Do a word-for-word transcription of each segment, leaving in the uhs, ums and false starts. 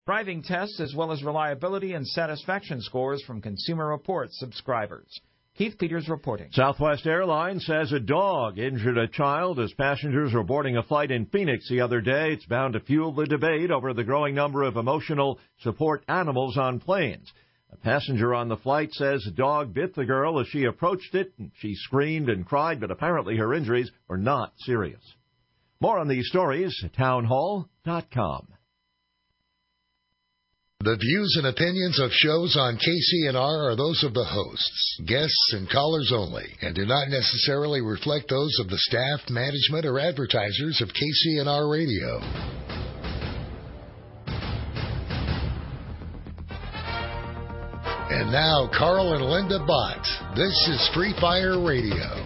Driving tests as well as reliability and satisfaction scores from Consumer Reports subscribers. Keith Peters reporting. Southwest Airlines says a dog injured a child as passengers were boarding a flight in Phoenix the other day. It's bound to fuel the debate over the growing number of emotional support animals on planes. A passenger on the flight says a dog bit the girl as she approached it, and she screamed and cried, but apparently her injuries were not serious. More on these stories at townhall dot com. The views and opinions of shows on K C N R are those of the hosts, guests, and callers only, and do not necessarily reflect those of the staff, management, or advertisers of K C N R Radio. And now, Carl and Linda Bott. This is Free Fire Radio.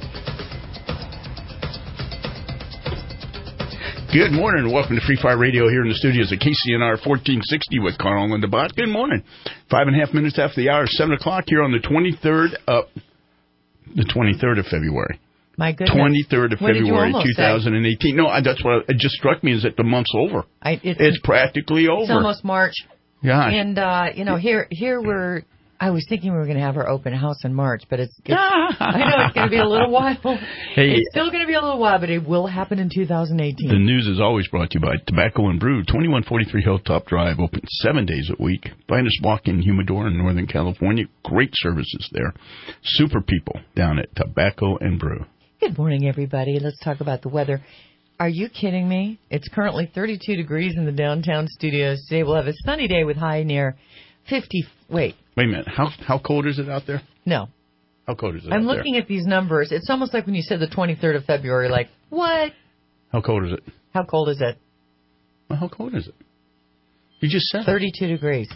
Good morning and welcome to Free Fire Radio here in the studios at K C N R fourteen sixty with Carl and Linda Bott. Good morning. Five and a half minutes after the hour, seven o'clock here on the twenty-third of the twenty-third of February. My goodness. twenty-third of what February, two thousand eighteen. Say? No, that's what it just struck me is that the month's over. I, it's, it's practically over. It's almost March. Yeah. And uh, you know, here here we're. I was thinking we were going to have our open house in March, but it's, it's I know it's going to be a little while. Hey, it's still going to be a little while, but it will happen in two thousand eighteen. The news is always brought to you by Tobacco and Brew, twenty-one forty-three Hilltop Drive, open seven days a week. Finest walk-in humidor in Northern California. Great services there. Super people down at Tobacco and Brew. Good morning, everybody. Let's talk about the weather. Are you kidding me? It's currently thirty-two degrees in the downtown studios today. We'll have a sunny day with high near fifty. Wait. Wait a minute. How how cold is it out there? No. How cold is it I'm out looking there? at these numbers. It's almost like when you said the twenty-third of February, like, what? How cold is it? How cold is it? Well, how cold is it? You just said thirty-two degrees.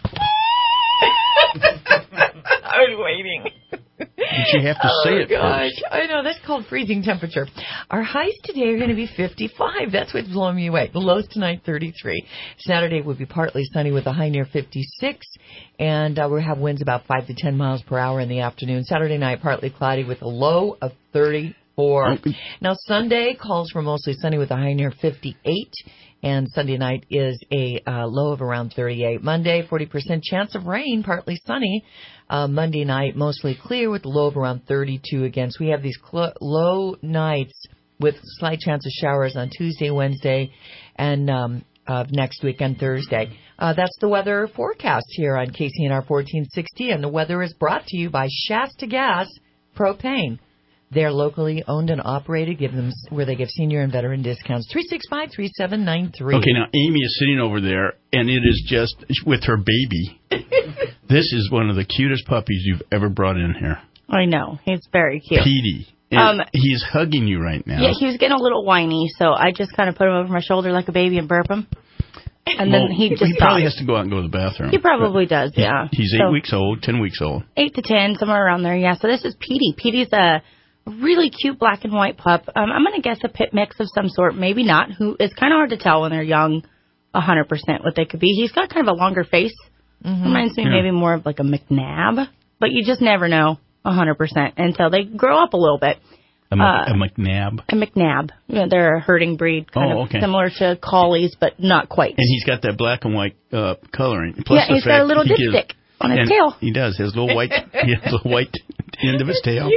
I was waiting. Did you have to oh say it gosh, first? I know. That's called freezing temperature. Our highs today are going to be fifty-five. That's what's blowing me away. The lows tonight, thirty-three. Saturday will be partly sunny with a high near fifty-six. And uh, we'll have winds about five to ten miles per hour in the afternoon. Saturday night, partly cloudy with a low of thirty-four. Okay. Now, Sunday calls for mostly sunny with a high near fifty-eight. And Sunday night is a uh, low of around thirty-eight. Monday, forty percent chance of rain, partly sunny. Uh, Monday night, mostly clear with a low of around thirty-two again. So we have these cl- low nights with slight chance of showers on Tuesday, Wednesday, and um, uh, next weekend, Thursday. Uh, that's the weather forecast here on K C N R fourteen sixty. And the weather is brought to you by Shasta Gas Propane. They're locally owned and operated, give them where they give senior and veteran discounts. three six five, three seven nine three. Okay, now Amy is sitting over there, and it is just with her baby. This is one of the cutest puppies you've ever brought in here. I know. He's very cute. Petey. And um, he's hugging you right now. Yeah, he was getting a little whiny, so I just kind of put him over my shoulder like a baby and burp him. And well, then he just He probably stopped. has to go out and go to the bathroom. He probably does, yeah. He's eight so, weeks old, ten weeks old. Eight to ten, somewhere around there, yeah. So this is Petey. Petey's a really cute black and white pup. Um, I'm going to guess a pit mix of some sort, maybe not. Who It's kind of hard to tell when they're young one hundred percent what they could be. He's got kind of a longer face. Mm-hmm. Reminds me yeah. maybe more of like a McNabb. But you just never know one hundred percent until they grow up a little bit. A, Mc, uh, a McNabb? A McNabb. You know, they're a herding breed, kind oh, of okay. similar to collies, but not quite. And he's got that black and white uh, coloring. Plus yeah, he's got a little dipstick on his tail. He does. His little white, he has a white end of his tail.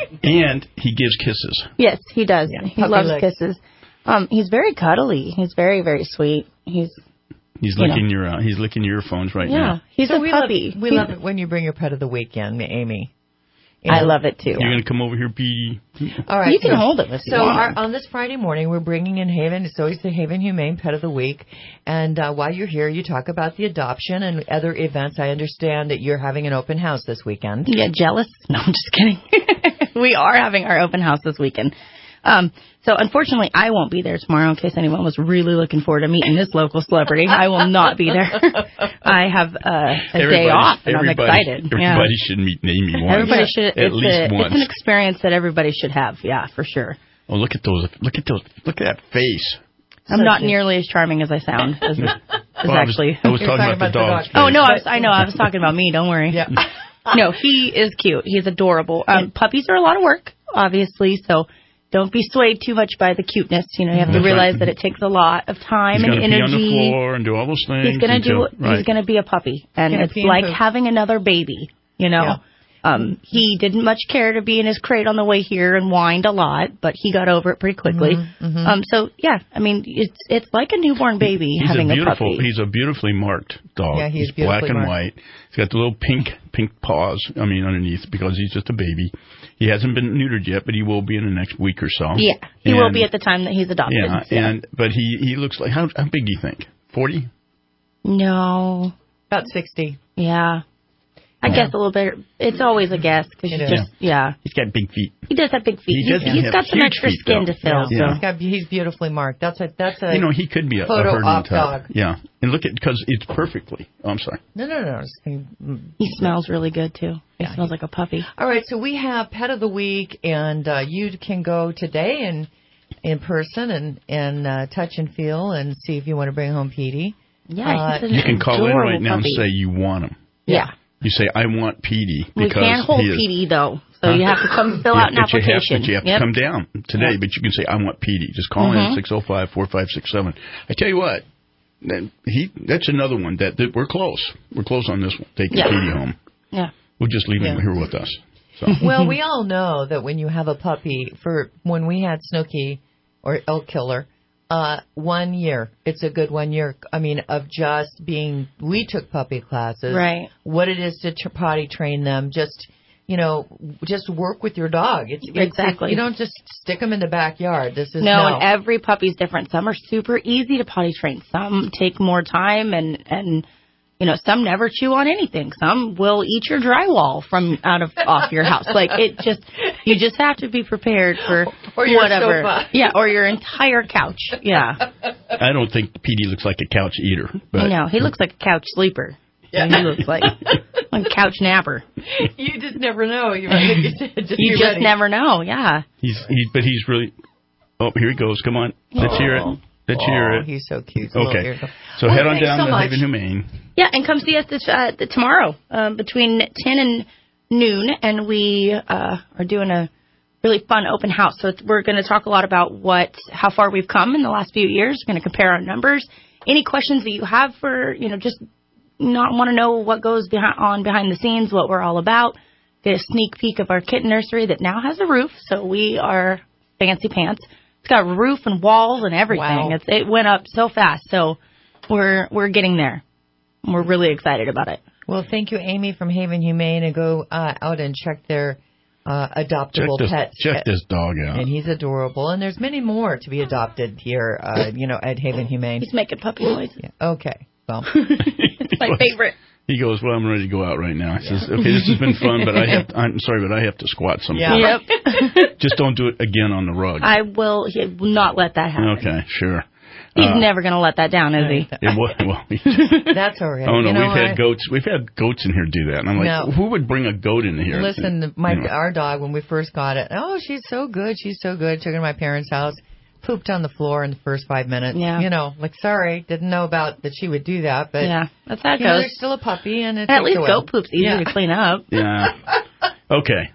And he gives kisses. Yes, he does. Yeah, he loves legs. kisses. Um, he's very cuddly. He's very, very sweet. He's He's you licking know. your uh, he's licking your earphones right yeah, now. Yeah, he's so a we puppy. Love, we he's, love it when you bring your pet of the weekend, Amy. You know, I love it too. You're going to come over here, Petey. All right. You can so, hold him if you so want. Our, on this Friday morning, we're bringing in Haven. It's always the Haven Humane Pet of the Week. And uh, while you're here, you talk about the adoption and other events. I understand that you're having an open house this weekend. You get jealous? No, I'm just kidding. We are having our open house this weekend. Um, so unfortunately, I won't be there tomorrow in case anyone was really looking forward to meeting this local celebrity. I will not be there. I have uh, a everybody, day off, and I'm excited. Everybody yeah. should meet Amy once. Everybody should. At it's least a, once. It's an experience that everybody should have. Yeah, for sure. Oh, look at those! Look at those! Look at that face. I'm so not cute. nearly as charming as I sound. As, as well, actually, I was, I was talking, talking about, about the dog's dog. Oh no, I, was, I know. I was talking about me. Don't worry. Yeah. No, he is cute. He's adorable. Um, puppies are a lot of work, obviously. So don't be swayed too much by the cuteness. You know, you have to That's realize right. that it takes a lot of time He's and gonna energy. pee on the floor and do all those things. He's gonna do. until- right. He's gonna be a puppy, and Gonna it's pee and like poop. having another baby. You know. Yeah. Um, he didn't much care to be in his crate on the way here and whined a lot, but he got over it pretty quickly. Mm-hmm, mm-hmm. Um, so yeah, I mean, it's it's like a newborn baby He's having a a, beautiful. puppy. He's a beautifully marked dog. Yeah, he's black beautifully and marked. white. He's got the little pink pink paws. I mean, underneath because he's just a baby. He hasn't been neutered yet, but he will be in the next week or so. Yeah, he and, will be at the time that he's adopted. Yeah, and but he he looks like how how big do you think? Forty? No, About sixty. yeah, I Yeah. guess a little bit. It's always a guess because It you is. just yeah. He's got big feet. He does have big feet. He He's, doesn't he's have got some huge extra feet, skin though. to fill. Yeah. He's, got, he's beautifully marked. That's a that's a You know, he could be a, a photo herding op type. dog. Yeah, and look at because it's perfectly. Oh, I'm sorry. no no no. Just- mm. He smells really good too. He Yeah, smells he- like a puppy. All right, so we have Pet of the Week, and uh, you can go today and in person and and uh, touch and feel and see if you want to bring home Petey. Yeah, Uh, he's an You can call in adorable right now puppy. and say you want him. yeah. You say I want Petey We because can't hold he is. P D though, so Huh? you have to come fill Yeah, out an but you have, application. but you have Yep. to come down today. But you can say I want Petey. Just call Mhm. in six oh five, four five six seven. I tell you what, that- he that's another one that, that we're close. We're close on this one. Taking Yeah. Petey home. Yeah. We'll just leave him Yeah. here with us. So Well, we all know that when you have a puppy, for when we had Snooky or Elk Killer, uh, one year, it's a good one year. I mean, of just being, we took puppy classes. Right. What it is to tr- potty train them, just, you know, just work with your dog. It's, it's Exactly. You don't just stick them in the backyard. This is No, no. and every puppy's different. Some are super easy to potty train. Some take more time, and and you know, some never chew on anything. Some will eat your drywall from out of off your house. Like it just, you just have to be prepared for Or your whatever. sofa. Yeah, or your entire couch. Yeah, I don't think Petey looks like a couch eater. But I know he looks like a couch sleeper. Yeah. He looks like like a couch napper. You just never know. You, you just, just You be just ready. never know. Yeah. he's he, but he's really. Oh, here he goes. Come on, let's hear it. Let's hear Oh, it. he's so cute. It's a little Okay, irritable. so Well, head on thanks down so to much. Haven Humane. Yeah, and come see us this uh, th- tomorrow um, between ten and noon, and we uh, are doing a really fun open house. So it's, we're going to talk a lot about what, how far we've come in the last few years. We're going to compare our numbers. Any questions that you have for, you know, just not want to know what goes behind, on behind the scenes, what we're all about. Get a sneak peek of our kitten nursery that now has a roof, so we are fancy pants. It's got a roof and walls and everything. Wow. It's, it went up so fast, so we're we're getting there. We're really excited about it. Well, thank you, Amy from Haven Humane, and go uh, out and check their uh, Check adoptable this, pets. check this dog out. And he's adorable, and there's many more to be adopted here, uh, you know, at Haven Humane. He's making puppy noises. Yeah. Okay, well, It's my favorite. He goes, well, I'm ready to go out right now. He says, okay, this has been fun, but I have, to, I'm sorry, but I have to squat sometime. Yeah. Yep. Just don't do it again on the rug. I will. He will not let that happen. Okay, sure. He's Uh, never going to let that down, is he? It was, well, that's all right. oh no, you know we've what? had goats. We've had goats in here do that, and I'm like, No. who would bring a goat in here? Listen, my You know. our dog, when we first got it, oh, she's so good, she's so good. Took her to my parents' house, pooped on the floor in the first five minutes. Yeah. You know, like, sorry, didn't know about that she would do that, but Yeah, that's how it you know, goes. there's still a puppy, and it At takes least a while. goat poop's easy Yeah. to clean up. Yeah. Okay.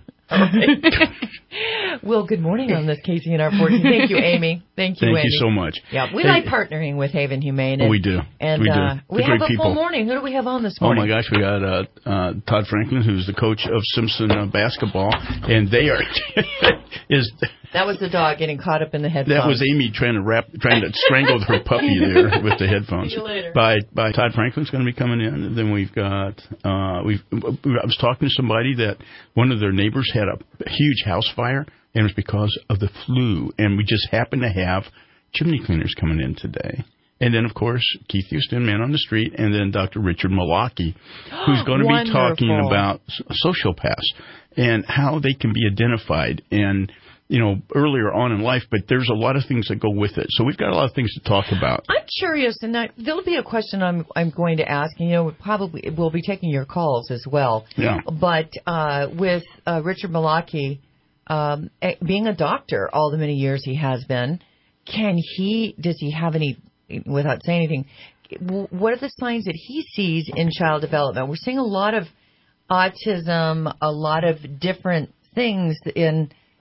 Well, good morning on this Casey and our fourteen. Thank you, Amy. Thank you, Thank Amy. you so much. Yeah, we Hey, like partnering with Haven Humane. And, Oh, we do. And We do. Uh, They're we have great a people. full morning. Who do we have on this Oh morning? my gosh, we got uh, uh, Todd Franklin, who's the coach of Simpson uh, basketball, and they are is That was the dog getting caught up in the headphones. that was Amy trying to wrap, trying to strangle her puppy there with the headphones. See you later. By by Todd Franklin's going to be coming in. And then we've got uh, we've. I was talking to somebody that one of their neighbors had a huge house fire, and it was because of the flu. And we just happened to have chimney cleaners coming in today. And then, of course, Keith Houston, Man on the Street, and then Doctor Richard Malaki, who's going to be talking Wonderful. about sociopaths and how they can be identified and, you know, earlier on in life, but there's a lot of things that go with it. So we've got a lot of things to talk about. I'm curious, and I, there'll be a question I'm I'm going to ask. And, you know, probably we'll be taking your calls as well. Yeah. But uh, with uh, Richard Malaki um, eh, being a doctor all the many years he has been, can he? Does he have any? Without saying anything, w- what are the signs that he sees in child development? We're seeing a lot of autism, a lot of different things in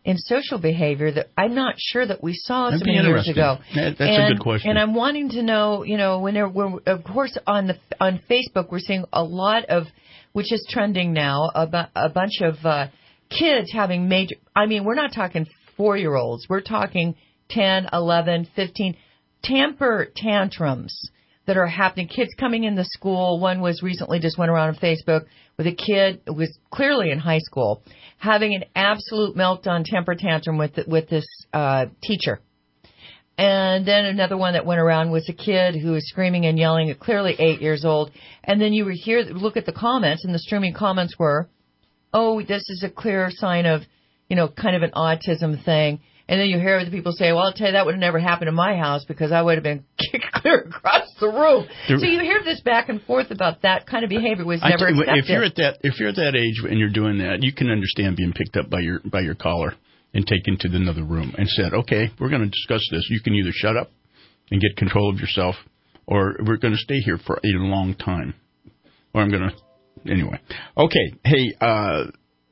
in social behavior that I'm not sure that we saw That'd so many years ago. That, that's and, a good question. And I'm wanting to know, you know, when there were, of course, on the on Facebook, we're seeing a lot of, which is trending now, about a bunch of uh, kids having major. I mean, we're not talking four-year-olds. We're talking ten, eleven, fifteen temper tantrums that are happening. Kids coming in the school. One was recently just went around on Facebook with a kid who was clearly in high school having an absolute meltdown temper tantrum with with this uh, teacher. And then another one that went around was a kid who was screaming and yelling at clearly eight years old. And then you were here, look at the comments, and the streaming comments were, oh, this is a clear sign of, you know, kind of an autism thing. And then you hear the people say, well, I'll tell you, that would have never happened in my house because I would have been kicked clear across the room. There, so you hear this back and forth about that kind of behavior was never you, accepted. If you're at that, if you're at that age and you're doing that, you can understand being picked up by your by your collar and taken to another room and said, okay, we're going to discuss this. You can either shut up and get control of yourself, or we're going to stay here for a long time. Or I'm going to, anyway. Okay, hey, uh,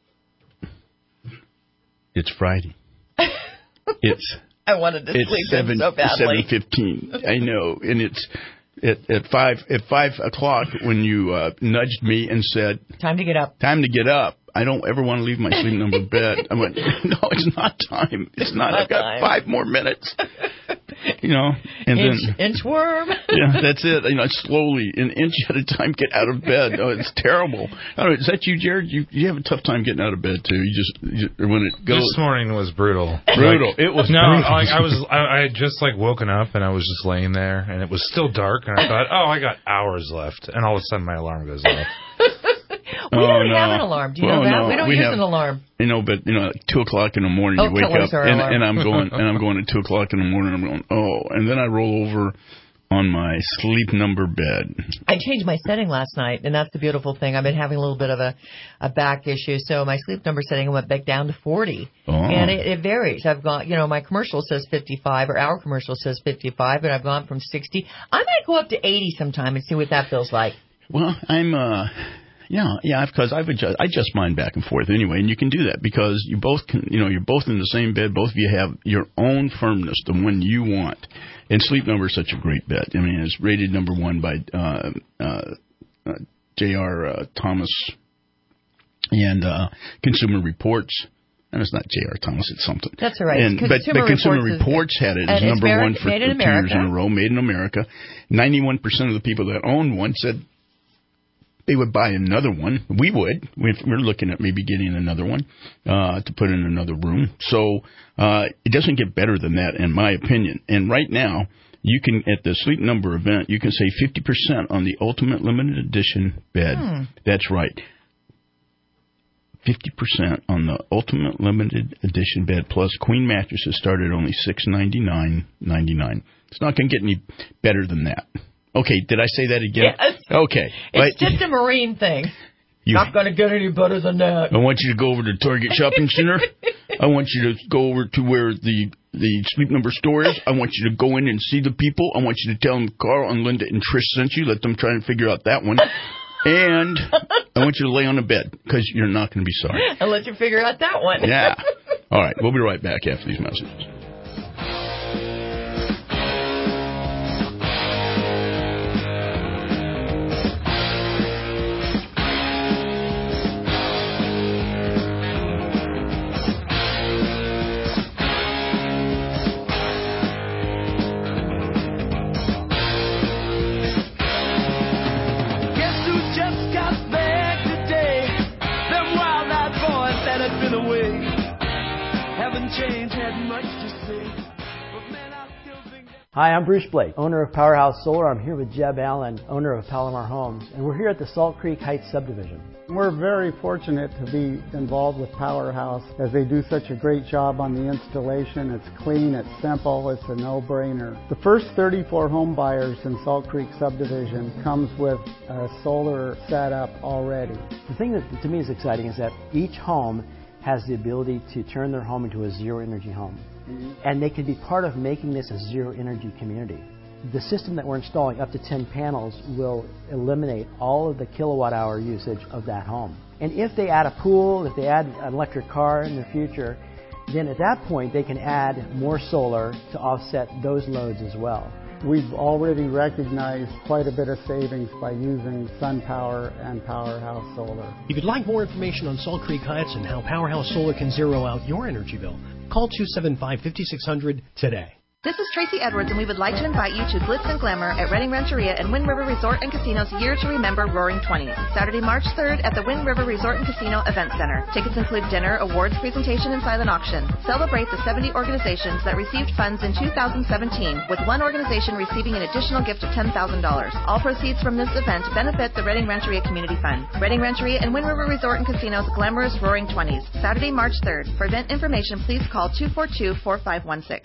it's Friday. It's I wanted to it's sleep seven, in so badly. seven fifteen. I know, and it's at, at five at five o'clock when you uh, nudged me and said, "Time to get up." Time to get up. I don't ever want to leave my sleep number bed. I went, no, it's not time. It's not. I've got five more minutes. You know, and inch, then inchworm. Yeah, that's it. You know, slowly, an inch at a time, get out of bed. Oh, it's terrible. I don't know, is that you, Jared? You you have a tough time getting out of bed too. You just you, when it goes. This morning was brutal. Brutal. Like, it was no. brutal. Like I was, I, I had just like woken up and I was just laying there and it was still dark and I thought, oh, I got hours left, and all of a sudden my alarm goes off. We oh, don't no. have an alarm. Do you well, know that? No, we don't we use have, an alarm. You know, but you know, at two o'clock in the morning, oh, you wake up, our and, alarm. and I'm going, and I'm going at two o'clock in the morning. I'm going, oh, and then I roll over on my sleep number bed. I changed my setting last night, and that's the beautiful thing. I've been having a little bit of a, a back issue, so my sleep number setting went back down to forty, oh. and it, it varies. I've gone, you know, my commercial says fifty-five, or our commercial says fifty-five, but I've gone from sixty. I might go up to eighty sometime and see what that feels like. Well, I'm. uh Yeah, yeah, because I've adjust, I adjust mine back and forth anyway, and you can do that because you both can, you know, you're both in the same bed. Both of you have your own firmness, the one you want. And Sleep Number is such a great bed. I mean, it's rated number one by uh, uh, uh, J R Uh, Thomas and uh, Consumer Reports. And it's not J R Thomas, it's something. That's all right. And, but, but Consumer Reports, Reports is, had it as number Ameri- one for two America. years in a row, made in America. ninety-one percent of the people that owned one said they would buy another one. We would. We're looking at maybe getting another one uh, to put in another room. So uh, it doesn't get better than that, in my opinion. And right now, you can, at the Sleep Number event, you can save fifty percent on the Ultimate Limited Edition bed. Hmm. That's right. fifty percent on the Ultimate Limited Edition bed, plus queen mattresses start at only six ninety-nine ninety-nine. It's not going to get any better than that. Okay, did I say that again? Yes. Okay. It's but, just a Marine thing. You, Not going to get any better than that. I want you to go over to Target Shopping Center. I want you to go over to where the, the Sleep Number store is. I want you to go in and see the people. I want you to tell them Carl and Linda and Trish sent you. Let them try and figure out that one. And I want you to lay on a bed because you're not going to be sorry. I'll let you figure out that one. Yeah. All right, we'll be right back after these messages. Hi, I'm Bruce Blake, owner of Powerhouse Solar. I'm here with Jeb Allen, owner of Palomar Homes, and we're here at the Salt Creek Heights subdivision. We're very fortunate to be involved with Powerhouse as they do such a great job on the installation. It's clean, it's simple, it's a no-brainer. The first thirty-four home buyers in Salt Creek subdivision comes with a solar setup already. The thing that to me is exciting is that each home has the ability to turn their home into a zero-energy home. Mm-hmm. And they can be part of making this a zero-energy community. The system that we're installing, up to ten panels, will eliminate all of the kilowatt-hour usage of that home. And if they add a pool, if they add an electric car in the future, then at that point they can add more solar to offset those loads as well. We've already recognized quite a bit of savings by using SunPower and Powerhouse Solar. If you'd like more information on Salt Creek Heights and how Powerhouse Solar can zero out your energy bill, call two seven five, five six zero zero today. This is Tracy Edwards, and we would like to invite you to Glitz and Glamour at Redding Rancheria and Wind River Resort and Casino's Year to Remember Roaring Twenties, Saturday, March third at the Wind River Resort and Casino Event Center. Tickets include dinner, awards presentation, and silent auction. Celebrate the seventy organizations that received funds in two thousand seventeen, with one organization receiving an additional gift of ten thousand dollars. All proceeds from this event benefit the Redding Rancheria Community Fund. Redding Rancheria and Wind River Resort and Casino's Glamorous Roaring Twenties, Saturday, March third. For event information, please call two four two, four five one six.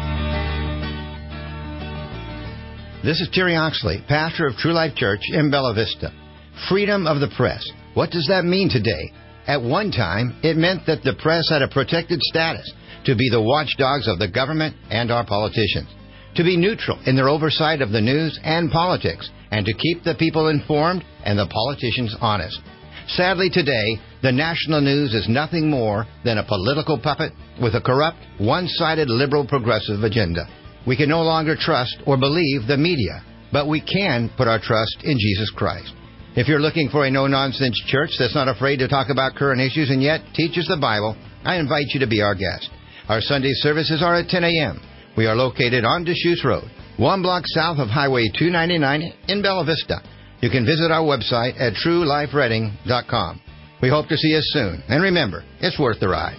This is Terry Oxley, pastor of True Life Church in Bella Vista. Freedom of the press. What does that mean today? At one time, it meant that the press had a protected status to be the watchdogs of the government and our politicians, to be neutral in their oversight of the news and politics, and to keep the people informed and the politicians honest. Sadly, today, the national news is nothing more than a political puppet with a corrupt, one-sided liberal progressive agenda. We can no longer trust or believe the media, but we can put our trust in Jesus Christ. If you're looking for a no-nonsense church that's not afraid to talk about current issues and yet teaches the Bible, I invite you to be our guest. Our Sunday services are at ten a.m. We are located on Deschutes Road, one block south of Highway two ninety-nine in Bella Vista. You can visit our website at true life redding dot com. We hope to see you soon. And remember, it's worth the ride.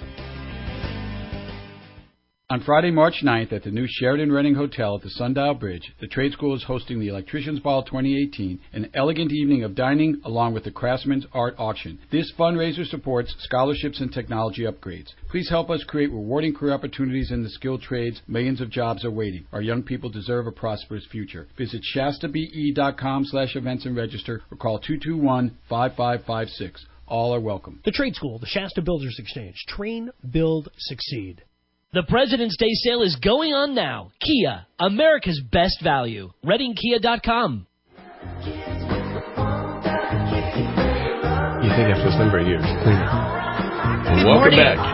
On Friday, March ninth, at the new Sheraton Redding Hotel at the Sundial Bridge, the Trade School is hosting the Electricians Ball twenty eighteen, an elegant evening of dining along with the Craftsman's Art Auction. This fundraiser supports scholarships and technology upgrades. Please help us create rewarding career opportunities in the skilled trades. Millions of jobs are waiting. Our young people deserve a prosperous future. Visit shasta b e dot com slash events and register or call two two one, five five five six. All are welcome. The Trade School, the Shasta Builders Exchange. Train, build, succeed. The President's Day sale is going on now. Kia, America's best value. redding kia dot com. You think after this number of years. Good Welcome morning. back.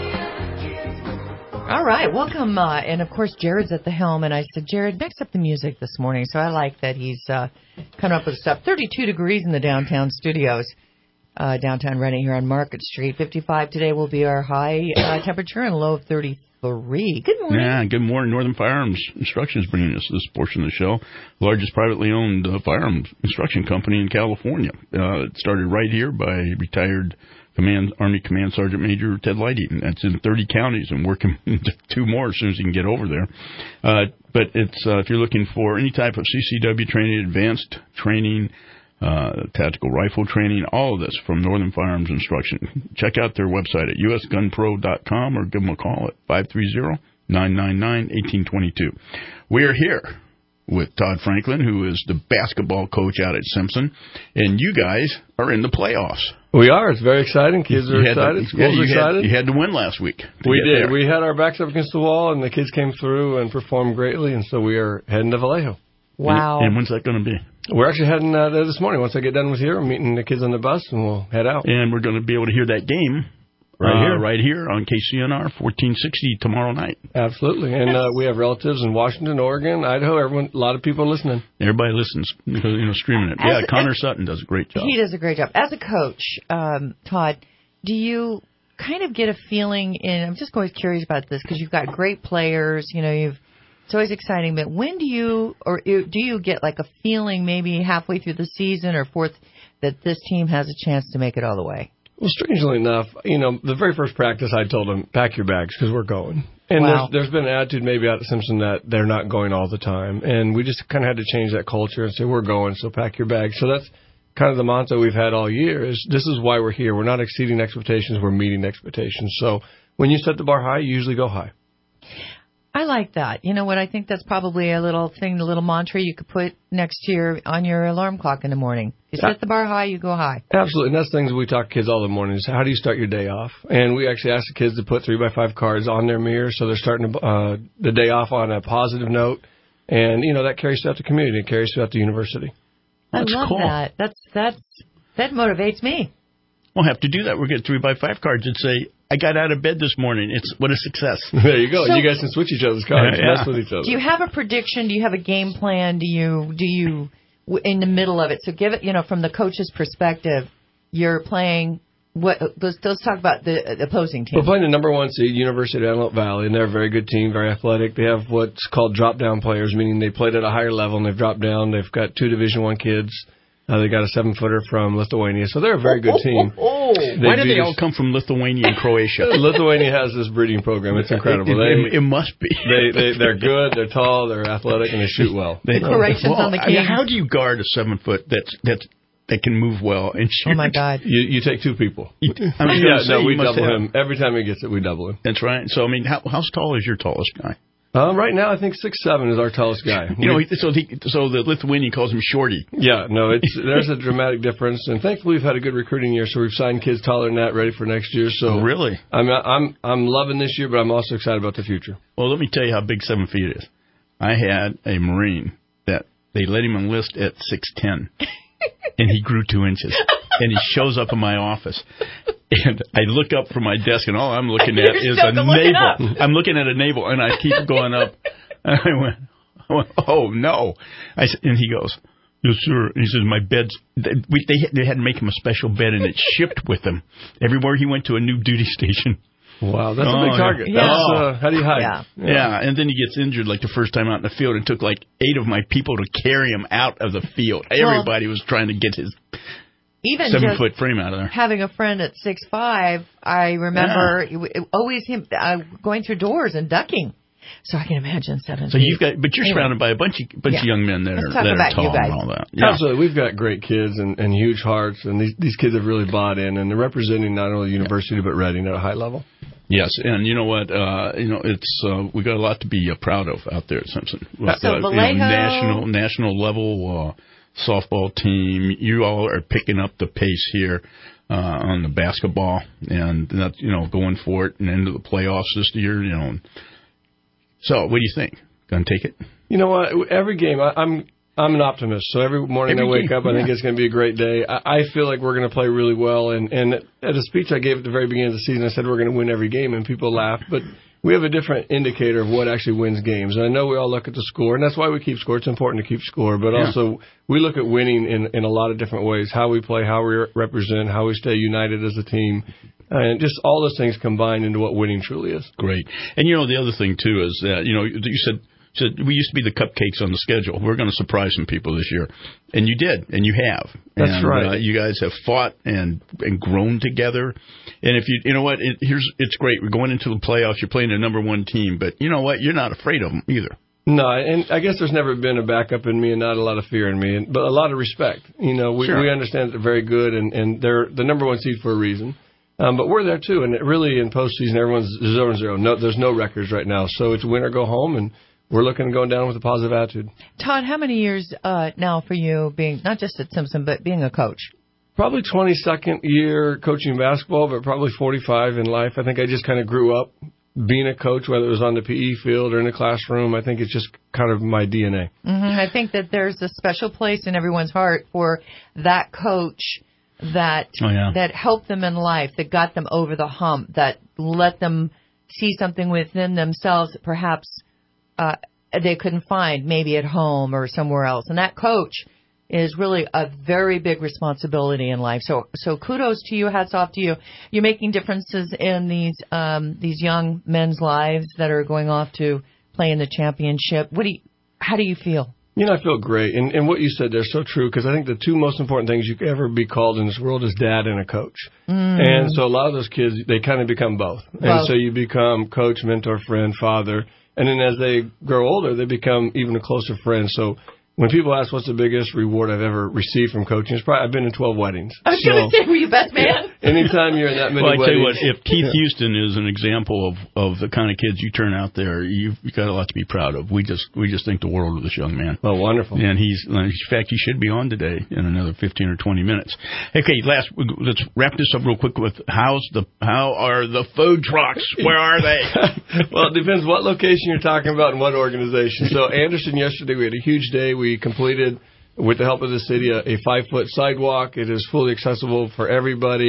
All right, welcome. Uh, and, of course, Jared's at the helm. And I said, Jared, mix up the music this morning. So I like that he's uh, coming up with stuff. thirty-two degrees in the downtown studios. Uh, downtown Redding here on Market Street. fifty-five today will be our high uh, temperature and low of thirty-three. Good morning. Yeah, good morning. Northern Firearms Instruction is bringing us this portion of the show. Largest privately owned uh, firearms instruction company in California. Uh, it started right here by retired Command Army Command Sergeant Major Ted Leidy. And that's in thirty counties and working two more as soon as he can get over there. Uh, but it's uh, if you're looking for any type of C C W training, advanced training, Uh, tactical rifle training, all of this from Northern Firearms Instruction. Check out their website at u s gun pro dot com or give them a call at five three zero, nine nine nine, one eight two two. We are here with Todd Franklin, who is the basketball coach out at Simpson, and you guys are in the playoffs. We are. It's very exciting. Kids are You excited. To, School's yeah, you excited. Had, you had to win last week. We did. There. We had our backs up against the wall, and the kids came through and performed greatly, and so we are heading to Vallejo. Wow. And, and when's that going to be? We're actually heading uh, there this morning. Once I get done with here, I'm meeting the kids on the bus, and we'll head out. And we're going to be able to hear that game right uh, here, right here on K C N R fourteen sixty tomorrow night. Absolutely. And uh, we have relatives in Washington, Oregon, Idaho. Everyone, a lot of people listening. Everybody listens, you know, streaming it. As Yeah, a, Connor Sutton does a great job. He does a great job. As a coach, um, Todd, do you kind of get a feeling in, I'm just always curious about this because you've got great players, you know, you've, it's always exciting, but when do you, or do you get like a feeling maybe halfway through the season or fourth that this team has a chance to make it all the way? Well, strangely enough, you know, the very first practice I told them, pack your bags because we're going. And wow. there's, there's been an attitude maybe out at Simpson that they're not going all the time. And we just kind of had to change that culture and say, we're going, so pack your bags. So that's kind of the mantra we've had all year is this is why we're here. We're not exceeding expectations. We're meeting expectations. So when you set the bar high, you usually go high. I like that. You know what? I think that's probably a little thing, a little mantra you could put next to your, on your alarm clock in the morning. You set yeah. the bar high, you go high. Absolutely. And that's things we talk to kids all the morning is how do you start your day off? And we actually ask the kids to put three by five cards on their mirror so they're starting uh, the day off on a positive note. And, you know, that carries throughout the community. It carries throughout the university. That's I love cool. that. That's, that's, that motivates me. We'll have to do that. We'll get three by five cards and say, I got out of bed this morning. It's what a success. There you go. So, you guys can switch each other's cars. Yeah. Mess with each other. Do you have a prediction? Do you have a game plan? Do you do you w- in the middle of it? So give it, you know, from the coach's perspective, you're playing. What? Let's, let's talk about the, the opposing team. We're playing the number one seed, University of Antelope Valley, and they're a very good team, very athletic. They have what's called drop-down players, meaning they played at a higher level and they've dropped down. They've got two Division One kids. Uh, they got a seven-footer from Lithuania, so they're a very good team. Oh, oh, oh. Why do they all come from Lithuania and Croatia? Lithuania has this breeding program. It's incredible. It, they, it must be. They, they, they're good, they're tall, they're athletic, and they shoot well. The Croatians well, on the I king. mean, how do you guard a seven-foot that's that's that can move well and shoot? Oh, my God. You, you take two people. You, I mean, yeah, say no, we you must double have- him. Every time he gets it, we double him. That's right. So, I mean, how how tall is your tallest guy? Uh, right now, I think six seven is our tallest guy. You know, he, so he, so the Lithuanian calls him Shorty. Yeah, no, it's there's a dramatic difference, and thankfully we've had a good recruiting year, so we've signed kids taller than that, ready for next year. So really, I'm I'm I'm loving this year, but I'm also excited about the future. Well, let me tell you how big seven feet is. I had a Marine that they let him enlist at six ten, and he grew two inches, and he shows up in my office. And I look up from my desk, and all I'm looking at You're is so a good looking up. navel. I'm looking at a navel, and I keep going up. And I went, I went oh, no. I said, and he goes, yes, sir. And he says, my bed's, we, they, they had to make him a special bed, and it shipped with him everywhere he went to a new duty station. Wow, that's oh, a big target. Yeah. That's, Oh. uh, how do you hide? Yeah. Yeah. yeah, and then he gets injured like the first time out in the field. It took like eight of my people to carry him out of the field. Everybody well, was trying to get his even seven foot frame out of there. Having a friend at six five, I remember yeah. it, always him uh, going through doors and ducking. So I can imagine seven. So feet. you've got, but you're anyway. surrounded by a bunch of bunch yeah. of young men that Let's are talk that about are tall you guys. and all that. Yeah. Absolutely, we've got great kids and, and huge hearts, and these these kids have really bought in, and they're representing not only the university yeah. but Reading at a high level. Yes, and you know what? Uh, you know, it's uh, we got a lot to be uh, proud of out there at Simpson. With, so uh, you know, national national level uh, softball team. You all are picking up the pace here uh, on the basketball, and that you know going for it and into the playoffs this year. You know, so what do you think? Gonna take it? You know what? Every game, I, I'm. I'm an optimist, so every morning every I wake game, up, I yeah. think it's going to be a great day. I, I feel like we're going to play really well, and, and at a speech I gave at the very beginning of the season, I said we're going to win every game, and people laughed, but we have a different indicator of what actually wins games. And I know we all look at the score, and that's why we keep score. It's important to keep score, but yeah. also we look at winning in, in a lot of different ways, how we play, how we represent, how we stay united as a team. And just all those things combined into what winning truly is. Great. And, you know, the other thing, too, is that, you know, you said – So we used to be the cupcakes on the schedule. We're going to surprise some people this year, and you did, and you have. That's and, right. Uh, you guys have fought and and grown together. And if you, you know what, it, here's it's great. We're going into the playoffs. You're playing the number one team, but you know what, you're not afraid of them either. No, and I guess there's never been a backup in me, and not a lot of fear in me, but a lot of respect. You know, we sure. we understand that they're very good, and and they're the number one seed for a reason. Um, but we're there too, and it really in postseason, everyone's zero and zero. No, there's no records right now, so it's win or go home, and we're looking at going down with a positive attitude. Todd, how many years uh, now for you being, not just at Simpson, but being a coach? Probably twenty-second year coaching basketball, but probably forty-five in life. I think I just kind of grew up being a coach, whether it was on the P E field or in a classroom. I think it's just kind of my D N A. Mm-hmm. I think that there's a special place in everyone's heart for that coach that oh, yeah. that helped them in life, that got them over the hump, that let them see something within themselves that perhaps Uh, they couldn't find maybe at home or somewhere else. And that coach is really a very big responsibility in life. So, so kudos to you. Hats off to you. You're making differences in these, um, these young men's lives that are going off to play in the championship. What do you, how do you feel? You know, I feel great. And, and what you said there is so true, because I think the two most important things you could ever be called in this world is dad and a coach. Mm. And so a lot of those kids, they kind of become both. both. And so you become coach, mentor, friend, father. And then as they grow older, they become even a closer friend. So when people ask what's the biggest reward I've ever received from coaching, it's probably I've been in twelve weddings. I was so, going to say, were you best man? Anytime you're in that many well, I weddings. tell you what, if Keith Houston is an example of, of the kind of kids you turn out there, you've got a lot to be proud of. We just we just think the world of this young man. Oh, wonderful. And he's, in fact, he should be on today in another fifteen or twenty minutes. Okay, last, let's wrap this up real quick with how's the how are the food trucks? Where are they? Well, it depends what location you're talking about and what organization. So Anderson, yesterday we had a huge day. We completed, with the help of the city, a, a five-foot sidewalk. It is fully accessible for everybody.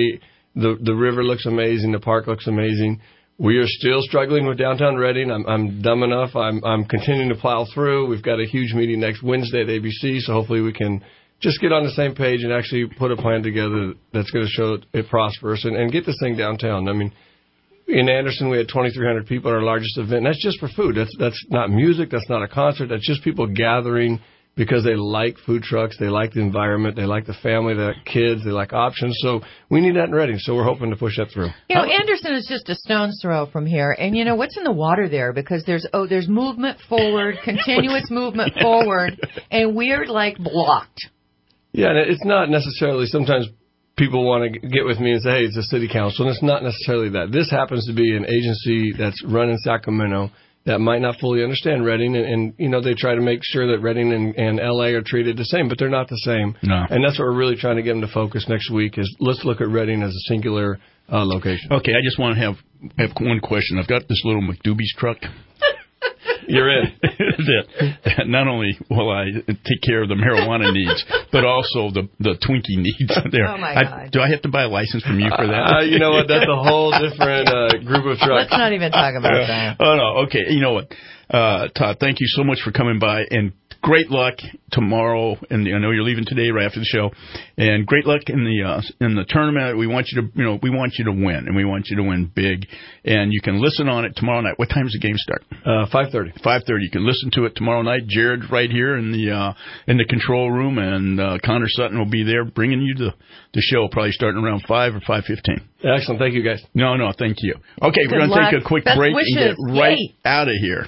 The the river looks amazing. The park looks amazing. We are still struggling with downtown Reading. I'm, I'm dumb enough. I'm, I'm continuing to plow through. We've got a huge meeting next Wednesday at A B C, so hopefully we can just get on the same page and actually put a plan together that's going to show it prosperous and, and get this thing downtown. I mean, in Anderson, we had twenty-three hundred people at our largest event. And that's just for food. That's that's not music. That's not a concert. That's just people gathering because they like food trucks, they like the environment, they like the family, they like kids, they like options. So we need that in Reading, so we're hoping to push that through. You know, Anderson is just a stone's throw from here. And, you know, what's in the water there? Because there's oh, there's movement forward, continuous movement forward, and we're, like, blocked. Yeah, and it's not necessarily sometimes people want to get with me and say, hey, it's a city council, and it's not necessarily that. This happens to be an agency that's run in Sacramento that might not fully understand Reading, and, and you know, they try to make sure that Reading and, and L A are treated the same, but they're not the same. No. And that's what we're really trying to get them to focus next week is let's look at Reading as a singular uh, location. Okay, I just want to have, have one question. I've got this little McDoobie's truck. You're in. that not only will I take care of the marijuana needs, but also the the Twinkie needs there. Oh, my I, God. Do I have to buy a license from you for that? Uh, you know what? That's a whole different uh, group of trucks. Let's not even talk about that. Oh, no. Okay. You know what? Uh, Todd, thank you so much for coming by, and great luck tomorrow. And I know you're leaving today right after the show. And great luck in the uh, in the tournament. We want you to, you know, we want you to win, and we want you to win big. And you can listen on it tomorrow night. What time does the game start? Uh, five thirty. Five thirty. You can listen to it tomorrow night. Jared's right here in the uh, in the control room, and uh, Connor Sutton will be there bringing you the the show. Probably starting around five or five fifteen. Excellent. Thank you, guys. No, no, thank you. Okay, Good we're going to luck. take a quick Best break wishes. and get right Yay. out of here.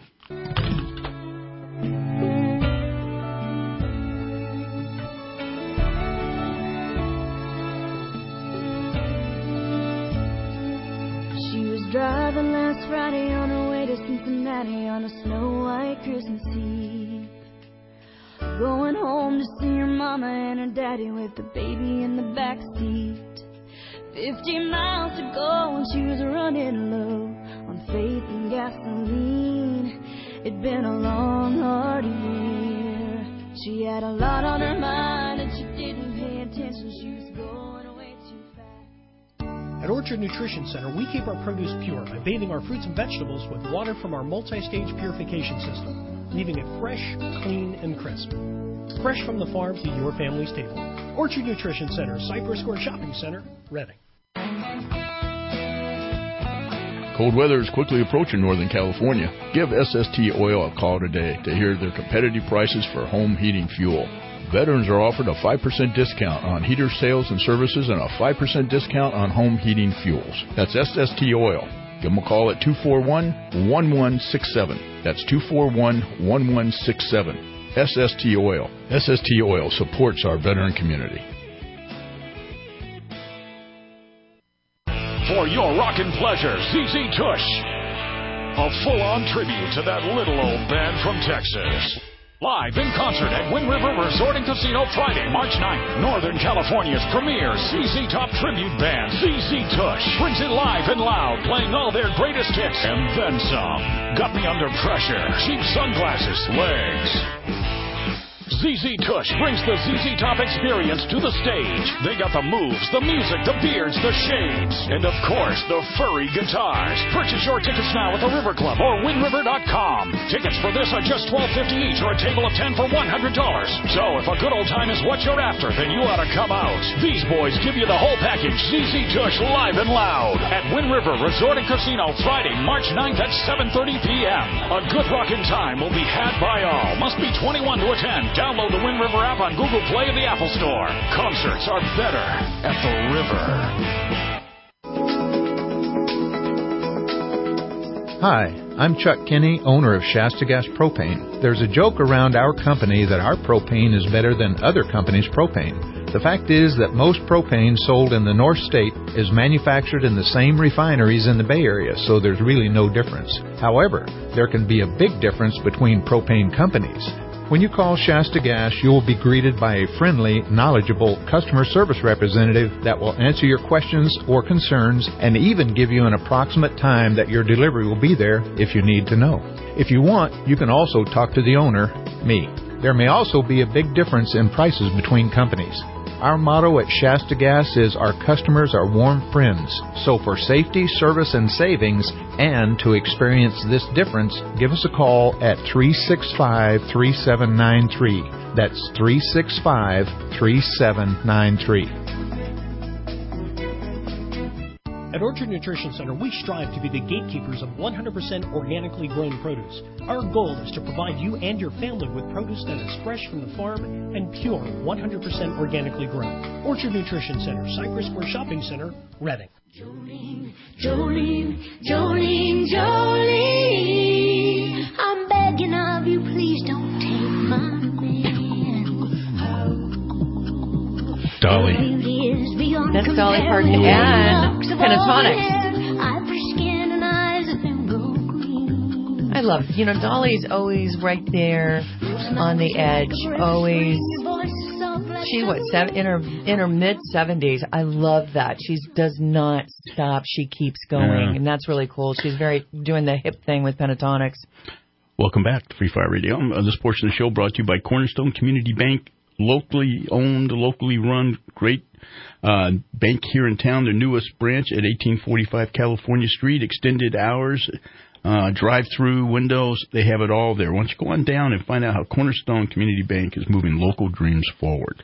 Driving last Friday on her way to Cincinnati on a snow-white Christmas Eve. Going home to see her mama and her daddy with the baby in the back seat. Fifty miles to go and she was running low on faith and gasoline. It'd been a long, hard year. She had a lot on her mind and she didn't pay attention. She was going away too fast. At Orchard Nutrition Center, we keep our produce pure by bathing our fruits and vegetables with water from our multi-stage purification system, leaving it fresh, clean, and crisp. Fresh from the farm to your family's table. Orchard Nutrition Center, Cypress Square Shopping Center, Reading. Cold weather is quickly approaching Northern California. Give S S T Oil a call today to hear their competitive prices for home heating fuel. Veterans are offered a five percent discount on heater sales and services and a five percent discount on home heating fuels. That's S S T Oil. Give them a call at two four one, one one six seven. That's two four one, one one six seven. S S T Oil. S S T Oil supports our veteran community. For your rockin' pleasure, Z Z Tush. A full-on tribute to that little old band from Texas. Live in concert at Wind River Resort and Casino Friday, March ninth. Northern California's premier Z Z Top tribute band, Z Z Tush, brings it live and loud, playing all their greatest hits and then some. Got Me Under Pressure, Cheap Sunglasses, Legs. Z Z Tush brings the Z Z Top experience to the stage. They got the moves, the music, the beards, the shades, and of course, the furry guitars. Purchase your tickets now at the River Club or wind river dot com. Tickets for this are just twelve fifty each or a table of ten for one hundred dollars. So if a good old time is what you're after, then you ought to come out. These boys give you the whole package. Z Z Tush live and loud at Wind River Resort and Casino Friday, March ninth at seven thirty p.m. A good rockin' time will be had by all. Must be twenty-one to attend. Download the Wind River app on Google Play and the Apple Store. Concerts are better at the River. Hi, I'm Chuck Kinney, owner of Shasta Gas Propane. There's a joke around our company that our propane is better than other companies' propane. The fact is that most propane sold in the North State is manufactured in the same refineries in the Bay Area, so there's really no difference. However, there can be a big difference between propane companies. When you call Shasta Gas, you will be greeted by a friendly, knowledgeable customer service representative that will answer your questions or concerns and even give you an approximate time that your delivery will be there if you need to know. If you want, you can also talk to the owner, me. There may also be a big difference in prices between companies. Our motto at Shasta Gas is our customers are warm friends. So for safety, service, and savings, and to experience this difference, give us a call at three six five, three seven nine three. That's three six five, three seven nine three. At Orchard Nutrition Center, we strive to be the gatekeepers of one hundred percent organically grown produce. Our goal is to provide you and your family with produce that is fresh from the farm and pure, one hundred percent organically grown. Orchard Nutrition Center, Cypress Square Shopping Center, Reading. Jolene, Jolene, Jolene, Jolene, I'm begging of you, please don't take my man. Dolly. That's Dolly Parton and Pentatonix. I love, you know, Dolly's always right there on the edge, always. She what seven in her in her mid seventies. I love that. She does not stop. She keeps going, yeah. And that's really cool. She's very doing the hip thing with Pentatonix. Welcome back to Free Fire Radio. Uh, this portion of the show brought to you by Cornerstone Community Bank, locally owned, locally run, great uh, bank here in town. Their newest branch at eighteen forty-five California Street, extended hours. Uh, drive-through windows, they have it all there. Why don't you go on down and find out how Cornerstone Community Bank is moving local dreams forward.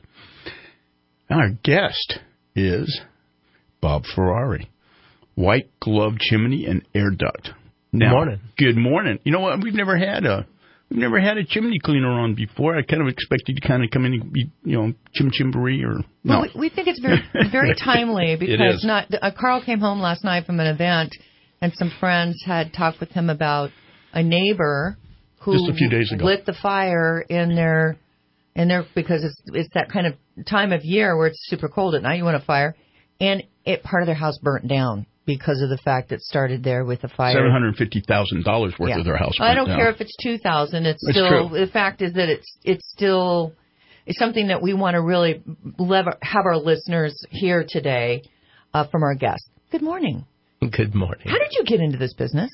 Our guest is Bob Ferrari, white glove chimney and air duct. Now, good morning. Good morning. You know what? We've never had a we've never had a chimney cleaner on before. I kind of expected to kind of come in and be, you know, chim chimbery or no. Well, we, we think it's very very timely because not uh, Carl came home last night from an event. And some friends had talked with him about a neighbor who just a few days ago lit the fire in their, in their because it's it's that kind of time of year where it's super cold at night. You want a fire, and it part of their house burnt down because of the fact it started there with a fire. Seven hundred fifty thousand dollars worth yeah. of their house. Burnt I don't down. care if it's two thousand. It's, it's true. still the fact is that it's it's still it's something that we want to really lever, have our listeners hear today uh, from our guest. Good morning. Good morning. How did you get into this business?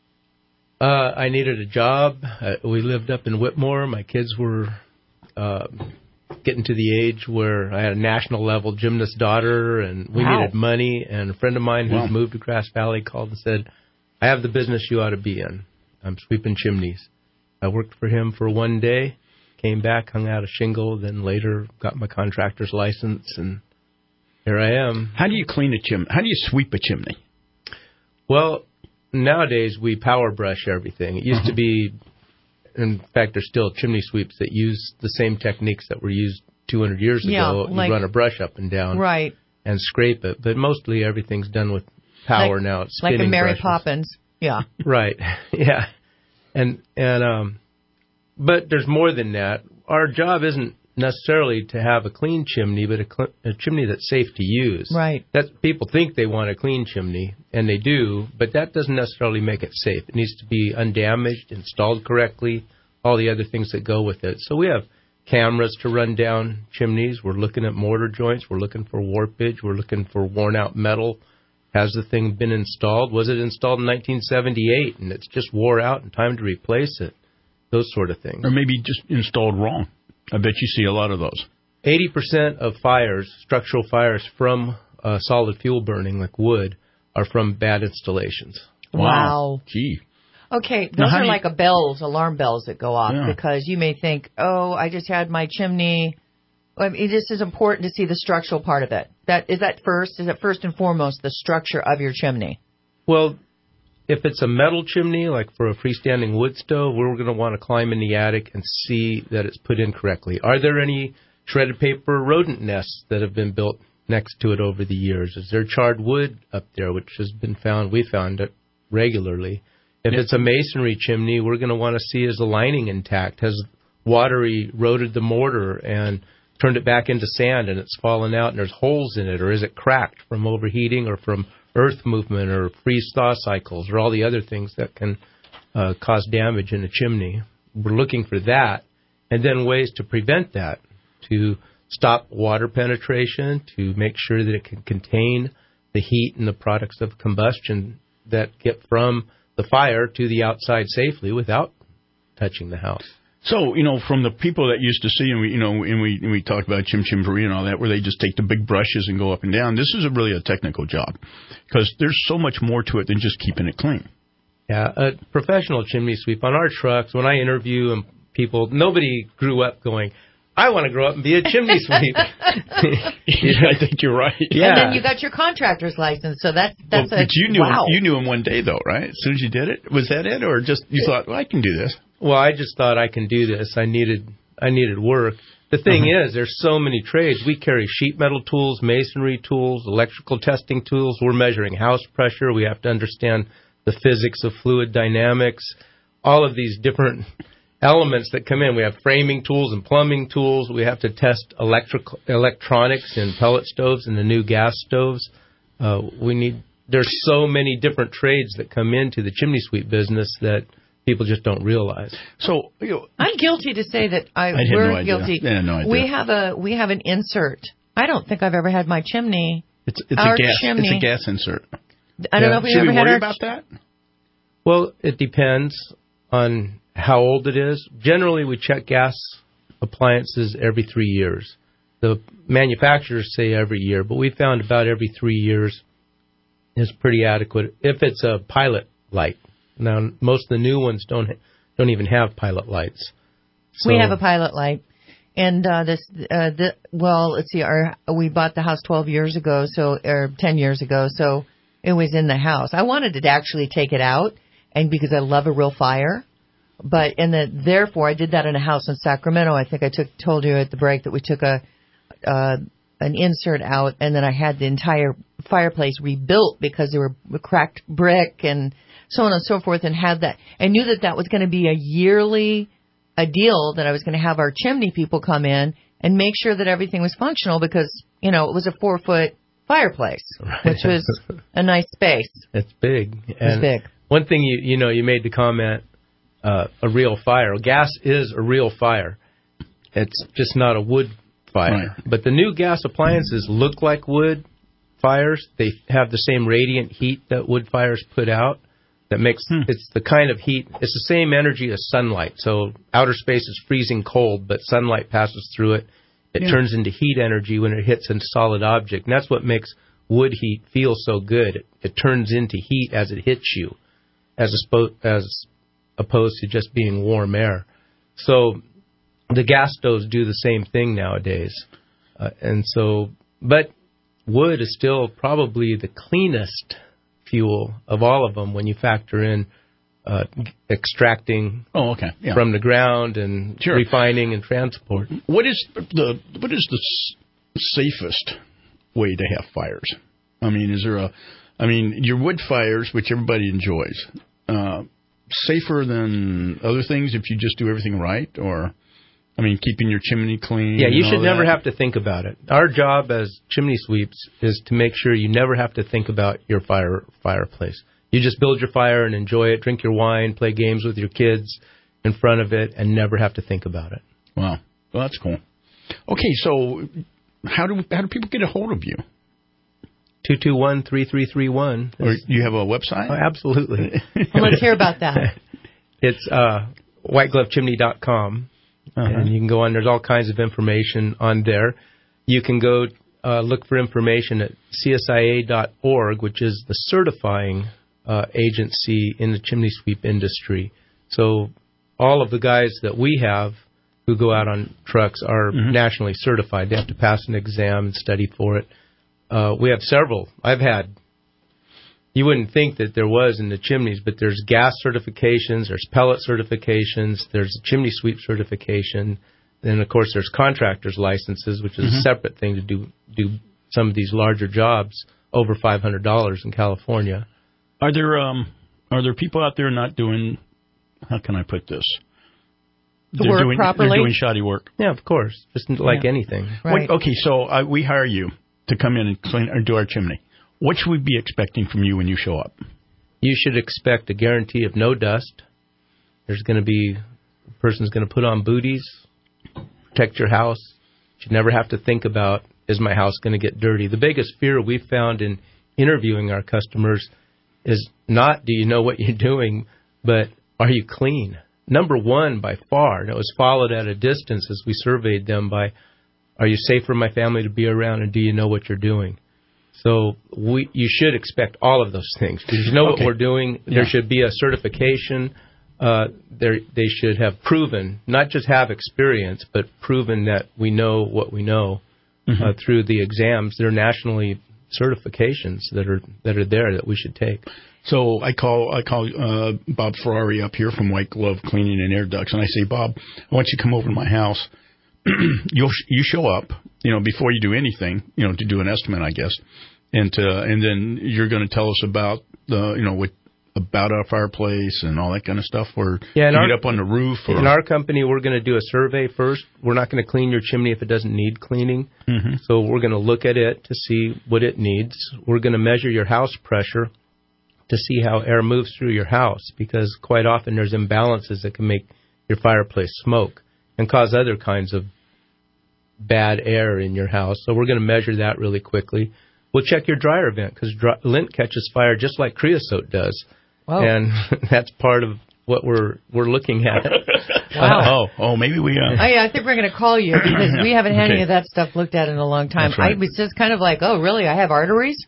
Uh, I needed a job. Uh, we lived up in Whitmore. My kids were uh, getting to the age where I had a national level gymnast daughter, and we wow. needed money. And a friend of mine who's wow. moved to Grass Valley called and said, I have the business you ought to be in. I'm sweeping chimneys. I worked for him for one day, came back, hung out a shingle, then later got my contractor's license, and here I am. How do you clean a chimney? How do you sweep a chimney? Well, nowadays we power brush everything. It used uh-huh. to be, in fact, there's still chimney sweeps that use the same techniques that were used two hundred years yeah, ago. Like, you run a brush up and down right. and scrape it. But mostly everything's done with power like, now. It's spinning like a Mary brushes. Poppins. Yeah. Right. Yeah. And, and um, but there's more than that. Our job isn't necessarily to have a clean chimney, but a, cl- a chimney that's safe to use. Right. That people think they want a clean chimney, and they do, but that doesn't necessarily make it safe. It needs to be undamaged, installed correctly, all the other things that go with it. So we have cameras to run down chimneys. We're looking at mortar joints. We're looking for warpage. We're looking for worn-out metal. Has the thing been installed? Was it installed in nineteen seventy-eight, and it's just wore out and time to replace it? Those sort of things. Or maybe just installed wrong. I bet you see a lot of those. eighty percent of fires, structural fires from uh, solid fuel burning, like wood, are from bad installations. Wow. wow. Gee. Okay, those are like a bells, alarm bells that go off, yeah. because you may think, oh, I just had my chimney. I mean, this is important to see the structural part of it. That is that first? Is that first and foremost the structure of your chimney? Well, if it's a metal chimney, like for a freestanding wood stove, we're going to want to climb in the attic and see that it's put in correctly. Are there any shredded paper rodent nests that have been built next to it over the years? Is there charred wood up there, which has been found? We found it regularly. If yep. it's a masonry chimney, we're going to want to see is the lining intact? Has water eroded the mortar and turned it back into sand and it's fallen out and there's holes in it? Or is it cracked from overheating or from earth movement or freeze-thaw cycles or all the other things that can uh, cause damage in a chimney? We're looking for that, and then ways to prevent that, to stop water penetration, to make sure that it can contain the heat and the products of combustion that get from the fire to the outside safely without touching the house. So, you know, from the people that used to see, and we, you know, and we and we talked about Chim Chimverie and all that, where they just take the big brushes and go up and down. This is a really a technical job because there's so much more to it than just keeping it clean. Yeah, a professional chimney sweep on our trucks. When I interview and people, nobody grew up going, I want to grow up and be a chimney sweep. Yeah, I think you're right. Yeah. And then you got your contractor's license, so that, that's well, a, but you knew wow. him, you knew him one day, though, right? As soon as you did it? Was that it? Or just you thought, well, I can do this? Well, I just thought I can do this. I needed I needed work. The thing uh-huh. is, there's so many trades. We carry sheet metal tools, masonry tools, electrical testing tools. We're measuring house pressure. We have to understand the physics of fluid dynamics, all of these different elements that come in. We have framing tools and plumbing tools. We have to test electrical electronics in pellet stoves and the new gas stoves. Uh, we need. There's so many different trades that come into the chimney sweep business that people just don't realize. So you know, I'm guilty to say that I, I had we're no idea. guilty. I had no idea. We have a we have an insert. I don't think I've ever had my chimney. It's it's our a gas. chimney. It's a gas insert. I don't yeah. know if we Should ever we had worry our about that? Well, it depends on how old it is. Generally, we check gas appliances every three years. The manufacturers say every year, but we found about every three years is pretty adequate if it's a pilot light. Now, most of the new ones don't don't even have pilot lights. So, we have a pilot light, and uh, this uh, the well, let's see, our we bought the house twelve years ago, so or ten years ago, so it was in the house. I wanted to actually take it out, and because I love a real fire. But and the, therefore, I did that in a house in Sacramento. I think I took told you at the break that we took a uh, an insert out, and then I had the entire fireplace rebuilt because there were cracked brick and so on and so forth, and had that. I knew that that was going to be a yearly a deal that I was going to have our chimney people come in and make sure that everything was functional because you know it was a four foot fireplace, right. Which was a nice space. It's big. It's and big. One thing you you know you made the comment. Uh, a real fire. Gas is a real fire. It's just not a wood fire. Right. But the new gas appliances look like wood fires. They have the same radiant heat that wood fires put out. That makes hmm. it's the kind of heat. It's the same energy as sunlight. So outer space is freezing cold, but sunlight passes through it. It yeah. turns into heat energy when it hits a solid object, and that's what makes wood heat feel so good. It, it turns into heat as it hits you, as a, as opposed to just being warm air. So the gas stoves do the same thing nowadays. Uh, and so, but wood is still probably the cleanest fuel of all of them when you factor in uh, extracting oh, okay. yeah. from the ground and sure. refining and transport. What is the what is the safest way to have fires? I mean, is there a, I mean, your wood fires, which everybody enjoys, uh, safer than other things if you just do everything right? Or, I mean, keeping your chimney clean? Yeah, you should never that? have to think about it. Our job as chimney sweeps is to make sure you never have to think about your fire fireplace. You just build your fire and enjoy it, drink your wine, play games with your kids in front of it, and never have to think about it. Wow. Well, that's cool. Okay, so how do how do people get a hold of you? two two one, three three three one. Or you have a website? Oh, absolutely. Well, let's hear about that. It's uh, white glove chimney dot com. Uh-huh. And you can go on. There's all kinds of information on there. You can go uh, look for information at C S I A dot org, which is the certifying uh, agency in the chimney sweep industry. So all of the guys that we have who go out on trucks are mm-hmm. nationally certified. They have to pass an exam and study for it. Uh, we have several. I've had, you wouldn't think that there was in the chimneys, but there's gas certifications, there's pellet certifications, there's a chimney sweep certification, and of course there's contractors' licenses, which is mm-hmm. a separate thing to do do some of these larger jobs, over five hundred dollars in California. Are there um are there people out there not doing, how can I put this? They're work doing, properly? They're doing shoddy work. Yeah, of course, just like yeah. anything. Right. What, okay, so uh, we hire you to come in and clean or do our chimney. What should we be expecting from you when you show up? You should expect a guarantee of no dust. There's going to be, a person's going to put on booties, protect your house. You should never have to think about, is my house going to get dirty? The biggest fear we've found in interviewing our customers is not, do you know what you're doing, but are you clean? number one by far. And it was followed at a distance as we surveyed them by, are you safe for my family to be around, and do you know what you're doing? So we, you should expect all of those things. Because you know okay. what we're doing. Yeah. There should be a certification. Uh, they should have proven, not just have experience, but proven that we know what we know mm-hmm. uh, through the exams. They're nationally certifications that are that are there that we should take. So I call I call uh, Bob Ferrari up here from White Glove Cleaning and Air Ducts, and I say, Bob, I want you to come over to my house. You'll you show up, you know, before you do anything, you know, to do an estimate, I guess, and to, and then you're going to tell us about the, you know, what about our fireplace and all that kind of stuff, or yeah, to our, get up on the roof. Or, in our company, we're going to do a survey first. We're not going to clean your chimney if it doesn't need cleaning. Mm-hmm. So we're going to look at it to see what it needs. We're going to measure your house pressure to see how air moves through your house, because quite often there's imbalances that can make your fireplace smoke and cause other kinds of bad air in your house. So we're going to measure that really quickly. We'll check your dryer vent, because dry, lint catches fire just like creosote does. Wow. And that's part of what we're we're looking at. Wow. oh, oh, maybe we. Uh... Oh, yeah, I think we're going to call you, because we haven't had okay. any of that stuff looked at in a long time. That's right. I was just kind of like, oh, really? I have arteries?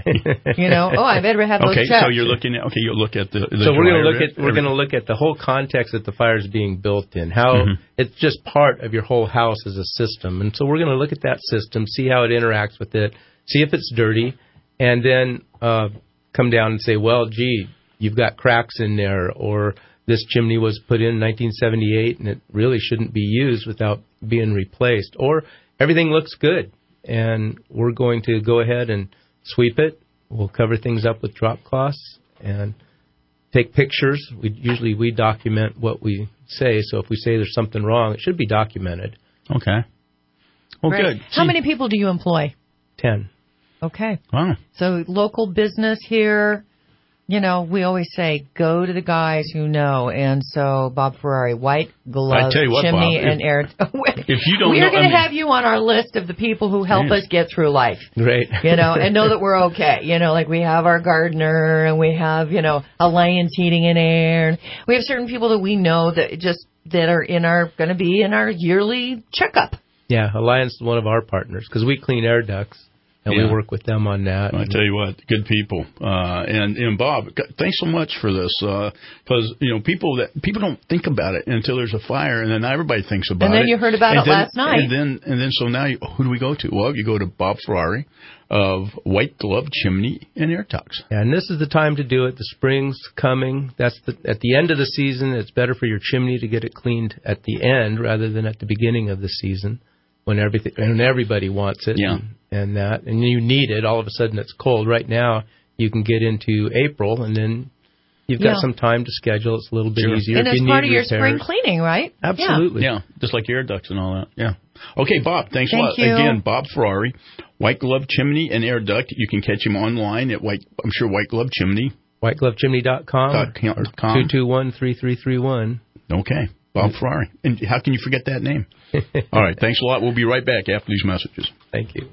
You know, oh, I better have those okay, checked. so you're looking at, okay, you'll look at the, the So we're going to look bit, at we're going to look at the whole context that the fire is being built in. How mm-hmm. it's just part of your whole house as a system. And so we're going to look at that system, see how it interacts with it, see if it's dirty, and then uh, come down and say, well, gee, you've got cracks in there, or this chimney was put in nineteen seventy-eight and it really shouldn't be used without being replaced, or everything looks good and we're going to go ahead and sweep it. We'll cover things up with drop cloths and take pictures. We usually we document what we say, so if we say there's something wrong, it should be documented. Okay. Well, right. good. How See, many people do you employ? Ten. Okay. Wow. So local business here. You know, we always say, go to the guys who know. And so, Bob Ferrari, White Glove, what, Chimney, Bob, and Air. If you don't we are going I to mean, have you on our list of the people who help man. us get through life. Great. You know, and know that we're okay. You know, like we have our gardener, and we have, you know, Alliance Heating and Air. We have certain people that we know that just, that are in our, going to be in our yearly checkup. Yeah, Alliance is one of our partners, because we clean air ducts. And yeah. we work with them on that. I tell you what, good people. Uh, and, and Bob, thanks so much for this. Because, uh, you know, people that people don't think about it until there's a fire, and then everybody thinks about it. And then it. you heard about and it then, last night. And then, and then so now, you, who do we go to? Well, you go to Bob Ferrari of White Glove Chimney and Air Ducts. Yeah, and this is the time to do it. The spring's coming. That's the, at the end of the season. It's better for your chimney to get it cleaned at the end rather than at the beginning of the season, when everything when everybody wants it. Yeah. And, and that, and you need it. All of a sudden, it's cold. Right now, you can get into April, and then you've got yeah. some time to schedule. It's a little bit sure. easier. And if it's you part need of your repairs. spring cleaning, right? Absolutely. Yeah, just like air ducts and all that. Yeah. Okay, Bob, thanks Thank a lot. You. Again, Bob Ferrari, White Glove Chimney and Air Duct. You can catch him online at White, I'm sure White Glove Chimney. white glove chimney dot com. two two one, three three three one. Okay. Bob Ferrari. And how can you forget that name? All right. Thanks a lot. We'll be right back after these messages. Thank you.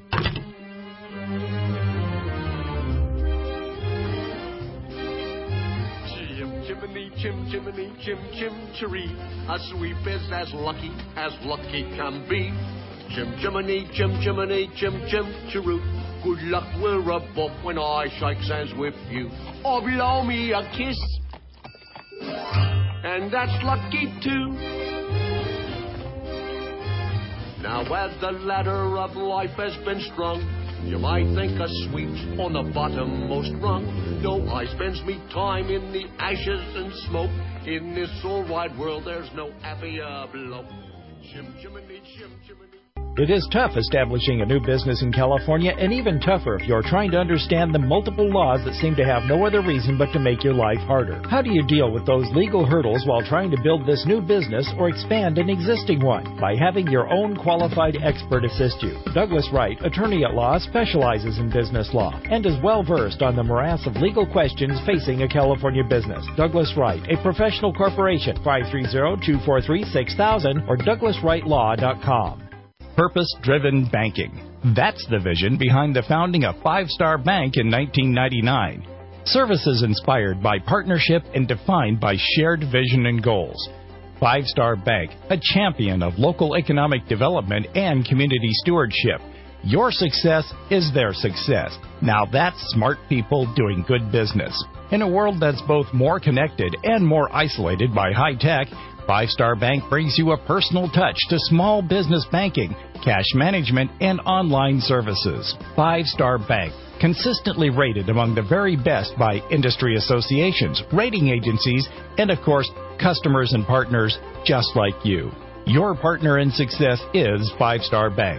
Chim, chimney, chim, chim, chiree. A sweep is as lucky as lucky can be. Chim, chimney, chim, chimney, chim, chim, chiroo. Good luck, we're above when I shake hands with you. Or blow me a kiss. And that's lucky too. Now as the ladder of life has been strung, you might think a sweep's on the bottommost rung. No, I spends me time in the ashes and smoke. In this all wide world, there's no happier bloke. Chim, chimney, chim, chimney. It is tough establishing a new business in California, and even tougher if you're trying to understand the multiple laws that seem to have no other reason but to make your life harder. How do you deal with those legal hurdles while trying to build this new business or expand an existing one? By having your own qualified expert assist you. Douglas Wright, attorney at law, specializes in business law and is well versed on the morass of legal questions facing a California business. Douglas Wright, a professional corporation, five three zero, two four three, six thousand or douglas wright law dot com. Purpose-driven banking. That's the vision behind the founding of Five Star Bank in nineteen ninety-nine. Services inspired by partnership and defined by shared vision and goals. Five Star Bank, a champion of local economic development and community stewardship. Your success is their success. Now that's smart people doing good business. In a world that's both more connected and more isolated by high tech, Five Star Bank brings you a personal touch to small business banking, cash management, and online services. Five Star Bank, consistently rated among the very best by industry associations, rating agencies, and of course, customers and partners just like you. Your partner in success is Five Star Bank.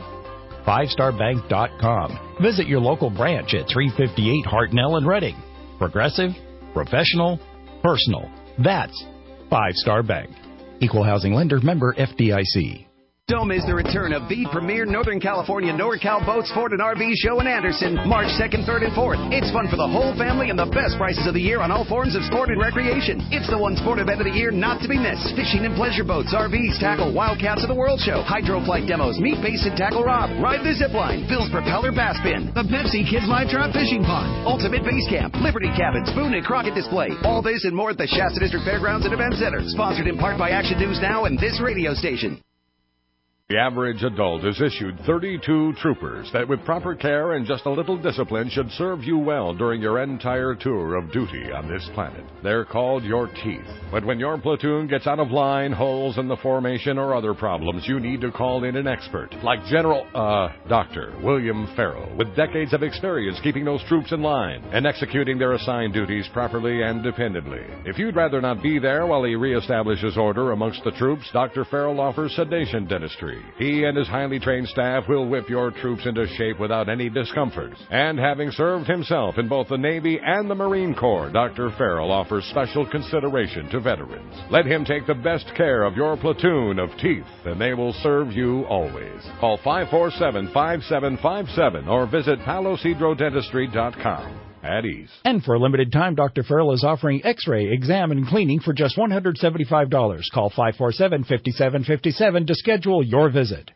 five star bank dot com. Visit your local branch at three fifty-eight Hartnell in Reading. Progressive, professional, personal. That's Five Star Bank. Equal housing lender, member F D I C. Don't miss the return of the premier Northern California NorCal Boat Sport and R V show in Anderson, March second, third, and fourth. It's fun for the whole family and the best prices of the year on all forms of sport and recreation. It's the one sport event of the year not to be missed. Fishing and pleasure boats, R Vs, tackle, Wildcats of the World Show, hydroflight demos, meet base and tackle Rob, ride the zip line, Phil's propeller bass bin, the Pepsi Kids Live Trout Fishing Pond, Ultimate Base Camp, Liberty Cabin, Spoon and Crockett Display. All this and more at the Shasta District Fairgrounds and Event Center. Sponsored in part by Action News Now and this radio station. The average adult is issued thirty-two troopers that with proper care and just a little discipline should serve you well during your entire tour of duty on this planet. They're called your teeth. But when your platoon gets out of line, holes in the formation, or other problems, you need to call in an expert like General, uh, Doctor William Farrell, with decades of experience keeping those troops in line and executing their assigned duties properly and dependably. If you'd rather not be there while he reestablishes order amongst the troops, Doctor Farrell offers sedation dentistry. He and his highly trained staff will whip your troops into shape without any discomfort. And having served himself in both the Navy and the Marine Corps, Doctor Farrell offers special consideration to veterans. Let him take the best care of your platoon of teeth, and they will serve you always. Call five four seven, five seven five seven or visit palos hydro dentistry dot com. At ease. And for a limited time, Doctor Farrell is offering x-ray, exam, and cleaning for just one hundred seventy-five dollars. Call five four seven, five seven five seven to schedule your visit.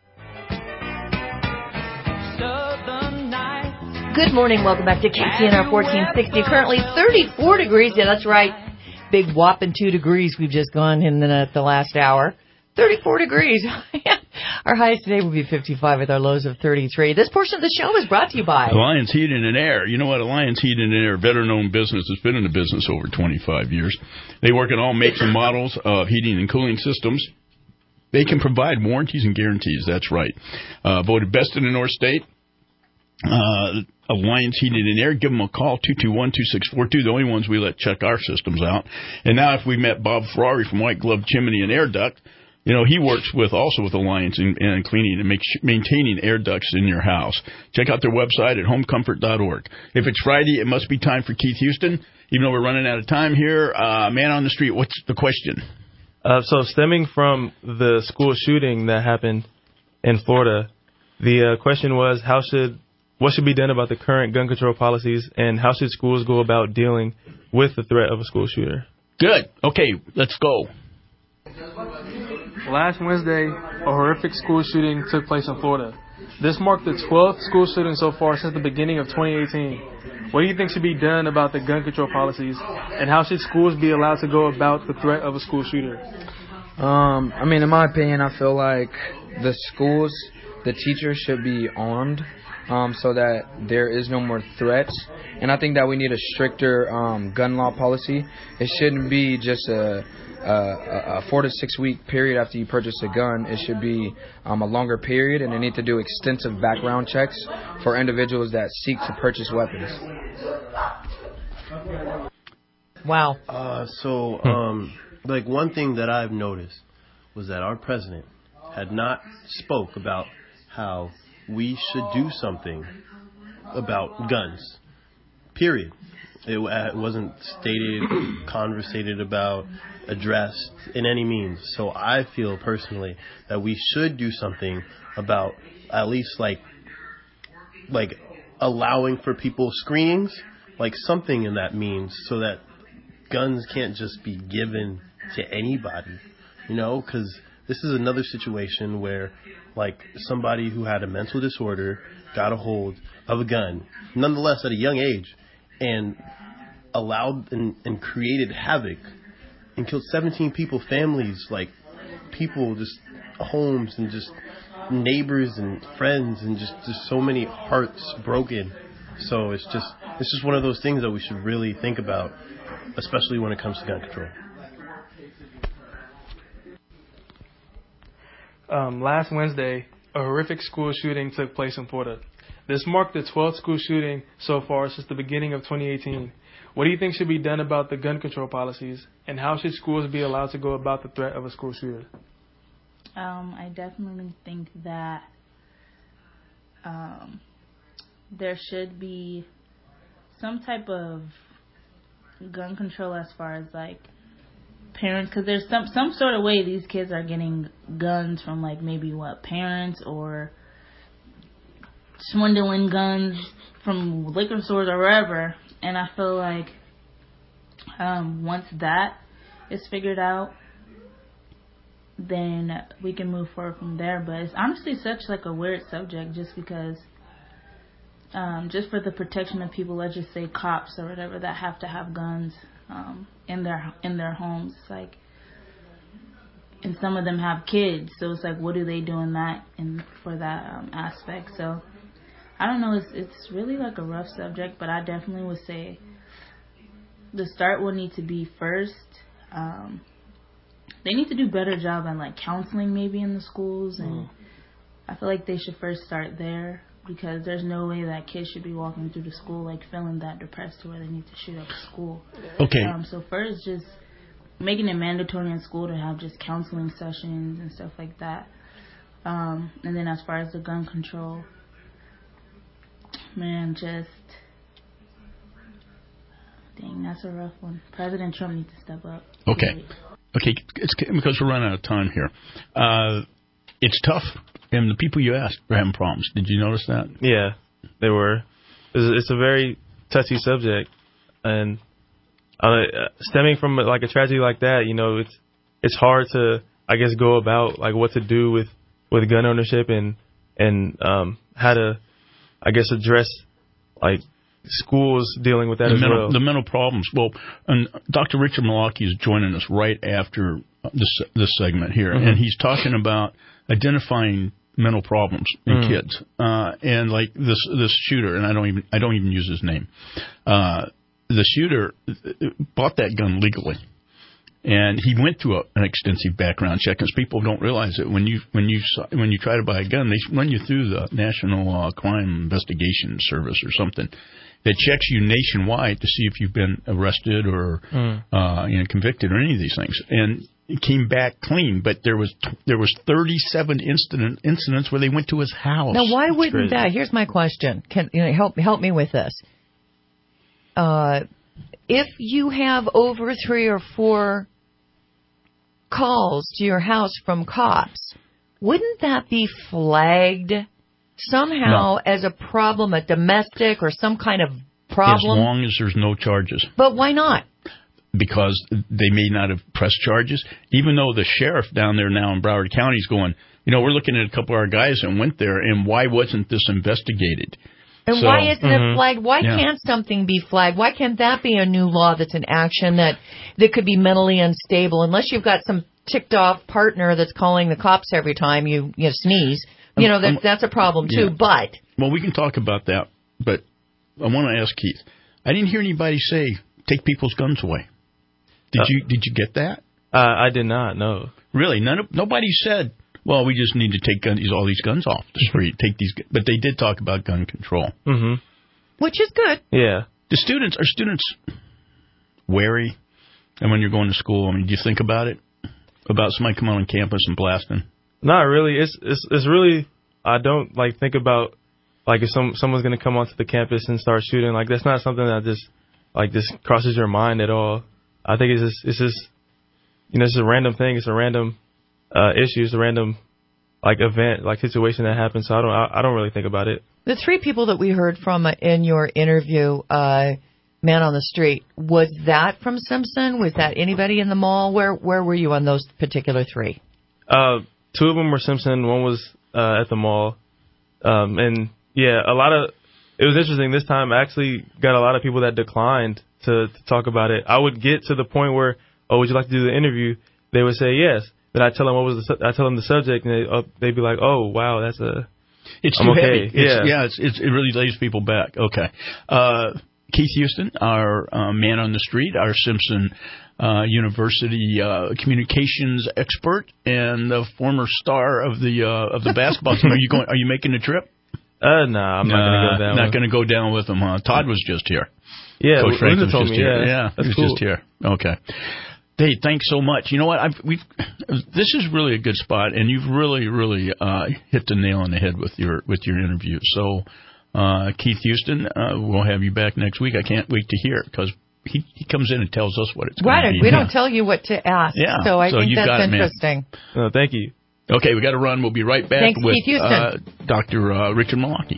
Good morning. Welcome back to K C N R fourteen sixty. Currently thirty-four degrees. Yeah, that's right. Big whopping two degrees we've just gone in the, the last hour. thirty-four degrees. Our highest today will be fifty-five with our lows of thirty-three. This portion of the show is brought to you by Alliance Heating and Air. You know what? Alliance Heating and Air, veteran-owned business, has been in the business over twenty-five years. They work in all makes and models of heating and cooling systems. They can provide warranties and guarantees. That's right. Uh, voted best in the North State. Uh, Alliance Heating and Air. Give them a call, two two one, two six four two. The only ones we let check our systems out. And now if we met Bob Ferrari from White Glove Chimney and Air Duct, you know, he works with also with Alliance and, and cleaning and make, maintaining air ducts in your house. Check out their website at home comfort dot org. If it's Friday, it must be time for Keith Houston. Even though we're running out of time here, uh, man on the street, what's the question? Uh, so stemming from the school shooting that happened in Florida, the uh, question was how should what should be done about the current gun control policies, and how should schools go about dealing with the threat of a school shooter? Good. Okay, let's go. Last Wednesday, a horrific school shooting took place in Florida. This marked the twelfth school shooting so far since the beginning of twenty eighteen. What do you think should be done about the gun control policies, and how should schools be allowed to go about the threat of a school shooter? Um, I mean, in my opinion, I feel like the schools, the teachers should be armed um, so that there is no more threats. And I think that we need a stricter um, gun law policy. It shouldn't be just a Uh, a four to six week period after you purchase a gun. It should be um, a longer period, and they need to do extensive background checks for individuals that seek to purchase weapons. Wow. Uh, so, um, like one thing that I've noticed was that our president had not spoke about how we should do something about guns. Period. It, it wasn't stated, conversated about, addressed in any means. So I feel personally that we should do something about at least like like allowing for people screenings, like something in that means, so that guns can't just be given to anybody, you know, because this is another situation where like somebody who had a mental disorder got a hold of a gun, nonetheless at a young age, and allowed and, and created havoc and killed seventeen people, families, like people, just homes and just neighbors and friends, and just, just so many hearts broken. So it's just it's just one of those things that we should really think about, especially when it comes to gun control. Um, last Wednesday, a horrific school shooting took place in Florida. This marked the twelfth school shooting so far since the beginning of twenty eighteen. What do you think should be done about the gun control policies, and how should schools be allowed to go about the threat of a school shooter? Um, I definitely think that um, there should be some type of gun control as far as like parents, because there's some some sort of way these kids are getting guns from, like maybe what parents, or swindling guns from liquor stores or wherever. And I feel like um, once that is figured out, then we can move forward from there. But it's honestly such like a weird subject, just because um, just for the protection of people, let's just say cops or whatever, that have to have guns um, in their in their homes. It's like, and some of them have kids, so it's like, what do they do in that in for that um, aspect? So I don't know. It's it's really like a rough subject, but I definitely would say the start will need to be first. Um, They need to do a better job on like counseling maybe in the schools, and mm. I feel like they should first start there, because there's no way that kids should be walking through the school like feeling that depressed to where they need to shoot up the school. Okay. Um, so first, just making it mandatory in school to have just counseling sessions and stuff like that. Um, and then as far as the gun control, man, just dang, that's a rough one. President Trump needs to step up. Okay. Really. Okay, it's because we're running out of time here. Uh, it's tough, and the people you asked were having problems. Did you notice that? Yeah, they were. It's, it's a very touchy subject, and uh, stemming from like a tragedy like that, you know, it's it's hard to, I guess, go about like what to do with, with gun ownership, and and um, how to, I guess, address like schools dealing with that the as mental, well. The mental problems. Well, and Doctor Richard Malaki is joining us right after this this segment here, mm-hmm. and he's talking about identifying mental problems in mm. kids, uh, and like this this shooter, and I don't even I don't even use his name. Uh, the shooter bought that gun legally, and he went through a, an extensive background check. Because people don't realize that when you when you when you try to buy a gun, they run you through the National uh, Crime Investigation Service or something that checks you nationwide to see if you've been arrested or mm. uh, you know, convicted or any of these things, and it came back clean. But there was there was thirty-seven incident incidents where they went to his house. Now, why wouldn't that? Here's my question. Can you know, help help me with this? Uh, if you have over three or four calls to your house from cops, wouldn't that be flagged somehow no. as a problem, a domestic or some kind of problem? As long as there's no charges. But why not? Because they may not have pressed charges, even though the sheriff down there now in Broward County is going, you know, we're looking at a couple of our guys that went there, and why wasn't this investigated? And so, why isn't mm-hmm. it flagged? Why yeah. can't something be flagged? Why can't that be a new law that's in action that, that could be mentally unstable, unless you've got some ticked off partner that's calling the cops every time you, you sneeze? You know, that, um, that's a problem, too, yeah. but... Well, we can talk about that, but I want to ask Keith. I didn't hear anybody say, take people's guns away. Did uh, you Did you get that? Uh, I did not, no. Really? None of, nobody said, well, we just need to take guns, all these guns off the street. Take these, But they did talk about gun control. Mm-hmm. Which is good. Yeah. The students, are students wary? And when you're going to school, I mean, do you think about it? About somebody coming on campus and blasting? Not really. It's it's it's really, I don't like think about like if some someone's gonna come onto the campus and start shooting. Like that's not something that just like just crosses your mind at all. I think it's just it's just you know it's a random thing. It's a random uh, issue. It's a random like event, like situation that happens. So I don't I, I don't really think about it. The three people that we heard from in your interview, uh, Man on the Street, was that from Simpson? Was that anybody in the mall? Where where were you on those particular three? Uh. Two of them were Simpson. One was uh, at the mall. Um, and, yeah, a lot of – it was interesting. This time I actually got a lot of people that declined to, to talk about it. I would get to the point where, "Oh, would you like to do the interview?" They would say yes. Then I tell them what was the su- I tell them the subject, and they uh, they'd be like, "Oh, wow, that's a it's I'm too okay." heavy." It's, Yeah, yeah, it's, it's, it really lays people back. Okay, uh, Keith Houston, our uh, man on the street, our Simpson uh, University uh, communications expert, and the former star of the uh, of the basketball team. Are you going? Are you making a trip? Uh, no, nah, I'm not uh, going to go down. Not going to go down with them, huh? Todd was just here. Yeah, Coach Franklin was told just me, here. Yeah, yeah that's he was cool. just here. Okay. Hey, thanks so much. You know what? I've, we've this is really a good spot, and you've really, really uh, hit the nail on the head with your with your interview. So, uh, Keith Houston, uh, we'll have you back next week. I can't wait to hear it because he, he comes in and tells us what it's going Right, to be. we don't tell you what to ask. Yeah, so I so think you that's got it, man. interesting. Oh, thank you. Okay, we got to run. We'll be right back Thanks, with Keith Houston. uh, Doctor Uh, Richard Malaki.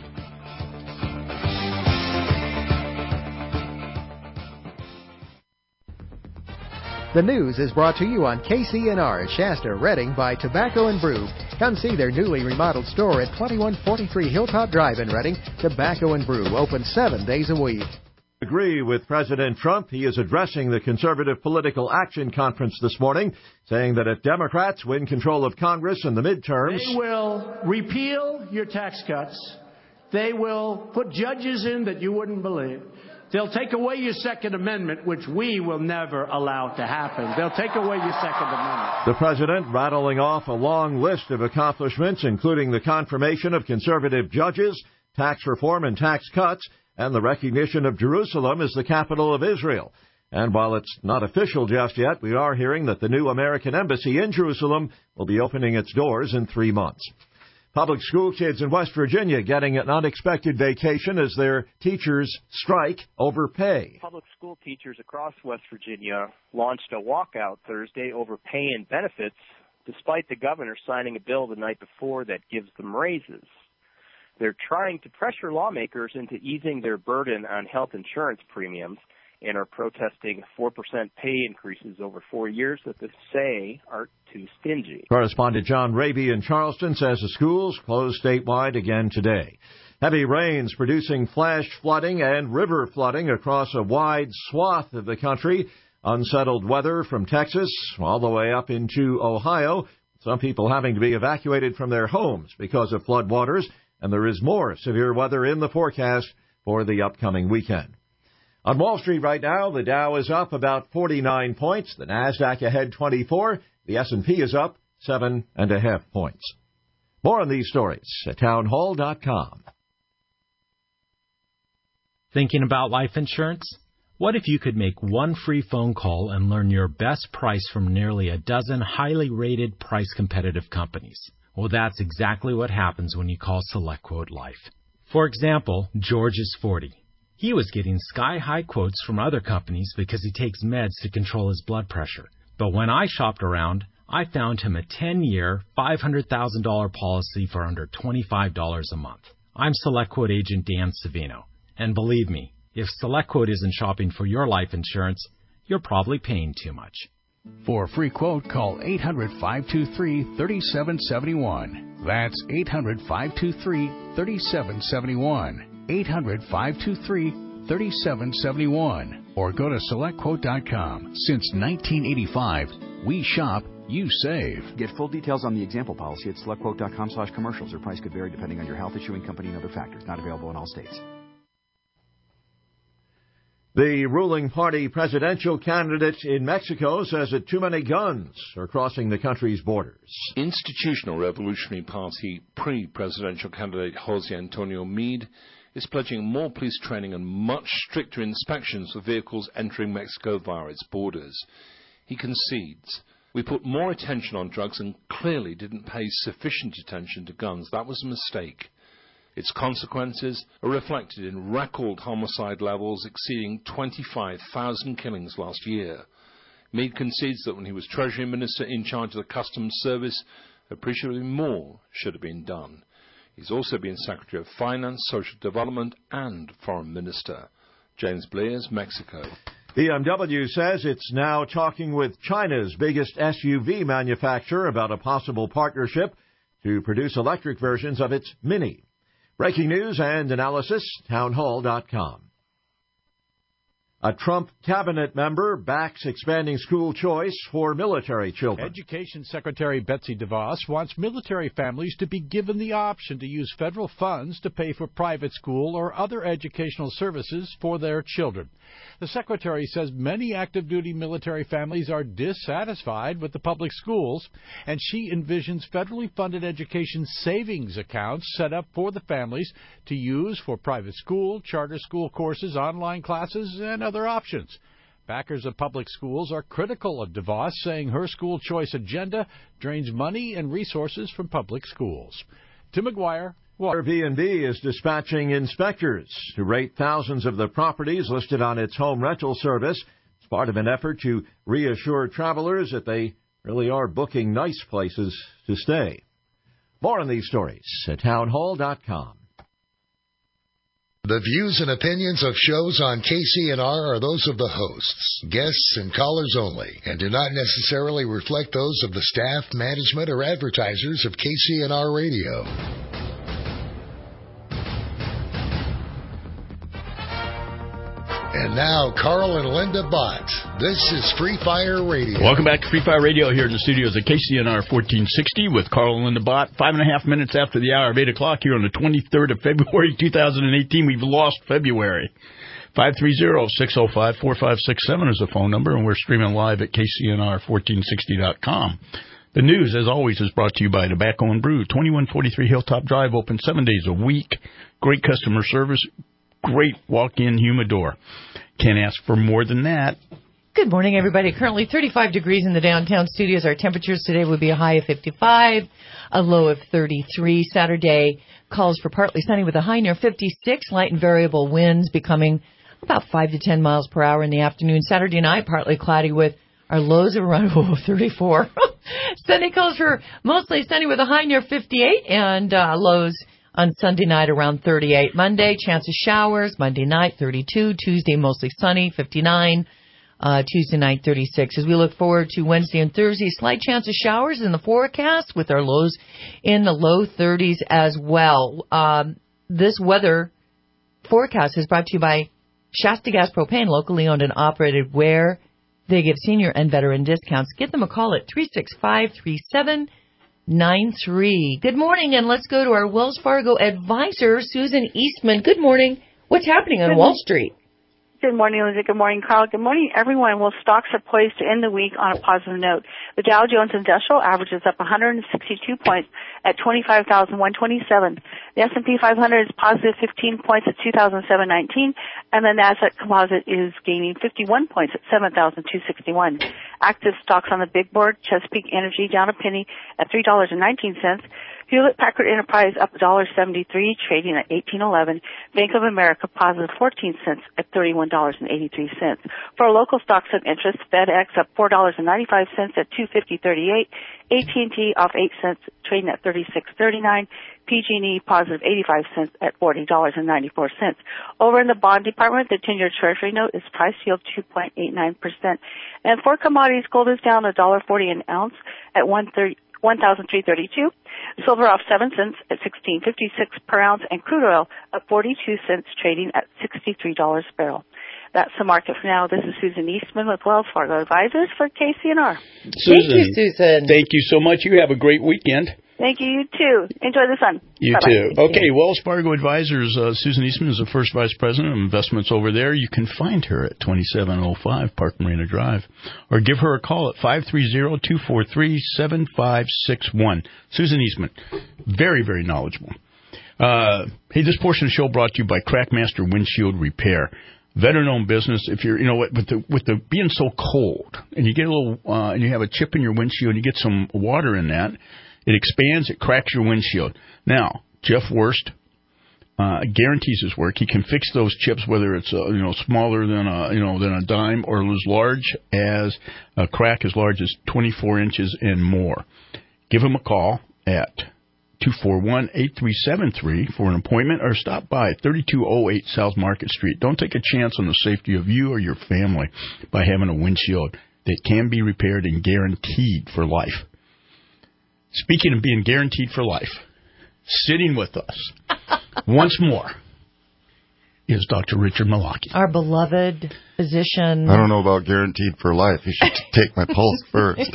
The news is brought to you on K C N R Shasta, Redding by Tobacco and Brew. Come see their newly remodeled store at twenty-one forty-three Hilltop Drive in Redding. Tobacco and Brew, open seven days a week. Agree with President Trump. He is addressing the Conservative Political Action Conference this morning, saying that if Democrats win control of Congress in the midterms, they will repeal your tax cuts. They will put judges in that you wouldn't believe. They'll take away your Second Amendment, which we will never allow to happen. They'll take away your Second Amendment. The president rattling off a long list of accomplishments, including the confirmation of conservative judges, tax reform and tax cuts, and the recognition of Jerusalem as the capital of Israel. And while it's not official just yet, we are hearing that the new American embassy in Jerusalem will be opening its doors in three months. Public school kids in West Virginia getting an unexpected vacation as their teachers strike over pay. Public school teachers across West Virginia launched a walkout Thursday over pay and benefits, despite the governor signing a bill the night before that gives them raises. They're trying to pressure lawmakers into easing their burden on health insurance premiums and are protesting four percent pay increases over four years that they say are too stingy. Correspondent John Raby in Charleston says the schools closed statewide again today. Heavy rains producing flash flooding and river flooding across a wide swath of the country. Unsettled weather from Texas all the way up into Ohio. Some people having to be evacuated from their homes because of floodwaters. And there is more severe weather in the forecast for the upcoming weekend. On Wall Street right now, the Dow is up about forty-nine points. The Nasdaq ahead twenty-four. The S and P is up seven and a half points. More on these stories at townhall dot com. Thinking about life insurance? What if you could make one free phone call and learn your best price from nearly a dozen highly rated, price-competitive companies? Well, that's exactly what happens when you call SelectQuote Life. For example, George is forty. He was getting sky-high quotes from other companies because he takes meds to control his blood pressure. But when I shopped around, I found him a ten-year, five hundred thousand dollars policy for under twenty-five dollars a month. I'm SelectQuote agent Dan Savino. And believe me, if SelectQuote isn't shopping for your life insurance, you're probably paying too much. For a free quote, call eight hundred, five two three, three seven seven one. That's eight hundred, five two three, three seven seven one. eight hundred, five two three, three seven seven one. Or go to select quote dot com. Since nineteen eighty-five, we shop, you save. Get full details on the example policy at select quote dot com slash commercials. Or price could vary depending on your health, issuing company, and other factors. Not available in all states. The ruling party presidential candidate in Mexico says that too many guns are crossing the country's borders. Institutional Revolutionary Party pre-presidential candidate Jose Antonio Meade is pledging more police training and much stricter inspections for vehicles entering Mexico via its borders. He concedes, "We put more attention on drugs and clearly didn't pay sufficient attention to guns. That was a mistake." Its consequences are reflected in record homicide levels exceeding twenty-five thousand killings last year. Meade concedes that when he was Treasury Minister in charge of the Customs Service, appreciably more should have been done. He's also been Secretary of Finance, Social Development, and Foreign Minister. James Blears, Mexico. B M W says it's now talking with China's biggest S U V manufacturer about a possible partnership to produce electric versions of its Mini. Breaking news and analysis, townhall dot com. A Trump cabinet member backs expanding school choice for military children. Education Secretary Betsy DeVos wants military families to be given the option to use federal funds to pay for private school or other educational services for their children. The secretary says many active-duty military families are dissatisfied with the public schools, and she envisions federally funded education savings accounts set up for the families to use for private school, charter school courses, online classes, and other options. Backers of public schools are critical of DeVos, saying her school choice agenda drains money and resources from public schools. Tim McGuire. Airbnb is dispatching inspectors to rate thousands of the properties listed on its home rental service. It's part of an effort to reassure travelers that they really are booking nice places to stay. More on these stories at townhall dot com. The views and opinions of shows on K C N R are those of the hosts, guests, and callers only, and do not necessarily reflect those of the staff, management, or advertisers of K C N R Radio. And now, Carl and Linda Bott. This is Free Fire Radio. Welcome back to Free Fire Radio here in the studios at K C N R fourteen sixty with Carl and Linda Bott. Five and a half minutes after the hour of eight o'clock here on the twenty-third of February, two thousand eighteen. We've lost February. five three zero, six zero five, four five six seven is the phone number, and we're streaming live at K C N R fourteen sixty dot com. The news, as always, is brought to you by Tobacco and Brew, twenty-one forty-three Hilltop Drive, open seven days a week. Great customer service. Great walk-in humidor. Can't ask for more than that. Good morning, everybody. Currently thirty-five degrees in the downtown studios. Our temperatures today would be a high of fifty-five, a low of thirty-three. Saturday calls for partly sunny with a high near fifty-six. Light and variable winds becoming about five to ten miles per hour in the afternoon. Saturday night, partly cloudy with our lows of around oh, thirty-four. Sunday calls for mostly sunny with a high near fifty-eight and uh, lows on Sunday night around thirty-eight. Monday, chance of showers. Monday night, thirty-two. Tuesday, mostly sunny, fifty-nine. Uh, Tuesday night, thirty-six. As we look forward to Wednesday and Thursday, slight chance of showers in the forecast with our lows in the low thirties as well. Um, this weather forecast is brought to you by Shasta Gas Propane, locally owned and operated, where they give senior and veteran discounts. Give them a call at three six five, three seven nine three. Good morning, and let's go to our Wells Fargo advisor, Susan Eastman. Good morning. What's happening on Wall Street? Good morning, Lindsay. Good morning, Carl. Good morning, everyone. Well, stocks are poised to end the week on a positive note. The Dow Jones Industrial Average is up one hundred sixty-two points at twenty-five thousand one hundred twenty-seven. The S and P five hundred is positive fifteen points at two thousand seven hundred nineteen, and the Nasdaq Composite is gaining fifty-one points at seven thousand two hundred sixty-one. Active stocks on the big board: Chesapeake Energy down a penny at three dollars and nineteen cents. Hewlett Packard Enterprise up one dollar seventy-three, trading at eighteen eleven. Bank of America positive fourteen cents at thirty-one dollars and eighty-three cents. For our local stocks of interest, FedEx up four dollars and ninety-five cents at two fifty thirty-eight. A T and T off eight cents, trading at thirty-six thirty-nine. P G and E positive eighty-five cents at forty dollars and ninety-four cents. Over in the bond department, the ten-year Treasury note is price yield two point eight nine percent. And for commodities, gold is down one dollar forty an ounce at one thousand three hundred thirty-two. Silver off seven cents at sixteen fifty-six per ounce, and crude oil up forty-two cents, trading at sixty-three dollars a barrel. That's the market for now. This is Susan Eastman with Wells Fargo Advisors for K C N R. Susan, thank you, Susan. Thank you so much. You have a great weekend. Thank you. You too. Enjoy the sun. You Bye-bye. too. Okay, Wells Fargo Advisors, uh, Susan Eastman is the first vice president of investments over there. You can find her at twenty-seven oh five Park Marina Drive, or give her a call at five three zero, two four three, seven five six one. Susan Eastman, very, very knowledgeable. Uh, hey, this portion of the show brought to you by Crackmaster Windshield Repair. Veteran-owned business. If you're, you know, with the with the being so cold, and you get a little, uh, and you have a chip in your windshield, and you get some water in that, it expands, it cracks your windshield. Now, Jeff Wurst uh, guarantees his work. He can fix those chips, whether it's uh, you know smaller than a you know than a dime, or as large as a crack as large as twenty-four inches and more. Give him a call at two four one, eight three seven three for an appointment, or stop by at thirty-two oh eight South Market Street. Don't take a chance on the safety of you or your family by having a windshield that can be repaired and guaranteed for life. Speaking of being guaranteed for life, sitting with us once more, is Doctor Richard Malaki. Our beloved physician. I don't know about guaranteed for life. You should take my pulse first.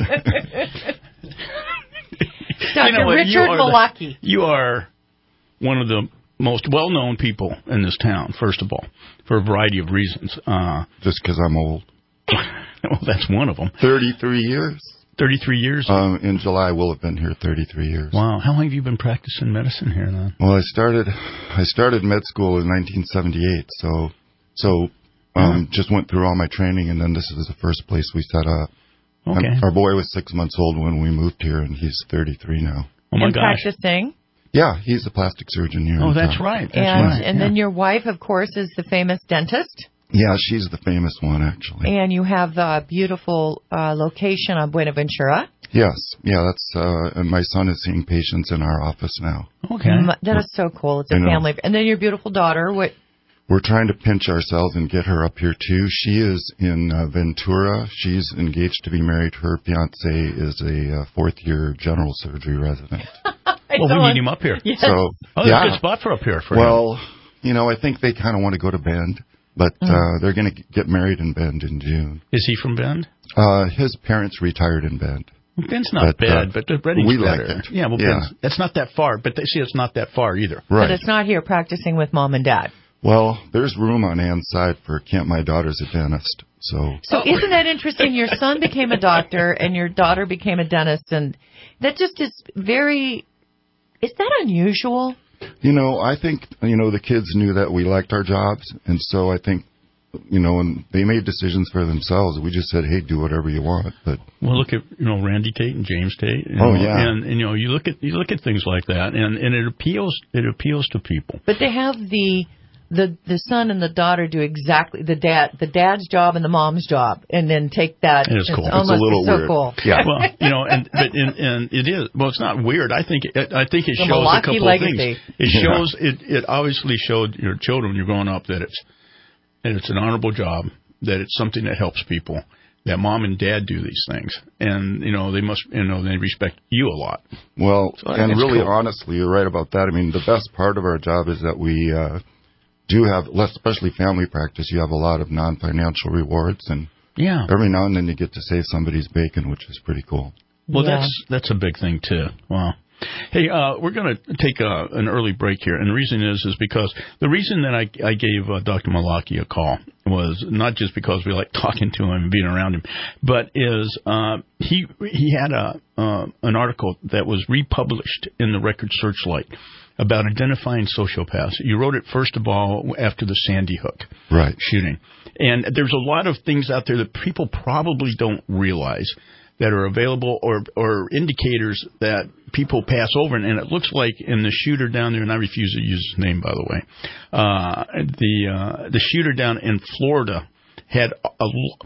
Doctor You know what? Richard You are the- Malaki. You are one of the most well-known people in this town, first of all, for a variety of reasons. Uh, Just because I'm old. Well, that's one of them. thirty-three years. thirty-three years? Um, in July, we'll have been here thirty-three years. Wow. How long have you been practicing medicine here, then? Well, I started I started med school in nineteen seventy-eight, so so um, just went through all my training, and then this was the first place we set up. Okay. And our boy was six months old when we moved here, and he's thirty-three now. Oh, my and gosh. practicing. Yeah, he's a plastic surgeon here. Oh, in that's town. right. That's and right. and yeah. then your wife, of course, is the famous dentist. Yeah, she's the famous one, actually. And you have the beautiful uh, location on Buenaventura. Yes, yeah, that's, uh, and my son is seeing patients in our office now. Okay. Mm, that is so cool. It's a I know. family. And then your beautiful daughter. What? We're trying to pinch ourselves and get her up here, too. She is in uh, Ventura. She's engaged to be married. Her fiancé is a uh, fourth-year general surgery resident. Well, we need him up here. Yes. So, Oh, that's yeah. a good spot for up here for him. Well, you know, I think they kind of want to go to Bend, but Mm. uh, they're going to get married in Bend in June. Is he from Bend? Uh, his parents retired in Bend. Well, Bend's not But, bad, uh, but the Reading's we like better. it. Yeah, well, Yeah. Bend's, that's not that far, but they see it's not that far either. Right. But it's not here practicing with mom and dad. Well, there's room on Ann's side for Kent. My daughter's a dentist, so. So isn't that interesting? Your son became a doctor and your daughter became a dentist, and that just is very. Is that unusual? You know, I think, you know, the kids knew that we liked our jobs, and so I think, you know, and they made decisions for themselves. We just said, hey, do whatever you want, but. Well, look at, you know, Randy Tate and James Tate. You Oh, know, yeah. And, and, you know, you look at you look at things like that, and, and it appeals it appeals to people. But they have the the the son and the daughter do exactly the dad the dad's job and the mom's job, and then take that. It is cool. It's a almost little so weird. cool. Yeah. Well, you know, and but and, and it is. Well, it's not weird. I think it, I think it The shows a Malaki couple legacy. of things. It Yeah. shows it. It obviously showed your children when you're growing up that it's that it's an honorable job, that it's something that helps people, that mom and dad do these things, and you know they must, you know, they respect you a lot. Well, So I think and it's really, cool. honestly, you're right about that. I mean, the best part of our job is that we uh, do have, less, especially family practice, you have a lot of non-financial rewards, and Yeah. every now and then you get to save somebody's bacon, which is pretty cool. Well, Yeah. that's that's a big thing too. Wow. Hey, uh, we're going to take a, an early break here, and the reason is is because the reason that I, I gave uh, Doctor Malaki a call was not just because we like talking to him and being around him, but is uh, he he had a uh, an article that was republished in the Record Searchlight about identifying sociopaths. You wrote it first of all after the Sandy Hook right. shooting, and there's a lot of things out there that people probably don't realize that are available, or or indicators that people pass over. And it looks like in the shooter down there, and I refuse to use his name, by the way, uh, the uh, the shooter down in Florida had a,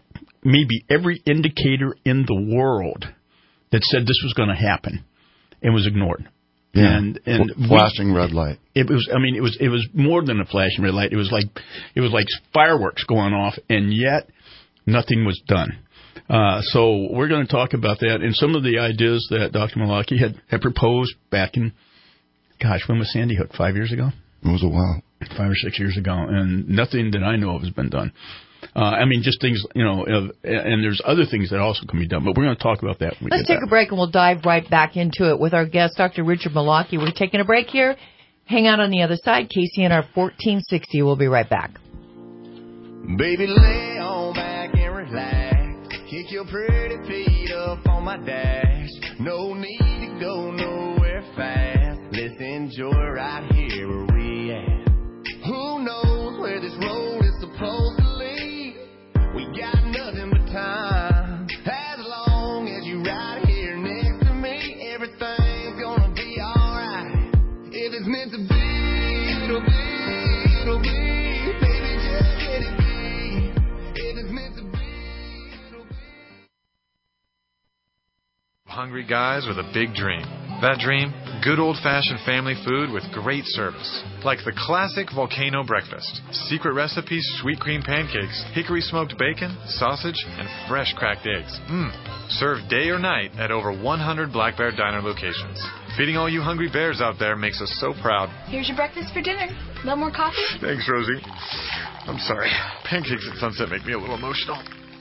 maybe every indicator in the world that said this was going to happen, and was ignored. Yeah. And and F- flashing red light. It was. I mean, it was. It was more than a flashing red light. It was like it was like fireworks going off, and yet nothing was done. Uh, so we're going to talk about that and some of the ideas that Doctor Malaki had, had proposed back in, gosh, when was Sandy Hook? Five years ago? It was a while. Five or six years ago, and nothing that I know of has been done. Uh, I mean, just things, you know, uh, and there's other things that also can be done, but we're going to talk about that when we Let's get take back. a break and we'll dive right back into it with our guest, Doctor Richard Malaki. We're taking a break here. Hang out on the other side. K C N R fourteen sixty. We'll be right back. Baby, lay on back and relax. Kick your pretty feet up on my dash. No need to go nowhere fast. Let's enjoy right here where we at. Who knows where this road is supposed to lead? We got nothing but time. As long as you right here next to me, everything's gonna be alright. If it's meant to be, it'll be, it'll be. Baby, just let it be. If it's meant to be. Hungry guys with a big dream. That dream? Good old-fashioned family food with great service. Like the classic Volcano breakfast. Secret recipes, sweet cream pancakes, hickory smoked bacon, sausage, and fresh cracked eggs. Mmm. Served day or night at over one hundred Black Bear Diner locations. Feeding all you hungry bears out there makes us so proud. Here's your breakfast for dinner. No more coffee? Thanks, Rosie. I'm sorry. Pancakes at Sunset make me a little emotional.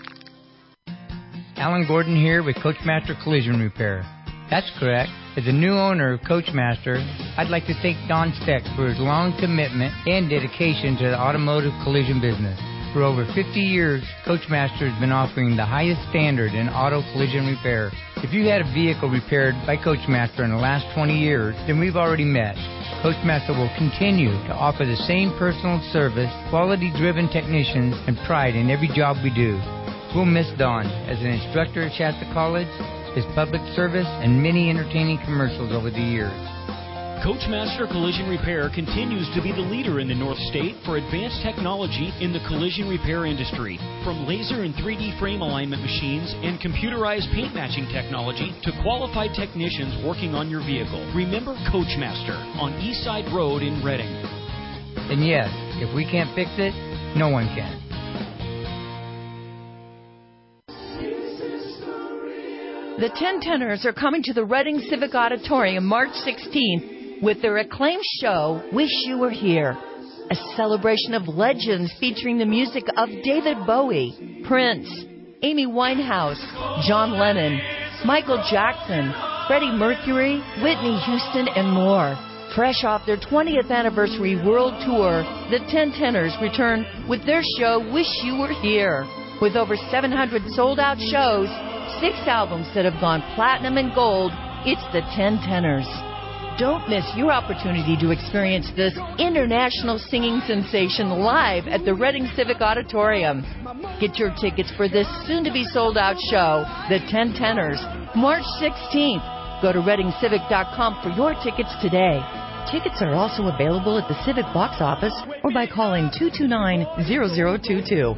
Alan Gordon here with Coachmaster Collision Repair. That's correct. As a new owner of Coachmaster, I'd like to thank Don Steck for his long commitment and dedication to the automotive collision business. For over fifty years, Coachmaster has been offering the highest standard in auto collision repair. If you had a vehicle repaired by Coachmaster in the last twenty years, then we've already met. Coachmaster will continue to offer the same personal service, quality-driven technicians, and pride in every job we do. We'll miss Don as an instructor at Shasta College, his public service, and many entertaining commercials over the years. Coachmaster Collision Repair continues to be the leader in the North State for advanced technology in the collision repair industry. From laser and three D frame alignment machines and computerized paint matching technology to qualified technicians working on your vehicle. Remember Coachmaster on Eastside Road in Reading. And yes, if we can't fix it, no one can. The Ten Tenors are coming to the Reading Civic Auditorium March sixteenth with their acclaimed show, Wish You Were Here, a celebration of legends featuring the music of David Bowie, Prince, Amy Winehouse, John Lennon, Michael Jackson, Freddie Mercury, Whitney Houston, and more. Fresh off their twentieth anniversary world tour, the Ten Tenors return with their show, Wish You Were Here. With over seven hundred sold-out shows, six albums that have gone platinum and gold, it's the Ten Tenors. Don't miss your opportunity to experience this international singing sensation live at the Reading Civic Auditorium. Get your tickets for this soon-to-be sold-out show, the Ten Tenors, March sixteenth. Go to reading civic dot com for your tickets today. Tickets are also available at the Civic box office or by calling two two nine, zero zero two two.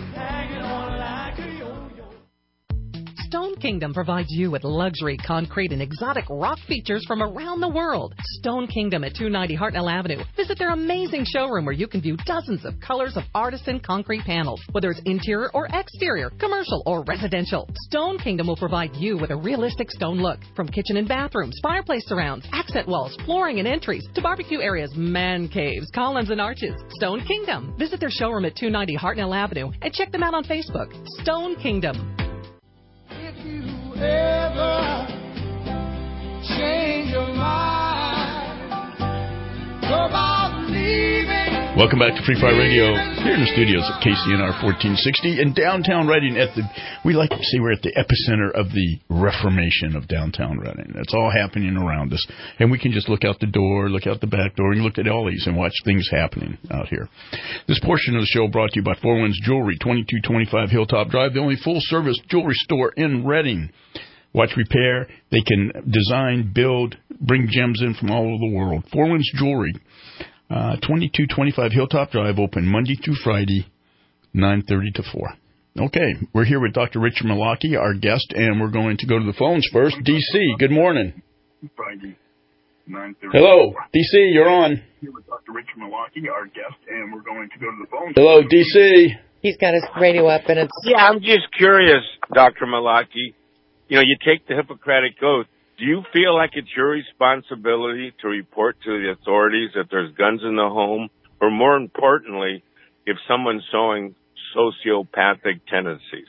Stone Kingdom provides you with luxury concrete and exotic rock features from around the world. Stone Kingdom at two ninety Hartnell Avenue. Visit their amazing showroom where you can view dozens of colors of artisan concrete panels, whether it's interior or exterior, commercial or residential. Stone Kingdom will provide you with a realistic stone look, from kitchen and bathrooms, fireplace surrounds, accent walls, flooring and entries, to barbecue areas, man caves, columns and arches. Stone Kingdom. Visit their showroom at two ninety Hartnell Avenue and check them out on Facebook. Stone Kingdom. Ever change your mind about leaving. Welcome back to Free Fire Radio here in the studios at K C N R fourteen sixty in downtown Reading. At the, we like to say we're at the epicenter of the Reformation of downtown Reading. It's all happening around us, and we can just look out the door, look out the back door, and look at all these and watch things happening out here. This portion of the show brought to you by Four Winds Jewelry, twenty-two twenty-five Hilltop Drive, the only full-service jewelry store in Reading. Watch repair. They can design, build, bring gems in from all over the world. Four Winds Jewelry, uh, twenty-two twenty-five Hilltop Drive, open Monday through Friday, nine thirty to four. Okay, we're here with Doctor Richard Malaki, our guest, and we're going to go to the phones first. D C, good morning. Friday, nine thirty. Hello, D C, you're on. Here with Doctor Richard Malaki, our guest, and we're going to go to the phones. Hello, D C. He's got his radio up, and it's... Yeah, I'm just curious, Doctor Malaki. You know, you take the Hippocratic Oath. Do you feel like it's your responsibility to report to the authorities if there's guns in the home? Or more importantly, if someone's showing sociopathic tendencies?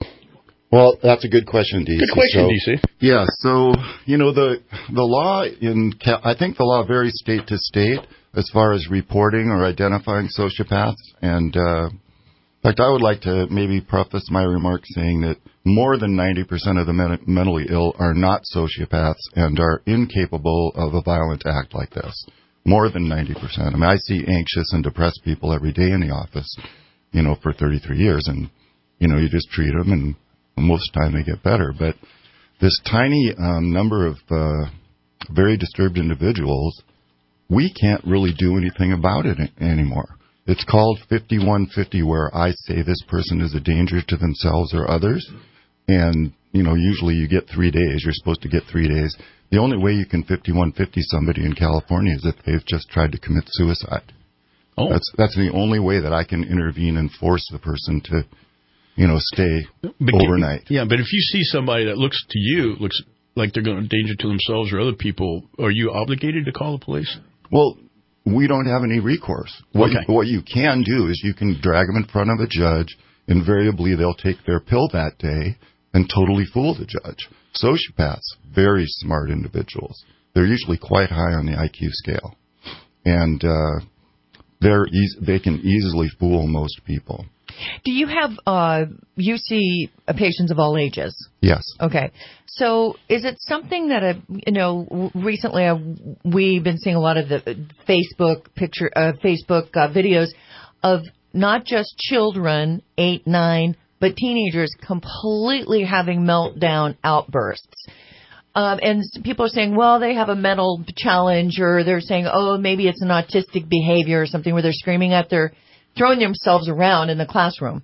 Well, that's a good question, D C. Good question, so, D C. Yeah, so, you know, the the law in, I think the law varies state to state as far as reporting or identifying sociopaths. And, uh, in fact, I would like to maybe preface my remarks saying that more than ninety percent of the men- mentally ill are not sociopaths and are incapable of a violent act like this. More than ninety percent. I mean, I see anxious and depressed people every day in the office, you know, for thirty-three years. And, you know, you just treat them and most of the time they get better. But this tiny um, number of uh, very disturbed individuals, we can't really do anything about it anymore. It's called fifty-one fifty, where I say this person is a danger to themselves or others. And, you know, usually you get three days. You're supposed to get three days. The only way you can fifty-one fifty somebody in California is if they've just tried to commit suicide. Oh. That's that's the only way that I can intervene and force the person to, you know, stay but overnight. Can, yeah, but if you see somebody that looks to you, looks like they're going to danger to themselves or other people, are you obligated to call the police? Well, we don't have any recourse. What, Okay. you, what you can do is you can drag them in front of a judge. Invariably, they'll take their pill that day and totally fool the judge. Sociopaths, very smart individuals. They're usually quite high on the I Q scale. And uh, they're e- they can easily fool most people. Do you have, uh, you see uh, patients of all ages? Yes. Okay. So is it something that, uh, you know, w- recently uh, we've been seeing a lot of the Facebook picture, uh, Facebook uh, videos of not just children, eight, nine, but teenagers completely having meltdown outbursts. Um, and people are saying, well, they have a mental challenge, or they're saying, oh, maybe it's an autistic behavior or something where they're screaming at their, throwing themselves around in the classroom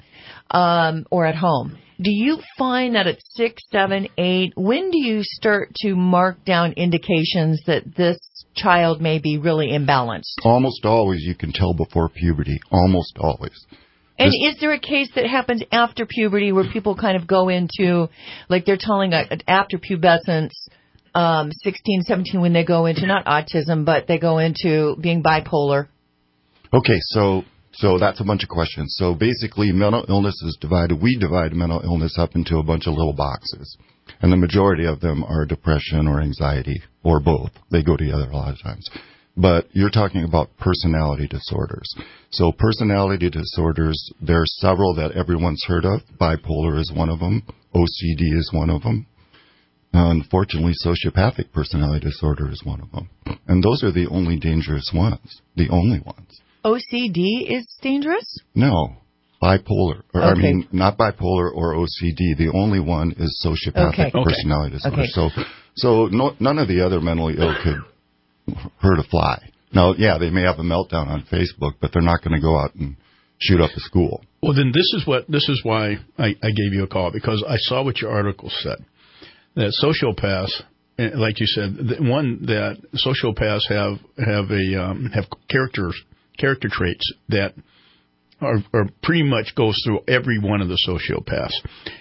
um, or at home. Do you find that at six, seven, eight, when do you start to mark down indications that this child may be really imbalanced? Almost always you can tell before puberty. Almost always. And This- is there a case that happens after puberty where people kind of go into, like they're telling a, after pubescence, um, sixteen, seventeen, when they go into not autism, but they go into being bipolar? Okay, so so that's a bunch of questions. So basically, mental illness is divided. We divide mental illness up into a bunch of little boxes, and the majority of them are depression or anxiety or both. They go together a lot of times. But you're talking about personality disorders. So personality disorders, there are several that everyone's heard of. Bipolar is one of them. O C D is one of them. Unfortunately, sociopathic personality disorder is one of them. And those are the only dangerous ones, the only ones. O C D is dangerous? No, bipolar. Or, I Okay. mean, not bipolar or O C D. The only one is sociopathic Okay. Okay. personality disorder. Okay. So, so no, none of the other mentally ill could hurt a fly. Now, yeah, they may have a meltdown on Facebook, but they're not going to go out and shoot up a school. Well, then this is what this is why I, I gave you a call, because I saw what your article said, that sociopaths, eh, like you said, the one that sociopaths have have a um, have characters character traits that are, are pretty much goes through every one of the sociopaths,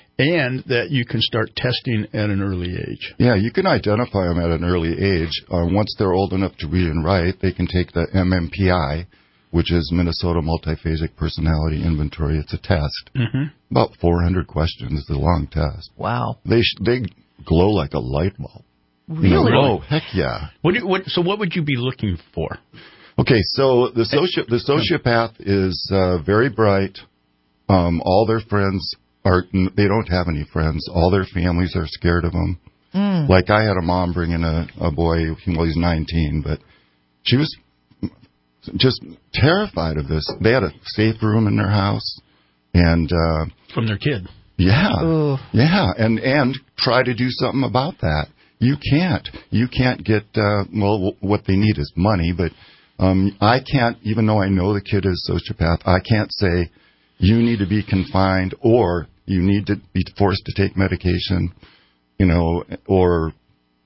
and that you can start testing at an early age. Yeah, you can identify them at an early age. Uh, once they're old enough to read and write, they can take the M M P I, which is Minnesota Multiphasic Personality Inventory. It's a test. Mm-hmm. About four hundred questions. It's a long test. Wow. They sh- they glow like a light bulb. Really? You know, oh, heck yeah. What, do, what? So what would you be looking for? Okay, so the soci- the sociopath is uh, very bright. Um, all their friends are, they don't have any friends. All their families are scared of them. Mm. Like I had a mom bring in a, a boy, well, he's nineteen, but she was just terrified of this. They had a safe room in their house. And uh, from their kid. Yeah. Ooh. Yeah, and, and try to do something about that. You can't. You can't get, uh, well, w- what they need is money, but um, I can't, even though I know the kid is sociopath, I can't say you need to be confined or you need to be forced to take medication, you know, or,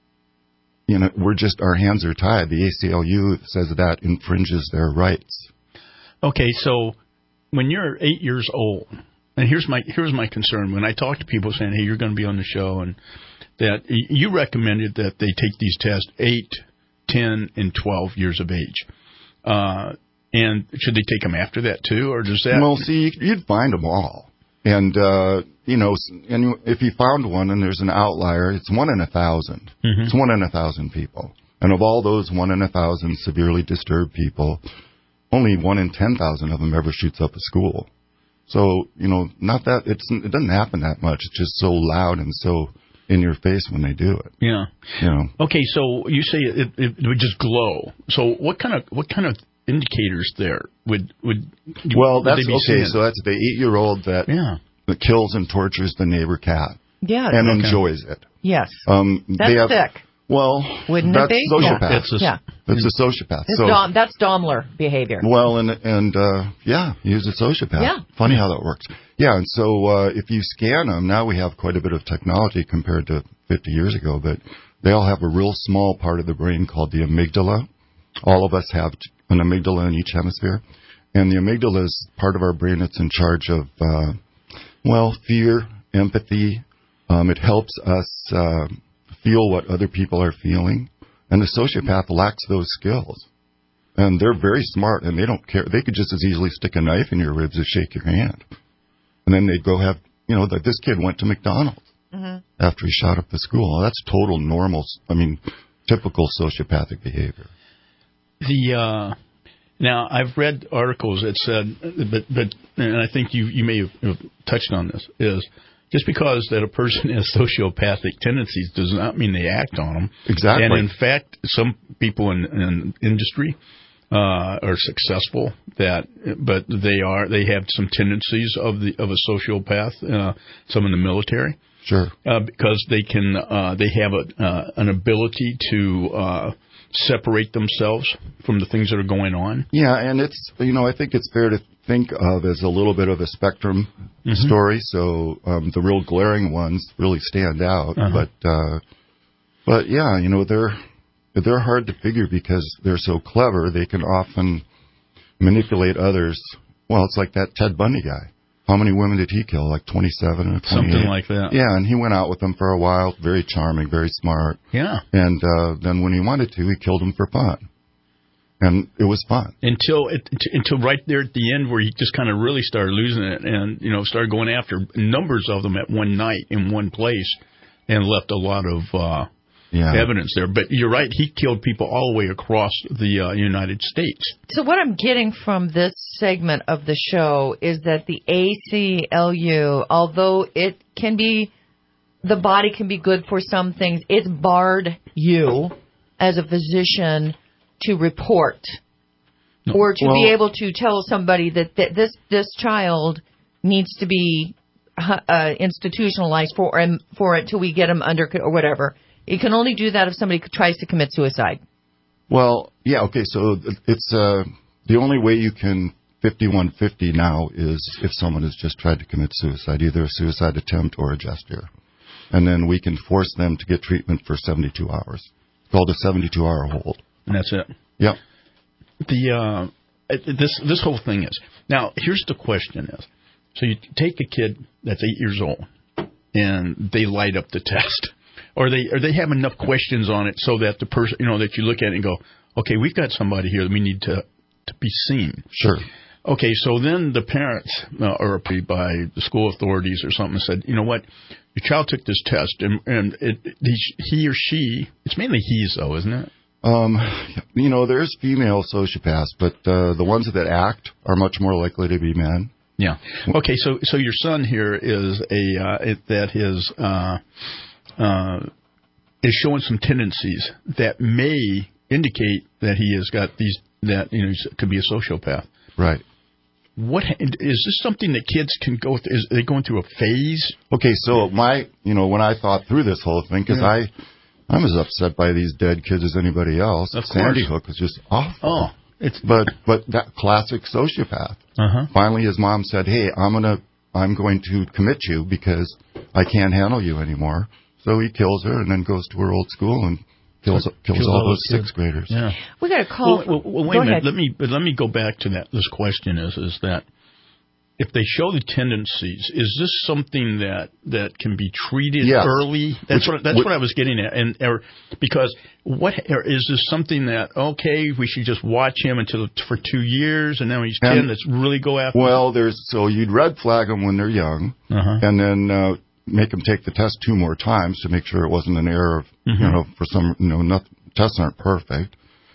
you know, we're just, our hands are tied. The A C L U says that infringes their rights. Okay, so when you're eight years old, and here's my here's my concern. When I talk to people saying, hey, you're going to be on the show, and that you recommended that they take these tests eight, ten, and twelve years of age. Uh, and should they take them after that, too, or does that... Well, see, you'd find them all. And, uh, you know, and if you found one and there's an outlier, it's one in a thousand. Mm-hmm. It's one in a thousand people. And of all those one in a thousand severely disturbed people, only one in ten thousand of them ever shoots up a school. So, you know, not that, it's, it doesn't happen that much. It's just so loud and so in your face when they do it. Yeah. You know. Okay, so you say it, it would just glow. So what kind of what kind of indicators there would would Well, would that's they be okay. seeing? So that's the eight-year-old that yeah. that kills and tortures the neighbor cat Yeah. and okay. enjoys it. Yes. Um, That's they have, sick. Well, Wouldn't that's it be? sociopath. Yeah. That's a, Yeah. That's a sociopath. It's so, Dom, that's Daimler behavior. well, and and uh, yeah, he's a sociopath. Yeah. Funny how that works. Yeah, and so uh, if you scan them, now we have quite a bit of technology compared to fifty years ago, but they all have a real small part of the brain called the amygdala. All of us have an amygdala in each hemisphere, and the amygdala is part of our brain that's in charge of, uh, well, fear, empathy. Um, it helps us uh, feel what other people are feeling. And the sociopath lacks those skills. And they're very smart, and they don't care. They could just as easily stick a knife in your ribs as shake your hand. And then they'd go have, you know, that this kid went to McDonald's mm-hmm. after he shot up the school. That's total normal, I mean, typical sociopathic behavior. The uh, now, I've read articles that said, but, but and I think you, you may have touched on this, is just because that a person has sociopathic tendencies does not mean they act on them. Exactly. And in fact, some people in, in industry uh, are successful, that, but they are they have some tendencies of the of a sociopath. Uh, some in the military, sure, uh, because they can uh, they have a, uh, an ability to uh, separate themselves from the things that are going on. Yeah, and it's you know I think it's fair to think of as a little bit of a spectrum mm-hmm. story. So um, the real glaring ones really stand out, uh-huh. but uh, but yeah, you know they're they're hard to figure because they're so clever. They can often manipulate others. Well, it's like that Ted Bundy guy. How many women did he kill? Like twenty-seven or twenty-eight? Something like that. Yeah, and he went out with them for a while. Very charming, very smart. Yeah. And uh, then when he wanted to, he killed them for fun. And it was fun. Until it, until right there at the end where he just kind of really started losing it and, you know, started going after numbers of them at one night in one place and left a lot of uh, yeah. evidence there. But you're right, he killed people all the way across the uh, United States. So what I'm getting from this segment of the show is that the A C L U, although it can be, the body can be good for some things, it's barred you as a physician to report no. or to well, be able to tell somebody that, that this this child needs to be uh, institutionalized for um, for it till we get him under or whatever. You can only do that if somebody tries to commit suicide. Well, yeah, okay. So it's uh, the only way you can fifty-one fifty now is if someone has just tried to commit suicide, either a suicide attempt or a gesture, and then we can force them to get treatment for seventy-two hours. It's called a seventy-two hour hold. And that's it. Yeah. The uh, this this whole thing is now. Here's the question: is so you take a kid that's eight years old and they light up the test, or they or they have enough questions on it so that the person you know that you look at it and go, okay, we've got somebody here that we need to to be seen. Sure. Okay, so then the parents uh, or by the school authorities or something said, you know what, your child took this test and and it, he, he or she, it's mainly he's though, isn't it? Um, you know, there's female sociopaths, but uh, the ones that act are much more likely to be men. Yeah. Okay, so so your son here is a uh, it, that his uh, uh, is showing some tendencies that may indicate that he has got these that you know he could be a sociopath. Right. What is this something that kids can go through? Is they going through a phase? Okay, so my you know when I thought through this whole thing because yeah. I. I'm as upset by these dead kids as anybody else. Of Sandy course. Hook was just awful. Oh, it's but but that classic sociopath. Uh-huh. Finally, his mom said, "Hey, I'm gonna I'm going to commit you because I can't handle you anymore." So he kills her and then goes to her old school and kills kills, kills all, all those sixth graders. Yeah, we got a call. Well, well, well wait go a minute. Ahead. Let me but let me go back to that. This question is is that. If they show the tendencies, is this something that, that can be treated yes. early? That's which, what that's which, what I was getting at. And or, because what or is this something that okay, we should just watch him until for two years, and then when he's ten, and, let's really go after. Well, him? there's so you'd red flag them when they're young, uh-huh. and then uh, make them take the test two more times to make sure it wasn't an error. Of, mm-hmm. You know, for some you know, not, tests aren't perfect.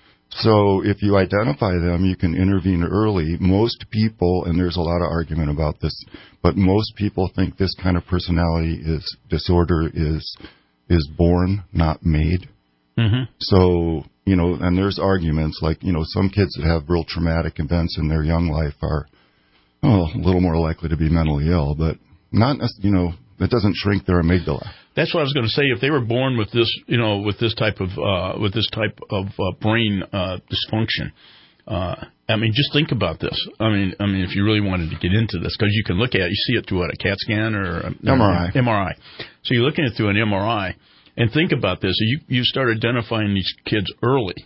So if you identify them, you can intervene early. Most people, and there's a lot of argument about this, but most people think this kind of personality is disorder is is born, not made. Mm-hmm. So, you know, and there's arguments like, you know, some kids that have real traumatic events in their young life are, oh, a little more likely to be mentally ill, but not, you know, it doesn't shrink their amygdala. That's what I was going to say. If they were born with this, you know, with this type of uh, with this type of uh, brain uh, dysfunction, uh, I mean, just think about this. I mean, I mean, if you really wanted to get into this, because you can look at it, you see it through what, a CAT scan or a, M R I. M R I. So you're looking at it through an M R I, and think about this. You you start identifying these kids early.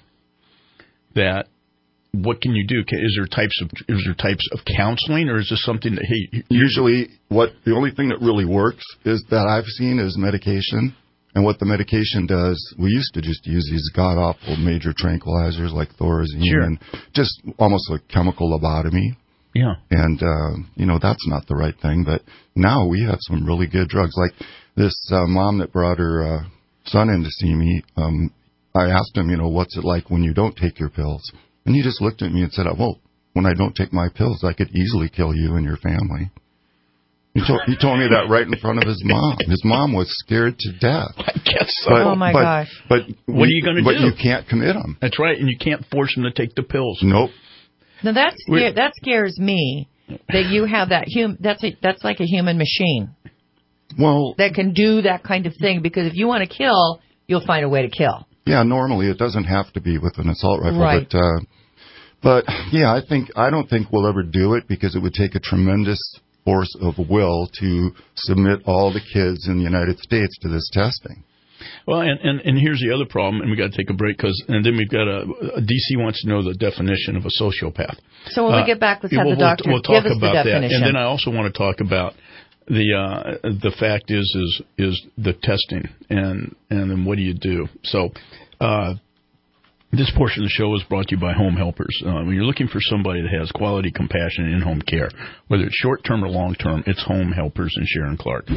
That. What can you do? Is there types of is there types of counseling, or is this something that hey? Usually, what the only thing that really works is that I've seen is medication, And what the medication does, we used to just use these god-awful major tranquilizers like Thorazine, Sure. and just almost a chemical lobotomy. Yeah. And, uh, you know, that's not the right thing. But now we have some really good drugs. Like this uh, mom that brought her uh, son in to see me, um, I asked him, you know, what's it like when you don't take your pills? And he just looked at me and said, well, when I don't take my pills, I could easily kill you and your family. He told, he told me that right in front of his mom. His mom was scared to death. I guess so. But, Oh, my but, gosh. But What we, are you going to do? But you can't commit them. That's right, and you can't force them to take the pills. Nope. Now that We're- scare, that scares me. That you have that hum. That's a, that's like a human machine Well, that can do that kind of thing. Because if you want to kill, you'll find a way to kill. yeah, normally it doesn't have to be with an assault rifle. Right. But, uh, but, yeah, I think I don't think we'll ever do it because it would take a tremendous force of will to submit all the kids in the United States to this testing. Well, and, and, and here's the other problem, and we got to take a break because, and then we've got a, a D C wants to know the definition of a sociopath. So when Uh, we get back, let's yeah, have we'll, the doctor we'll, we'll give talk us about the definition. that, and then I also want to talk about the uh, the fact is is is the testing, and and then what do you do? So. Uh, This portion of the show is brought to you by Home Helpers. Uh, when you're looking for somebody that has quality, compassion, and in-home care, whether it's short-term or long-term, it's Home Helpers and Sharon Clark.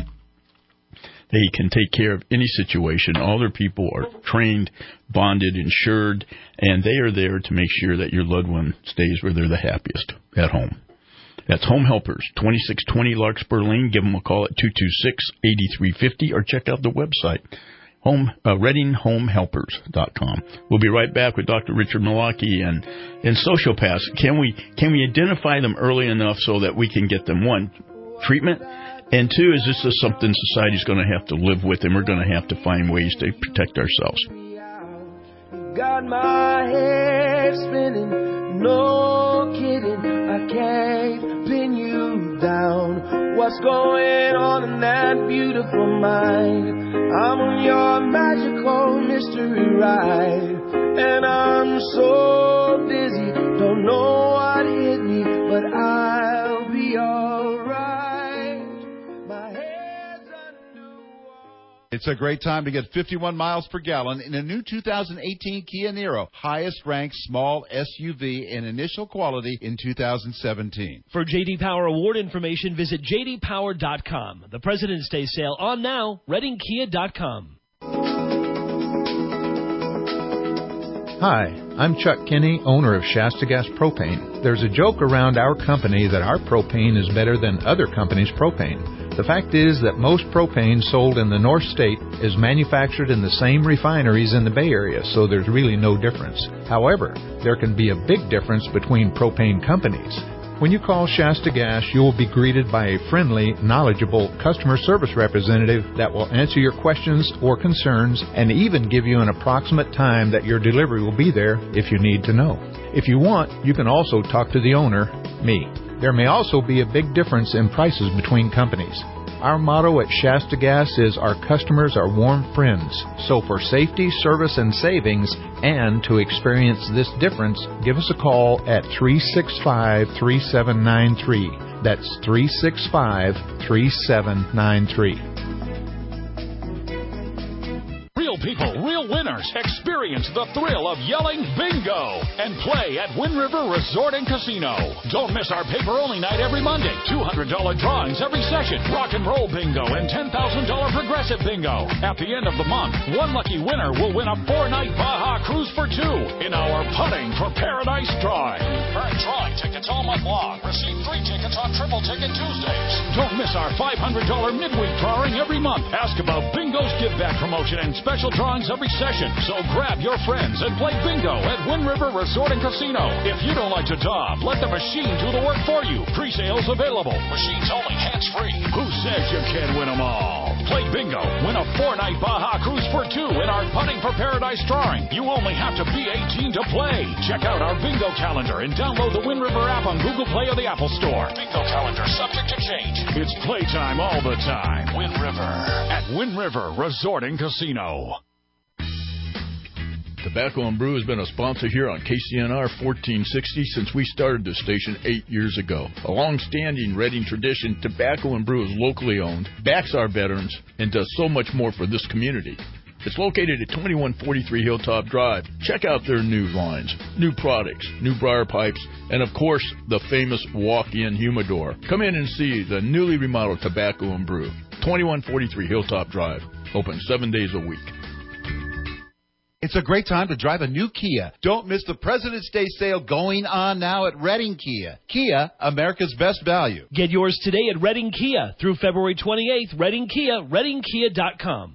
They can take care of any situation. All their people are trained, bonded, insured, and they are there to make sure that your loved one stays where they're the happiest, at home. That's Home Helpers, twenty-six twenty Larkspur Lane. Give them a call at two two six, eight three five zero or check out the website. Home, uh, reading home helpers dot com. We'll be right back with Doctor Richard Malaki and, and sociopaths. Can we can we identify them early enough so that we can get them, one, treatment, and two, is this just something society's going to have to live with and we're going to have to find ways to protect ourselves? Got my head spinning, no kidding, I can't pin you down. What's going on in that beautiful mind? I'm on your magical mystery ride, and I'm so busy, don't know what hit me, but I'll be alright. My head's It's a great time to get fifty-one miles per gallon in a new two thousand eighteen Kia Niro, highest ranked small S U V in initial quality in two thousand seventeen. For J D Power award information, visit j d power dot com. The President's Day sale on now, reading kia dot com. Hi, I'm Chuck Kinney, owner of Shasta Gas Propane. There's a joke around our company that our propane is better than other companies' propane. The fact is that most propane sold in the North State is manufactured in the same refineries in the Bay Area, so there's really no difference. However, there can be a big difference between propane companies. When you call Shasta Gas, you will be greeted by a friendly, knowledgeable customer service representative that will answer your questions or concerns and even give you an approximate time that your delivery will be there if you need to know. If you want, you can also talk to the owner, me. There may also be a big difference in prices between companies. Our motto at Shasta Gas is our customers are warm friends. So for safety, service, and savings, and to experience this difference, give us a call at three six five, three seven nine three. That's three six five, three seven nine three. Real people, real winners. Experience the thrill of yelling bingo and play at Wind River Resort and Casino. Don't miss our paper-only night every Monday. two hundred dollars drawings every session. Rock and roll bingo and ten thousand dollars progressive bingo. At the end of the month, one lucky winner will win a four-night Baja cruise for two in our Putting for Paradise drawing. Earn drawing tickets all month long. Receive free tickets on Triple Ticket Tuesdays. Don't miss our five hundred dollars midweek drawing every month. Ask about Bingo's Give Back promotion and special drawings every session. So grab your friends and play bingo at Wind River Resort and Casino. If you don't like to daub, let the machine do the work for you. Pre-sales available. Machines only, hands-free. Who says you can't win them all? Play bingo. Win a four-night Baja cruise for two in our Putting for Paradise drawing. You only have to be eighteen to play. Check out our bingo calendar and download the Wind River app on Google Play or the Apple Store. Bingo calendar subject to change. It's playtime all the time. Wind River at Wind River Resort and Casino. Tobacco and Brew has been a sponsor here on K C N R fourteen sixty since we started this station eight years ago. A long-standing Reading tradition, Tobacco and Brew is locally owned, backs our veterans, and does so much more for this community. It's located at twenty-one forty-three Hilltop Drive. Check out their new lines, new products, new briar pipes, and of course, the famous walk-in humidor. Come in and see the newly remodeled Tobacco and Brew. twenty-one forty-three Hilltop Drive. Open seven days a week. It's a great time to drive a new Kia. Don't miss the President's Day sale going on now at Reading Kia. Kia, America's best value. Get yours today at Reading Kia through February twenty-eighth. Reading Kia, reading kia dot com.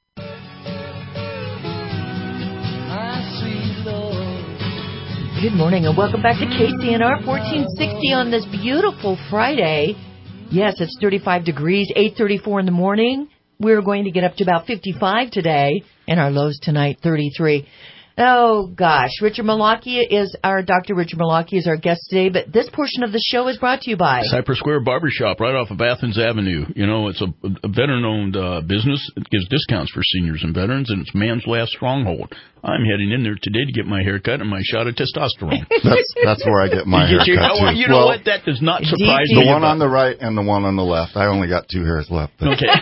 Good morning and welcome back to K C N R fourteen sixty on this beautiful Friday. Yes, it's thirty-five degrees, eight thirty-four in the morning. We're going to get up to about fifty-five today, and our lows tonight, thirty-three. Oh, gosh. Richard Malakia is our, Doctor Richard Malakia is our guest today, but this portion of the show is brought to you by Cypress Square Barbershop right off of Athens Avenue. You know, it's a, a veteran-owned uh, business. It gives discounts for seniors and veterans, and it's man's last stronghold. I'm heading in there today to get my hair cut and my shot of testosterone. That's that's where I get my you hair get your, cut, too. You know well, what? That does not surprise me. The one on the right and the one on the left. I only got two hairs left. But. Okay.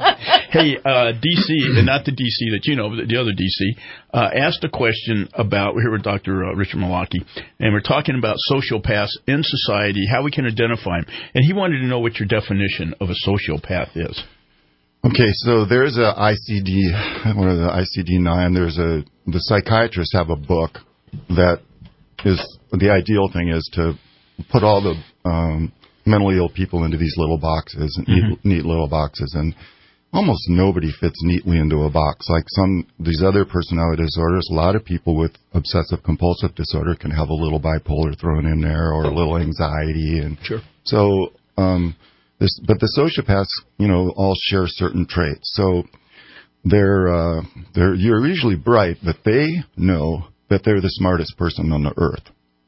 Hey, uh, D C, and not the D C that you know, but the other D C, uh, asked a question about, we're here with Doctor Uh, Richard Malachi, and we're talking about sociopaths in society, how we can identify them. And he wanted to know what your definition of a sociopath is. Okay, so there's a I C D, what are the I C D nine, there's a, the psychiatrists have a book that is, the ideal thing is to put all the um, mentally ill people into these little boxes, neat, mm-hmm. neat little boxes, and almost nobody fits neatly into a box. Like some, these other personality disorders, a lot of people with obsessive compulsive disorder can have a little bipolar thrown in there or a little anxiety. And sure. So, um, this, but the sociopaths, you know, all share certain traits. So they're, uh, they're, you're usually bright, but they know that they're the smartest person on the earth.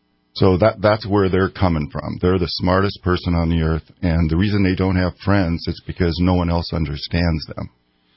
So that that's where they're coming from. They're the smartest person on the earth, and the reason they don't have friends is because no one else understands them.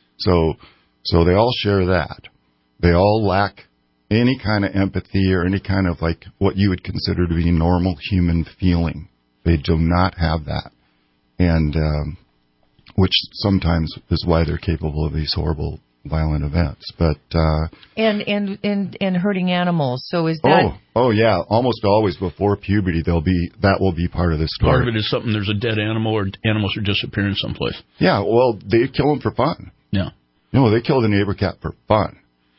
So so they all share that. They all lack any kind of empathy or any kind of like what you would consider to be normal human feeling. They do not have that, and um, which sometimes is why they're capable of these horrible, violent events. But uh, and and and and hurting animals. So is that? Oh, oh yeah. Almost always before puberty, they'll be that will be part of the story. Part of it is something. There's a dead animal, or animals are disappearing someplace. Yeah. Well, they kill them for fun. Yeah. No, they kill the neighbor cat for fun.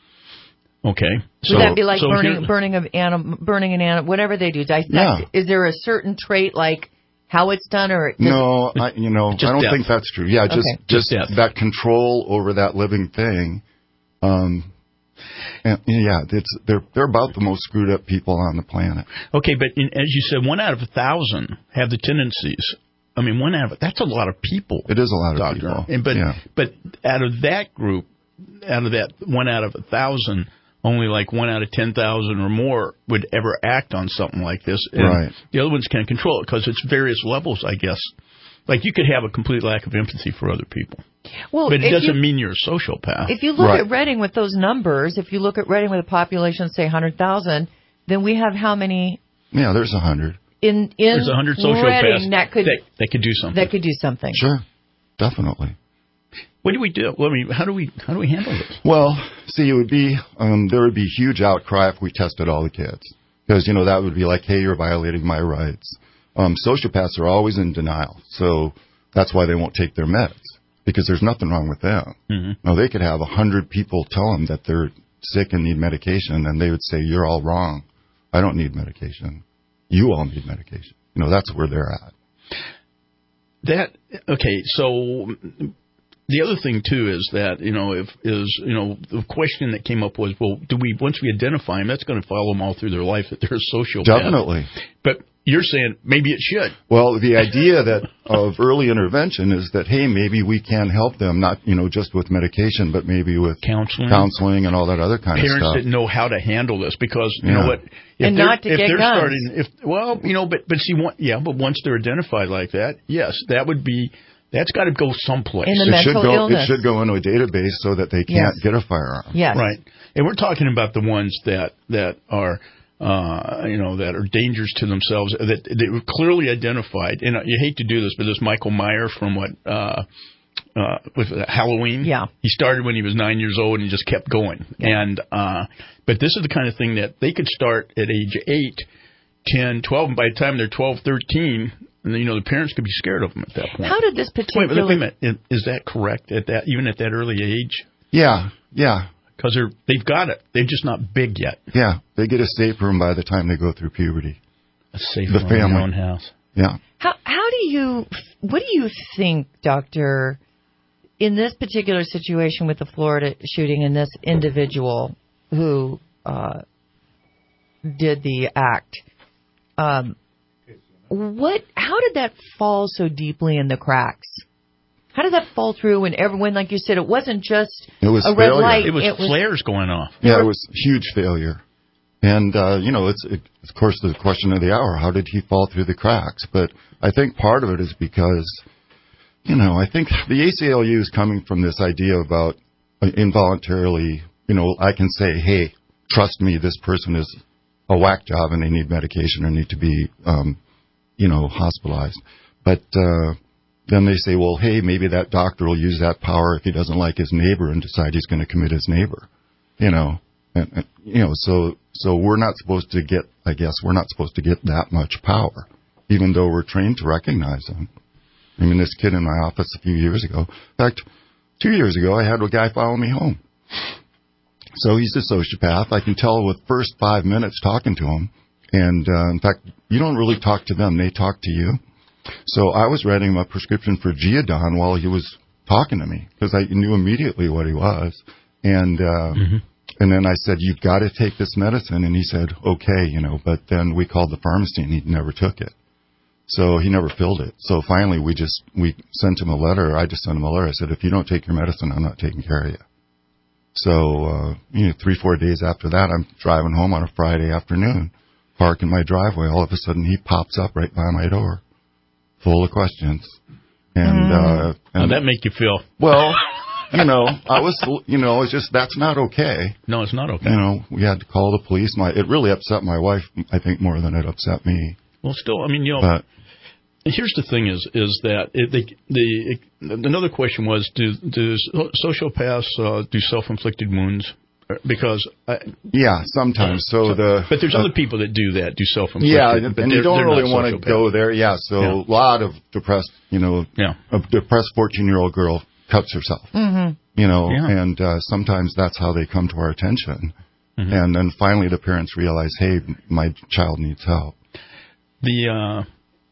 Okay. So would that be like so burning, here, burning of anim, burning an animal, whatever they do? Dissect. Yeah. Is there a certain trait like how it's done, or no? I, you know, I don't death. think that's true. Yeah, just Okay. just, Just that control over that living thing. Um, and yeah, it's they're they're about the most screwed up people on the planet. Okay, but in, as you said, one out of a thousand have the tendencies. I mean, one out of that's a lot of people. It is a lot of doctor. people. And, but yeah. but out of that group, out of that one out of a thousand, only like one out of ten thousand or more would ever act on something like this. And right. The other ones can't control it because it's various levels, I guess. Like you could have a complete lack of empathy for other people. Well, but it doesn't you, mean you're a sociopath. If you look right. at Reading with those numbers, if you look at Reading with a population, say one hundred thousand, then we have how many? Yeah, there's a hundred. In in There's a hundred sociopaths Reading that could that, that could do something. That could do something. Sure, definitely. What do we do? Well, I mean, how do we how do we handle this? Well, see, it would be um, there would be huge outcry if we tested all the kids because you know that would be like, hey, you're violating my rights. Um, sociopaths are always in denial, so that's why they won't take their meds because there's nothing wrong with them. Mm-hmm. No, they could have a hundred people tell them that they're sick and need medication, and they would say, "You're all wrong. I don't need medication. You all need medication." You know, that's where they're at. That okay, so. The other thing too is that you know if is you know the question that came up was, well, do we once we identify them, that's going to follow them all through their life that they're a sociopath. Definitely. But you're saying maybe it should. Well, the idea that of early intervention is that hey, maybe we can help them, not you know just with medication, but maybe with counseling, counseling, and all that other kind Parents of stuff. Parents didn't know how to handle this because you yeah. know what, if and they're, not to if get they're guns. starting, if well, you know, but but see, one, yeah, but once they're identified like that, yes, that would be. That's got to go someplace. In the it mental should go, illness. It should go into a database so that they can't Yes. get a firearm. Yes. Right. And we're talking about the ones that that are, uh, you know, that are dangerous to themselves, that they were clearly identified. And you hate to do this, but this Michael Myers from what, uh, uh, with Halloween. Yeah. He started when he was nine years old and just kept going. Yeah. And, uh, but this is the kind of thing that they could start at age eight, ten, twelve, and by the time they're twelve, thirteen, and, you know, the parents could be scared of them at that point. How did this particular... Wait, wait a minute. Is that correct? At that, even at that early age? Yeah, yeah. Because they're they've got it. They're just not big yet. Yeah, they get a safe room by the time they go through puberty. A safe the room family. in their own house. Yeah. How how do you what do you think, Doctor, in this particular situation with the Florida shooting and this individual who uh, did the act? Um, what? How did that fall so deeply in the cracks? How did that fall through when everyone, like you said, it wasn't just It was a red failure. light. It was it flares going off. Yeah, it was huge failure. And, uh, you know, it's, it, of course, the question of the hour. How did he fall through the cracks? But I think part of it is because, you know, I think the A C L U is coming from this idea about involuntarily, you know, I can say, hey, trust me, this person is a whack job and they need medication or need to be, um, you know, hospitalized. But uh, then they say, well, hey, maybe that doctor will use that power if he doesn't like his neighbor and decide he's going to commit his neighbor, you know. And, and, you know, so so we're not supposed to get, I guess, we're not supposed to get that much power, even though we're trained to recognize them. I mean, this kid in my office a few years ago, in fact, two years ago, I had a guy follow me home. So he's a sociopath. I can tell with first five minutes talking to him. And, uh, in fact, you don't really talk to them. They talk to you. So I was writing him a prescription for Geodon while he was talking to me because I knew immediately what he was. And, uh, mm-hmm. and then I said, you've got to take this medicine. And he said, okay, you know, but then we called the pharmacy and he never took it. So he never filled it. So finally we just, we sent him a letter. I just sent him a letter. I said, if you don't take your medicine, I'm not taking care of you. So, uh, you know, three, four days after that, I'm driving home on a Friday afternoon, park in my driveway. All of a sudden he pops up right by my door, full of questions. And, mm. uh, and how'd that make you feel? Well, you know, I was, you know, it's just, that's not okay. No, it's not okay. You know, we had to call the police. My, it really upset my wife, I think, more than it upset me. Well, still, I mean, you know, but, here's the thing: is is that it, the the it, another question was do do sociopaths uh, do self-inflicted wounds? Because I, yeah, sometimes. So, so the but there's uh, other people that do that, do self-inflicted. Yeah, but and you don't really want to go there. Yeah, so yeah. a lot of depressed, you know, yeah. a depressed fourteen-year-old girl cuts herself. Mm-hmm. You know, yeah. and uh, sometimes that's how they come to our attention. Mm-hmm. And then finally the parents realize, hey, my child needs help. The uh,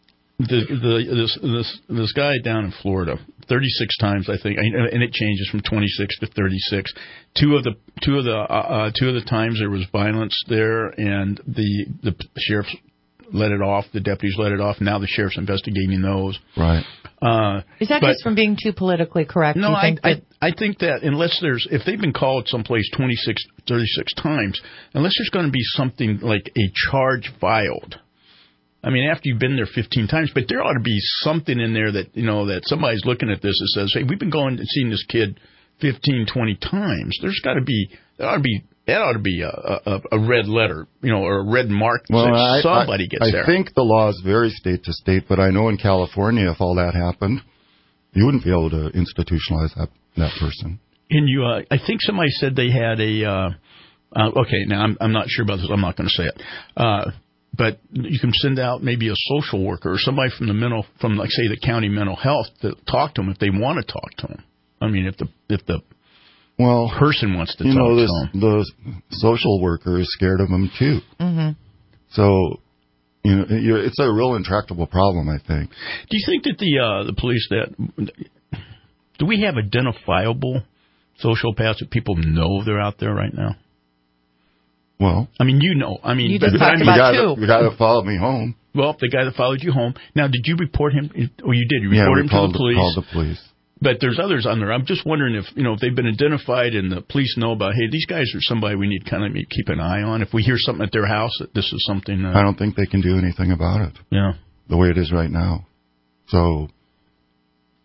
the the this this this guy down in Florida, thirty-six times I think, and it changes from twenty-six to thirty-six. Two of the two of the uh, uh, two of the times there was violence there, and the the sheriffs let it off. The deputies let it off. Now the sheriff's investigating those. Right. Uh, Is that but, just from being too politically correct? No, you I, think that- I I think that unless there's if they've been called someplace twenty-six, thirty-six times, unless there's going to be something like a charge filed. I mean, after you've been there fifteen times, but there ought to be something in there that, you know, that somebody's looking at this and says, hey, we've been going and seeing this kid fifteen, twenty times. There's got to be, there ought to be, that ought to be a, a, a red letter, you know, or a red mark that well, I, somebody I, gets I there. I think the laws vary state to state, but I know in California, if all that happened, you wouldn't be able to institutionalize that, that person. And you, uh, I think somebody said they had a, uh, uh, okay, now I'm, I'm not sure about this. I'm not going to say it. Uh, But you can send out maybe a social worker or somebody from the mental, from like say the county mental health to talk to them if they want to talk to them. I mean, if the if the well person wants to you talk know, this, to them, the social worker is scared of them too. Mm-hmm. So you know, you're, it's a real intractable problem, I think. Do you think that the uh, the police that do we have identifiable sociopaths that people know they're out there right now? Well, I mean, you know, I mean, you just but, talked I mean, about the guy, two. that, the guy that followed me home. Well, the guy that followed you home. Now, did you report him? Oh, you did. You yeah, reported we him called to the police. Called the police. But there's others on there. I'm just wondering if, you know, if they've been identified and the police know about, hey, these guys are somebody we need to kind of keep an eye on. If we hear something at their house, that this is something. Uh, I don't think they can do anything about it. Yeah. The way it is right now. So,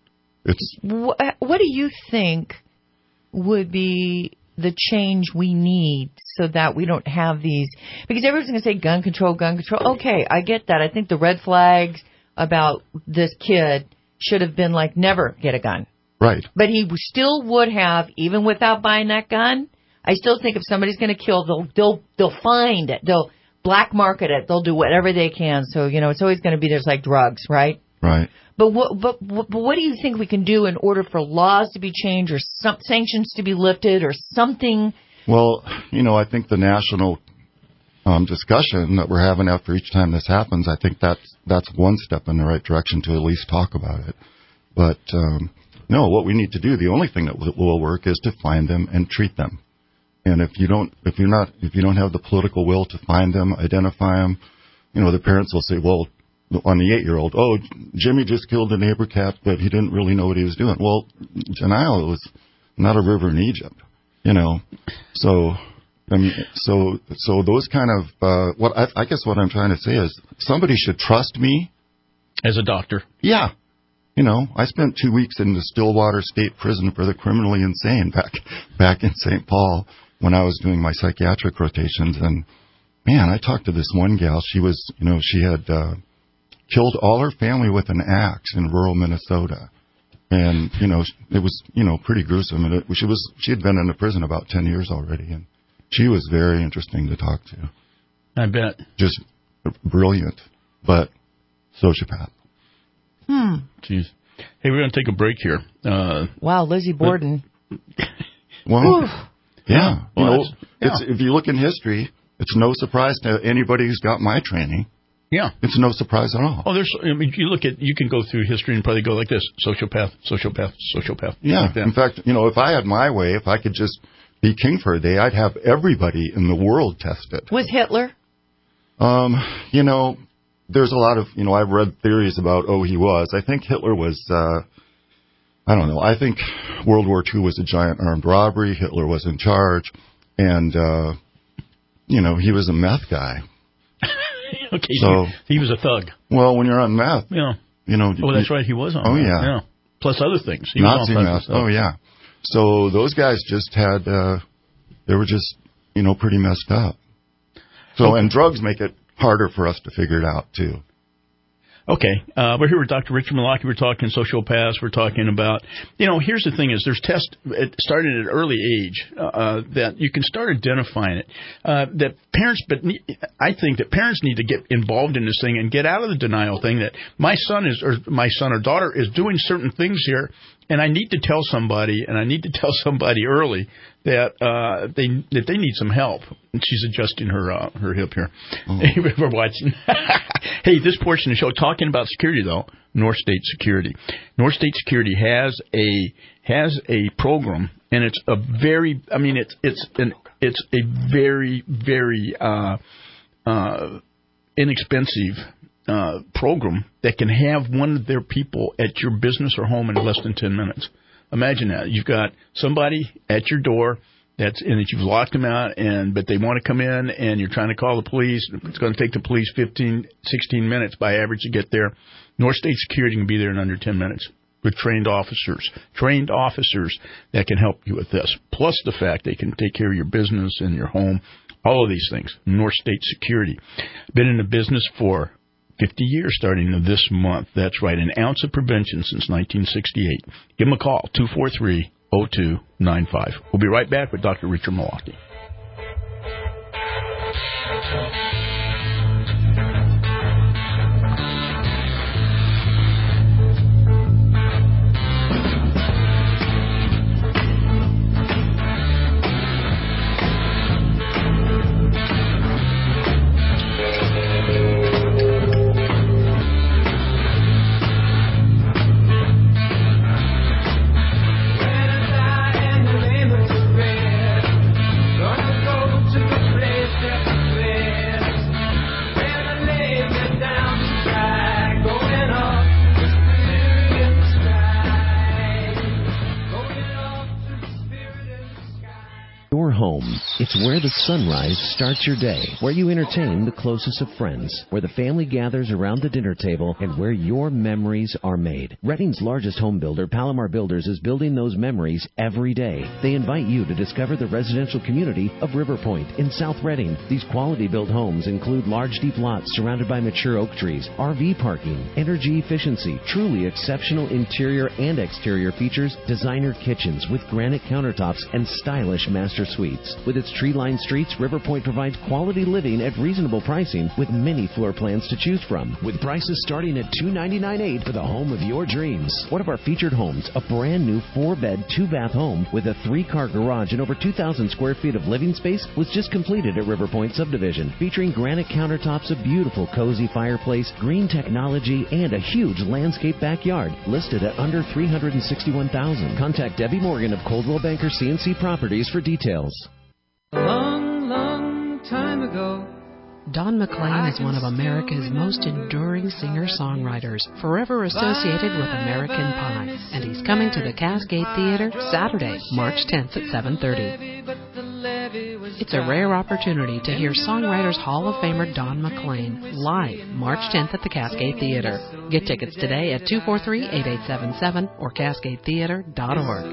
it's. What, what do you think would be the change we need so that we don't have these? Because everyone's going to say gun control, gun control. Okay, I get that. I think the red flags about this kid should have been like never get a gun. Right. But he still would have, even without buying that gun. I still think if somebody's going to kill, they'll they'll they'll find it. They'll black market it. They'll do whatever they can. So you know, it's always going to be there's like drugs, right? Right. But what, but, but what do you think we can do in order for laws to be changed or some sanctions to be lifted or something? Well, you know, I think the national um, discussion that we're having after each time this happens, I think that's that's one step in the right direction to at least talk about it. But um, no, what we need to do, the only thing that will work is to find them and treat them. And if you don't, if you're not, if you don't have the political will to find them, identify them, you know, the parents will say, well, on the eight-year-old, oh, Jimmy just killed a neighbor cat, but he didn't really know what he was doing. Well, denial was not a river in Egypt, you know. So, I mean, so so those kind of uh, what I, I guess what I'm trying to say is somebody should trust me as a doctor. Yeah, you know, I spent two weeks in the Stillwater State Prison for the criminally insane back back in Saint Paul when I was doing my psychiatric rotations, and man, I talked to this one gal. She was, you know, she had. Uh, killed all her family with an axe in rural Minnesota. And, you know, it was, you know, pretty gruesome. And it, she was, she had been in the prison about ten years already. And she was very interesting to talk to. I bet. Just brilliant, but sociopath. Hmm. Jeez. Hey, we're going to take a break here. Uh, wow, Lizzie Borden. Well, Oof. yeah. Well, you know, yeah. It's, if you look in history, it's no surprise to anybody who's got my training. Yeah. It's no surprise at all. Oh, there's, I mean, you look at, you can go through history and probably go like this, sociopath, sociopath, sociopath. Yeah. Like in fact, you know, if I had my way, if I could just be king for a day, I'd have everybody in the world tested. Was Hitler? Um, you know, there's a lot of, you know, I've read theories about, oh, he was. I think Hitler was, uh, I don't know. I think World War Two was a giant armed robbery. Hitler was in charge. And, uh, you know, he was a meth guy. Okay, so he, he was a thug. Well, when you're on meth, yeah, you know. Oh, that's right, he was on. Oh, meth. yeah. yeah. Plus other things. He Nazi was on meth. Oh, yeah. So those guys just had, uh, they were just, you know, pretty messed up. So, okay. And drugs make it harder for us to figure it out too. Okay, uh, we're here with Doctor Richard Malachy. We're talking sociopaths. We're talking about, you know, here's the thing is there's tests starting at an early age uh, that you can start identifying it. Uh, that parents, but I think that parents need to get involved in this thing and get out of the denial thing that my son is, or my son or daughter is doing certain things here, and I need to tell somebody, and I need to tell somebody early that uh, they that they need some help. And she's adjusting her uh, her hip here. Oh. We're watching. Hey, this portion of the show talking about security though. North State Security. North State Security has a has a program, and it's a very. I mean, it's it's an it's a very very uh, uh, inexpensive uh, program that can have one of their people at your business or home in less than ten minutes. Imagine that. You've got somebody at your door that's and that you've locked them out, and but they want to come in, and you're trying to call the police. It's going to take the police fifteen, sixteen minutes by average to get there. North State Security can be there in under ten minutes with trained officers, trained officers that can help you with this. Plus the fact they can take care of your business and your home, all of these things. North State Security. Been in the business for fifty years starting this month. That's right, an ounce of prevention since nineteen sixty-eight. Give them a call, two four three, oh two nine five. We'll be right back with Doctor Richard Malachy. Your home. It's where the sunrise starts your day, where you entertain the closest of friends, where the family gathers around the dinner table, and where your memories are made. Redding's largest home builder, Palomar Builders, is building those memories every day. They invite you to discover the residential community of River Point in South Redding. These quality-built homes include large, deep lots surrounded by mature oak trees, R V parking, energy efficiency, truly exceptional interior and exterior features, designer kitchens with granite countertops, and stylish master suites. With its tree-lined streets, River Point provides quality living at reasonable pricing with many floor plans to choose from, with prices starting at two hundred ninety-nine thousand eight hundred dollars for the home of your dreams. One of our featured homes, a brand new four-bed, two-bath home with a three-car garage and over two thousand square feet of living space, was just completed at River Point Subdivision, featuring granite countertops, a beautiful cozy fireplace, green technology, and a huge landscape backyard, listed at under three hundred sixty-one thousand dollars. Contact Debbie Morgan of Coldwell Banker C and C Properties for details. A long, long time ago, Don McLean is one of America's most enduring singer-songwriters, forever associated with American Pie, and he's coming to the Cascade Theater Saturday, March tenth at seven thirty. It's a rare opportunity to hear Songwriters Hall of Famer Don McLean live March tenth at the Cascade Theater. Get tickets today at two four three, eight eight seven seven or cascade theater dot org.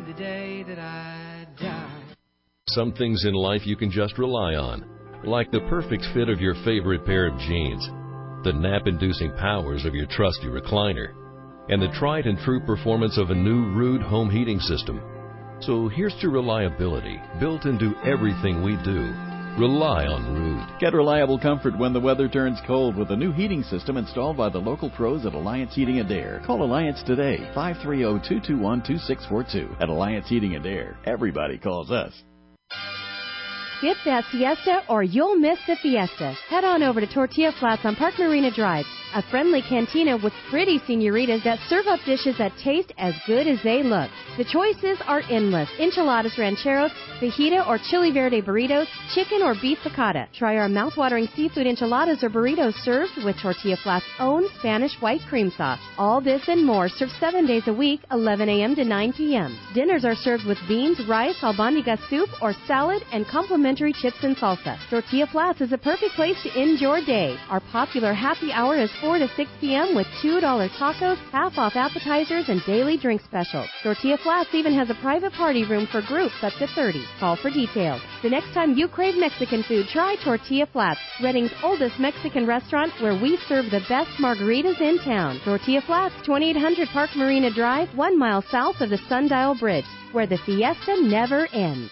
Some things in life you can just rely on, like the perfect fit of your favorite pair of jeans, the nap-inducing powers of your trusty recliner, and the tried-and-true performance of a new Ruud home heating system. So here's to reliability, built into everything we do. Rely on Ruud. Get reliable comfort when the weather turns cold with a new heating system installed by the local pros at Alliance Heating and Air. Call Alliance today, five three zero, two two one, two six four two. At Alliance Heating and Air, everybody calls us. Get that siesta or you'll miss the fiesta. Head on over to Tortilla Flats on Park Marina Drive, a friendly cantina with pretty senoritas that serve up dishes that taste as good as they look. The choices are endless. Enchiladas rancheros, fajita or chili verde burritos, chicken or beef piccata. Try our mouthwatering seafood enchiladas or burritos served with Tortilla Flats' own Spanish white cream sauce. All this and more served seven days a week, eleven a.m. to nine p.m. Dinners are served with beans, rice, albondiga soup, or salad, and complimentary chips and salsa. Tortilla Flats is a perfect place to end your day. Our popular happy hour is four to six p.m. with two dollar tacos, half-off appetizers, and daily drink specials. Tortilla Flats even has a private party room for groups up to thirty. Call for details. The next time you crave Mexican food, try Tortilla Flats, Redding's oldest Mexican restaurant where we serve the best margaritas in town. Tortilla Flats, twenty-eight hundred Park Marina Drive, one mile south of the Sundial Bridge, where the fiesta never ends.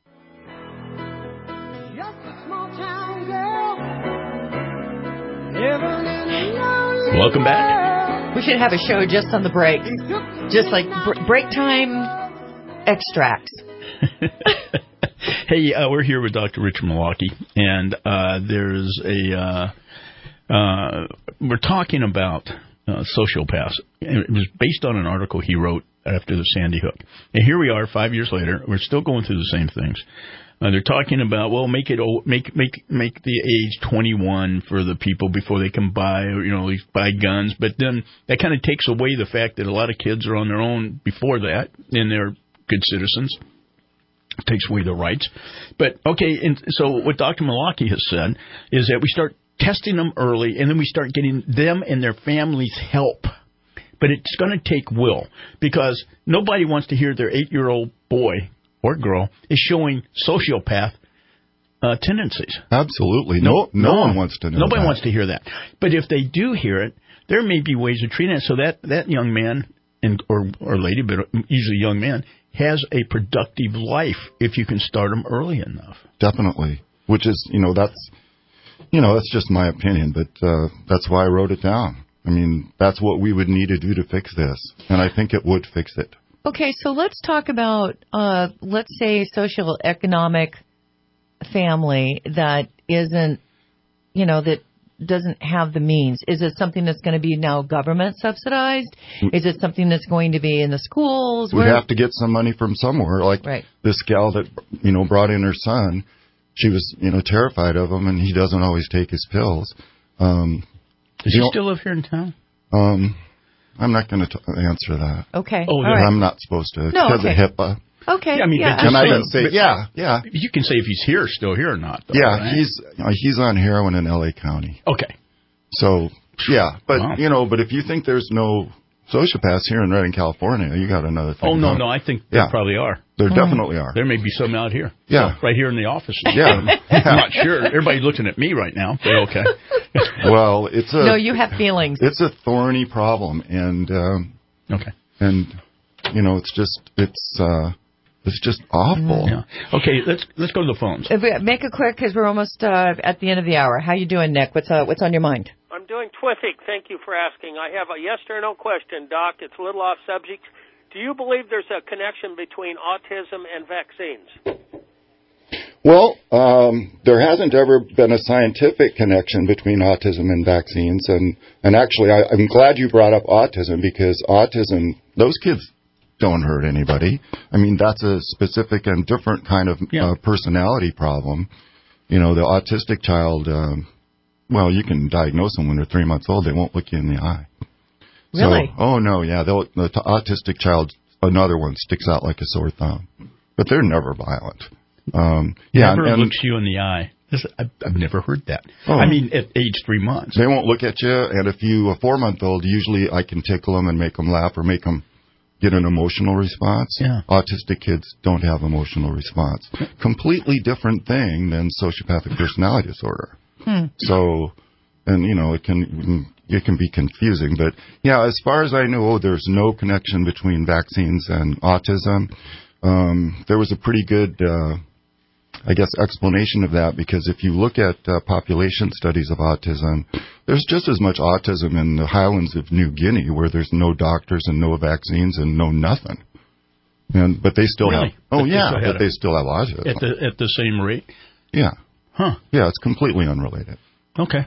Welcome back. We should have a show just on the break. Just like br- break time extracts. Hey, uh, we're here with Doctor Richard Malaki, and uh, there's a, uh, uh, we're talking about uh, sociopaths. It was based on an article he wrote after the Sandy Hook. And here we are five years later. We're still going through the same things. Uh, they're talking about, well, make it make make make the age twenty-one for the people before they can buy, you know, buy guns. But then that kind of takes away the fact that a lot of kids are on their own before that, and they're good citizens. It takes away their rights. But, okay, and so what Doctor Malaki has said is that we start testing them early, and then we start getting them and their families help. But it's going to take will, because nobody wants to hear their eight-year-old boy or girl is showing sociopath uh, tendencies. Absolutely. No, no, no one wants to know Nobody that. wants to hear that. But if they do hear it, there may be ways of treating it so that that young man and or or lady, but usually young man, has a productive life if you can start them early enough. Definitely. Which is, you know, that's, you know, that's just my opinion, but uh, that's why I wrote it down. I mean, that's what we would need to do to fix this, and I think it would fix it. Okay, so let's talk about, uh, let's say, social economic family that isn't, you know, that doesn't have the means. Is it something that's going to be now government subsidized? Is it something that's going to be in the schools? We have to get some money from somewhere. Like right. This gal that, you know, brought in her son, she was, you know, terrified of him, and he doesn't always take his pills. Um, Does he still live here in town? Um, I'm not going to answer that. Okay. Oh, right. I'm not supposed to. No, because okay. of HIPAA. Okay. Yeah, I mean, yeah. but just And I say- can say, but yeah, yeah. You can say if he's here, still here or not. Though, Yeah, right? he's uh, he's on heroin in L A County. Okay. So, yeah, but, Wow. you know, but if you think there's no sociopaths here in Redding, California, you got another thing. Oh, no, going. no, I think Yeah. there probably are. There definitely are. There may be some out here. Yeah. So, right here in the office. Yeah. I'm not sure. Everybody's looking at me right now, but okay. Well, it's a... No, you have feelings. It's a thorny problem, and... Um, okay. And, you know, it's just, it's, uh, it's just awful. Yeah. Okay, let's let's go to the phones. If we make it quick because we're almost uh, at the end of the hour. How you doing, Nick? What's uh, what's on your mind? I'm doing terrific. Thank you for asking. I have a yes or no question, Doc. It's a little off subject. Do you believe there's a connection between autism and vaccines? Well, um, there hasn't ever been a scientific connection between autism and vaccines, and, and actually I, I'm glad you brought up autism, because autism, those kids don't hurt anybody. I mean, that's a specific and different kind of Yeah. uh, personality problem. You know, the autistic child, um, well, you can diagnose them when they're three months old. They won't look you in the eye. Really? So, oh, no, yeah. They'll, the t- autistic child, another one, sticks out like a sore thumb. But they're never violent. Um, yeah, Never and, looks you in the eye. This, I've, I've never heard that. Oh. I mean, at age three months. They won't look at you, and if you, a four-month-old, usually I can tickle them and make them laugh or make them get an emotional response. Yeah. Autistic kids don't have emotional response. Completely different thing than sociopathic personality disorder. Hmm. So, and, you know, it can it can be confusing. But, yeah, as far as I know, there's no connection between vaccines and autism. Um, there was a pretty good... Uh, I guess, explanation of that, because if you look at uh, population studies of autism, there's just as much autism in the highlands of New Guinea, where there's no doctors and no vaccines and no nothing. And but they still Really? have oh But they yeah, still had but it. they still have autism. At the at the same rate? Yeah. Huh. Yeah, it's completely unrelated. Okay.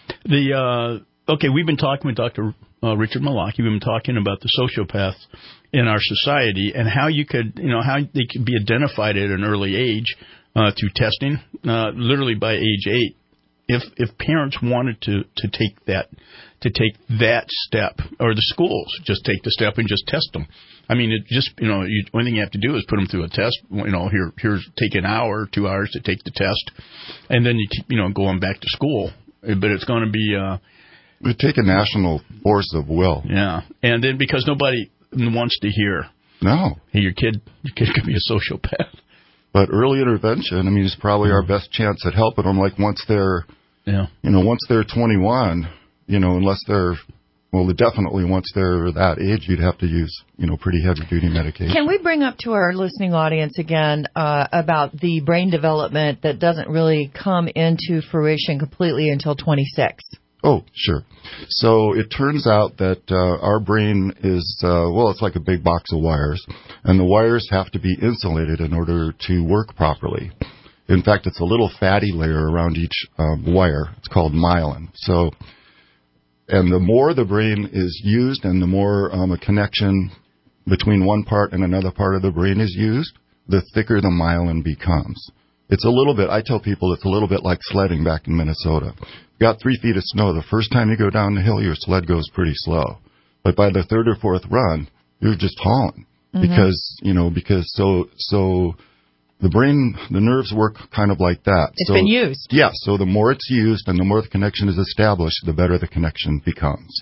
The uh, okay, we've been talking with Doctor Uh, Richard Malaki. We've been talking about the sociopaths in our society and how you could, you know, how they could be identified at an early age uh, through testing, uh, literally by age eight. If if parents wanted to, to take that to take that step, or the schools just take the step and just test them. I mean, it just you know, you, only thing you have to do is put them through a test. You know, here here's take an hour, two hours to take the test, and then you keep, you know go on back to school. But it's going to be uh, it would take a national force of will. Yeah, and then because nobody wants to hear, no, hey, your kid your kid could be a sociopath. But early intervention, I mean, is probably our best chance at helping them. Like once they're, yeah, you know, once they're twenty-one, you know, unless they're, well, definitely once they're that age, you'd have to use, you know, pretty heavy duty medication. Can we bring up to our listening audience again uh, about the brain development that doesn't really come into fruition completely until twenty-six? Oh, sure. So it turns out that uh, our brain is, uh, well, it's like a big box of wires, and the wires have to be insulated in order to work properly. In fact, it's a little fatty layer around each um, wire. It's called myelin. So, and the more the brain is used and the more um, a connection between one part and another part of the brain is used, the thicker the myelin becomes. It's a little bit, I tell people it's a little bit like sledding back in Minnesota. You got three feet of snow. The first time you go down the hill, your sled goes pretty slow. But by the third or fourth run, you're just hauling. Mm-hmm. Because, you know, because so, so the brain, the nerves work kind of like that. It's so, been used. Yeah, so the more it's used and the more the connection is established, the better the connection becomes.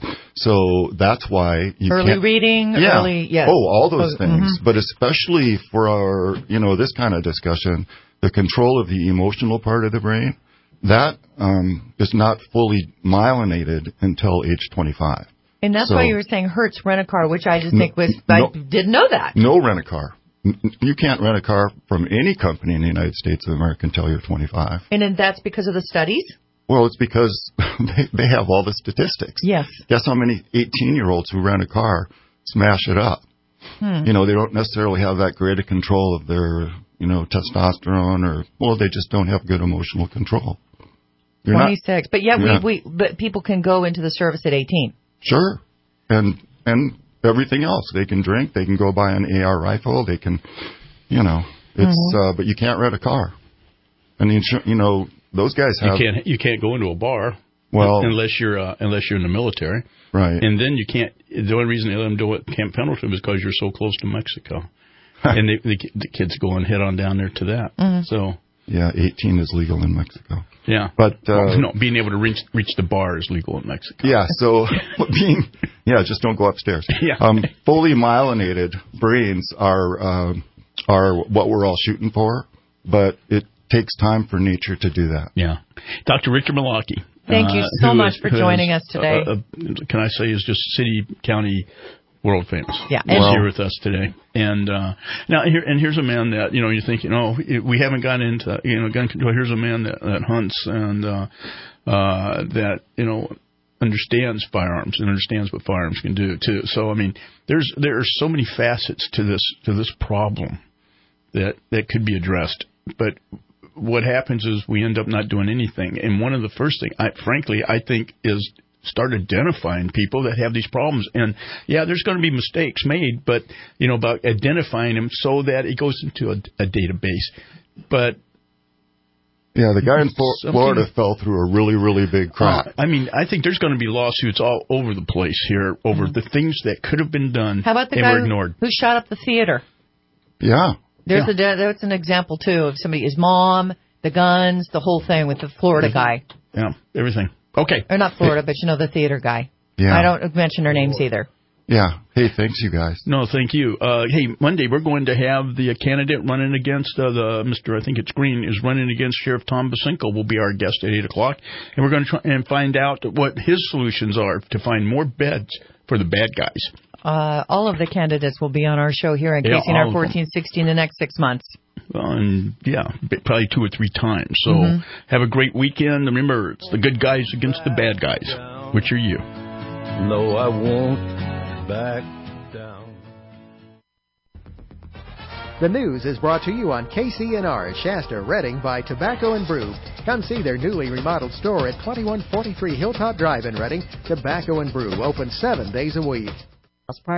So that's why you early can't... reading, yeah. early, yes. Oh, all those oh, things. Mm-hmm. But especially for our, you know, this kind of discussion, the control of the emotional part of the brain, that um, is not fully myelinated until age twenty-five. And that's so, why you were saying Hertz rent-a-car, which I just no, think was, I no, didn't know that. No rent-a-car. You can't rent a car from any company in the United States of America until you're twenty-five. And then that's because of the studies? Well, it's because they, they have all the statistics. Yes. Guess how many eighteen-year-olds who rent a car smash it up? Hmm. You know, they don't necessarily have that great a control of their, you know, testosterone or, well, they just don't have good emotional control. You're twenty-six. Not, but yet yeah. we, we, but people can go into the service at eighteen. Sure. And, and everything else. They can drink, they can go buy an A R rifle, they can, you know, it's, mm-hmm. uh, but you can't rent a car. And the insur- you know, those guys have. You can't, you can't go into a bar. Well, unless you're, uh, unless you're in the military. Right. And then you can't, the only reason they let them do it at Camp Pendleton is because you're so close to Mexico. and they, the, the kids go and head on down there to that. Mm-hmm. So yeah, eighteen is legal in Mexico. Yeah, but uh, well, no, being able to reach reach the bar is legal in Mexico. Yeah, so being yeah, just don't go upstairs. Yeah, um, fully myelinated brains are uh, are what we're all shooting for, but it takes time for nature to do that. Yeah, Doctor Richard Malachy. Thank you so uh, much is, for joining us today. Uh, uh, can I say is just city, county, world famous. Yeah, he's well, here with us today. And uh, now here and here's a man that you know you're thinking, oh, we haven't gotten into you know gun control. Here's a man that, that hunts and uh, uh, that you know understands firearms and understands what firearms can do too. So I mean, there's there are so many facets to this to this problem that that could be addressed, but what happens is we end up not doing anything. And one of the first things, I, frankly, I think is start identifying people that have these problems. And, yeah, there's going to be mistakes made, but, you know, about identifying them so that it goes into a, a database. But... Yeah, the guy in Florida fell through a really, really big crack. Uh, I mean, I think there's going to be lawsuits all over the place here over mm-hmm. the things that could have been done How about the and guy were ignored. Who shot up the theater? Yeah. There's yeah. a that's an example too of somebody, his mom, the guns, the whole thing with the Florida guy. Yeah, everything. Okay. Or not Florida, but you know the theater guy. Yeah. I don't mention their names either. Yeah. Hey, thanks, you guys. No, thank you. Uh, hey, Monday we're going to have the uh, candidate running against uh, the Mister I think it's Green is running against Sheriff Tom Basinko. Will be our guest at eight o'clock, and we're going to try and find out what his solutions are to find more beds for the bad guys. Uh, all of the candidates will be on our show here on yeah, K C N R fourteen sixty in the next six months. Uh, and yeah, probably two or three times. So mm-hmm. have a great weekend. Remember, it's the good guys against the bad guys. Which are you? No, I won't back down. The news is brought to you on K C N R Shasta, Redding by Tobacco and Brew. Come see their newly remodeled store at twenty-one forty-three Hilltop Drive in Redding. Tobacco and Brew, open seven days a week.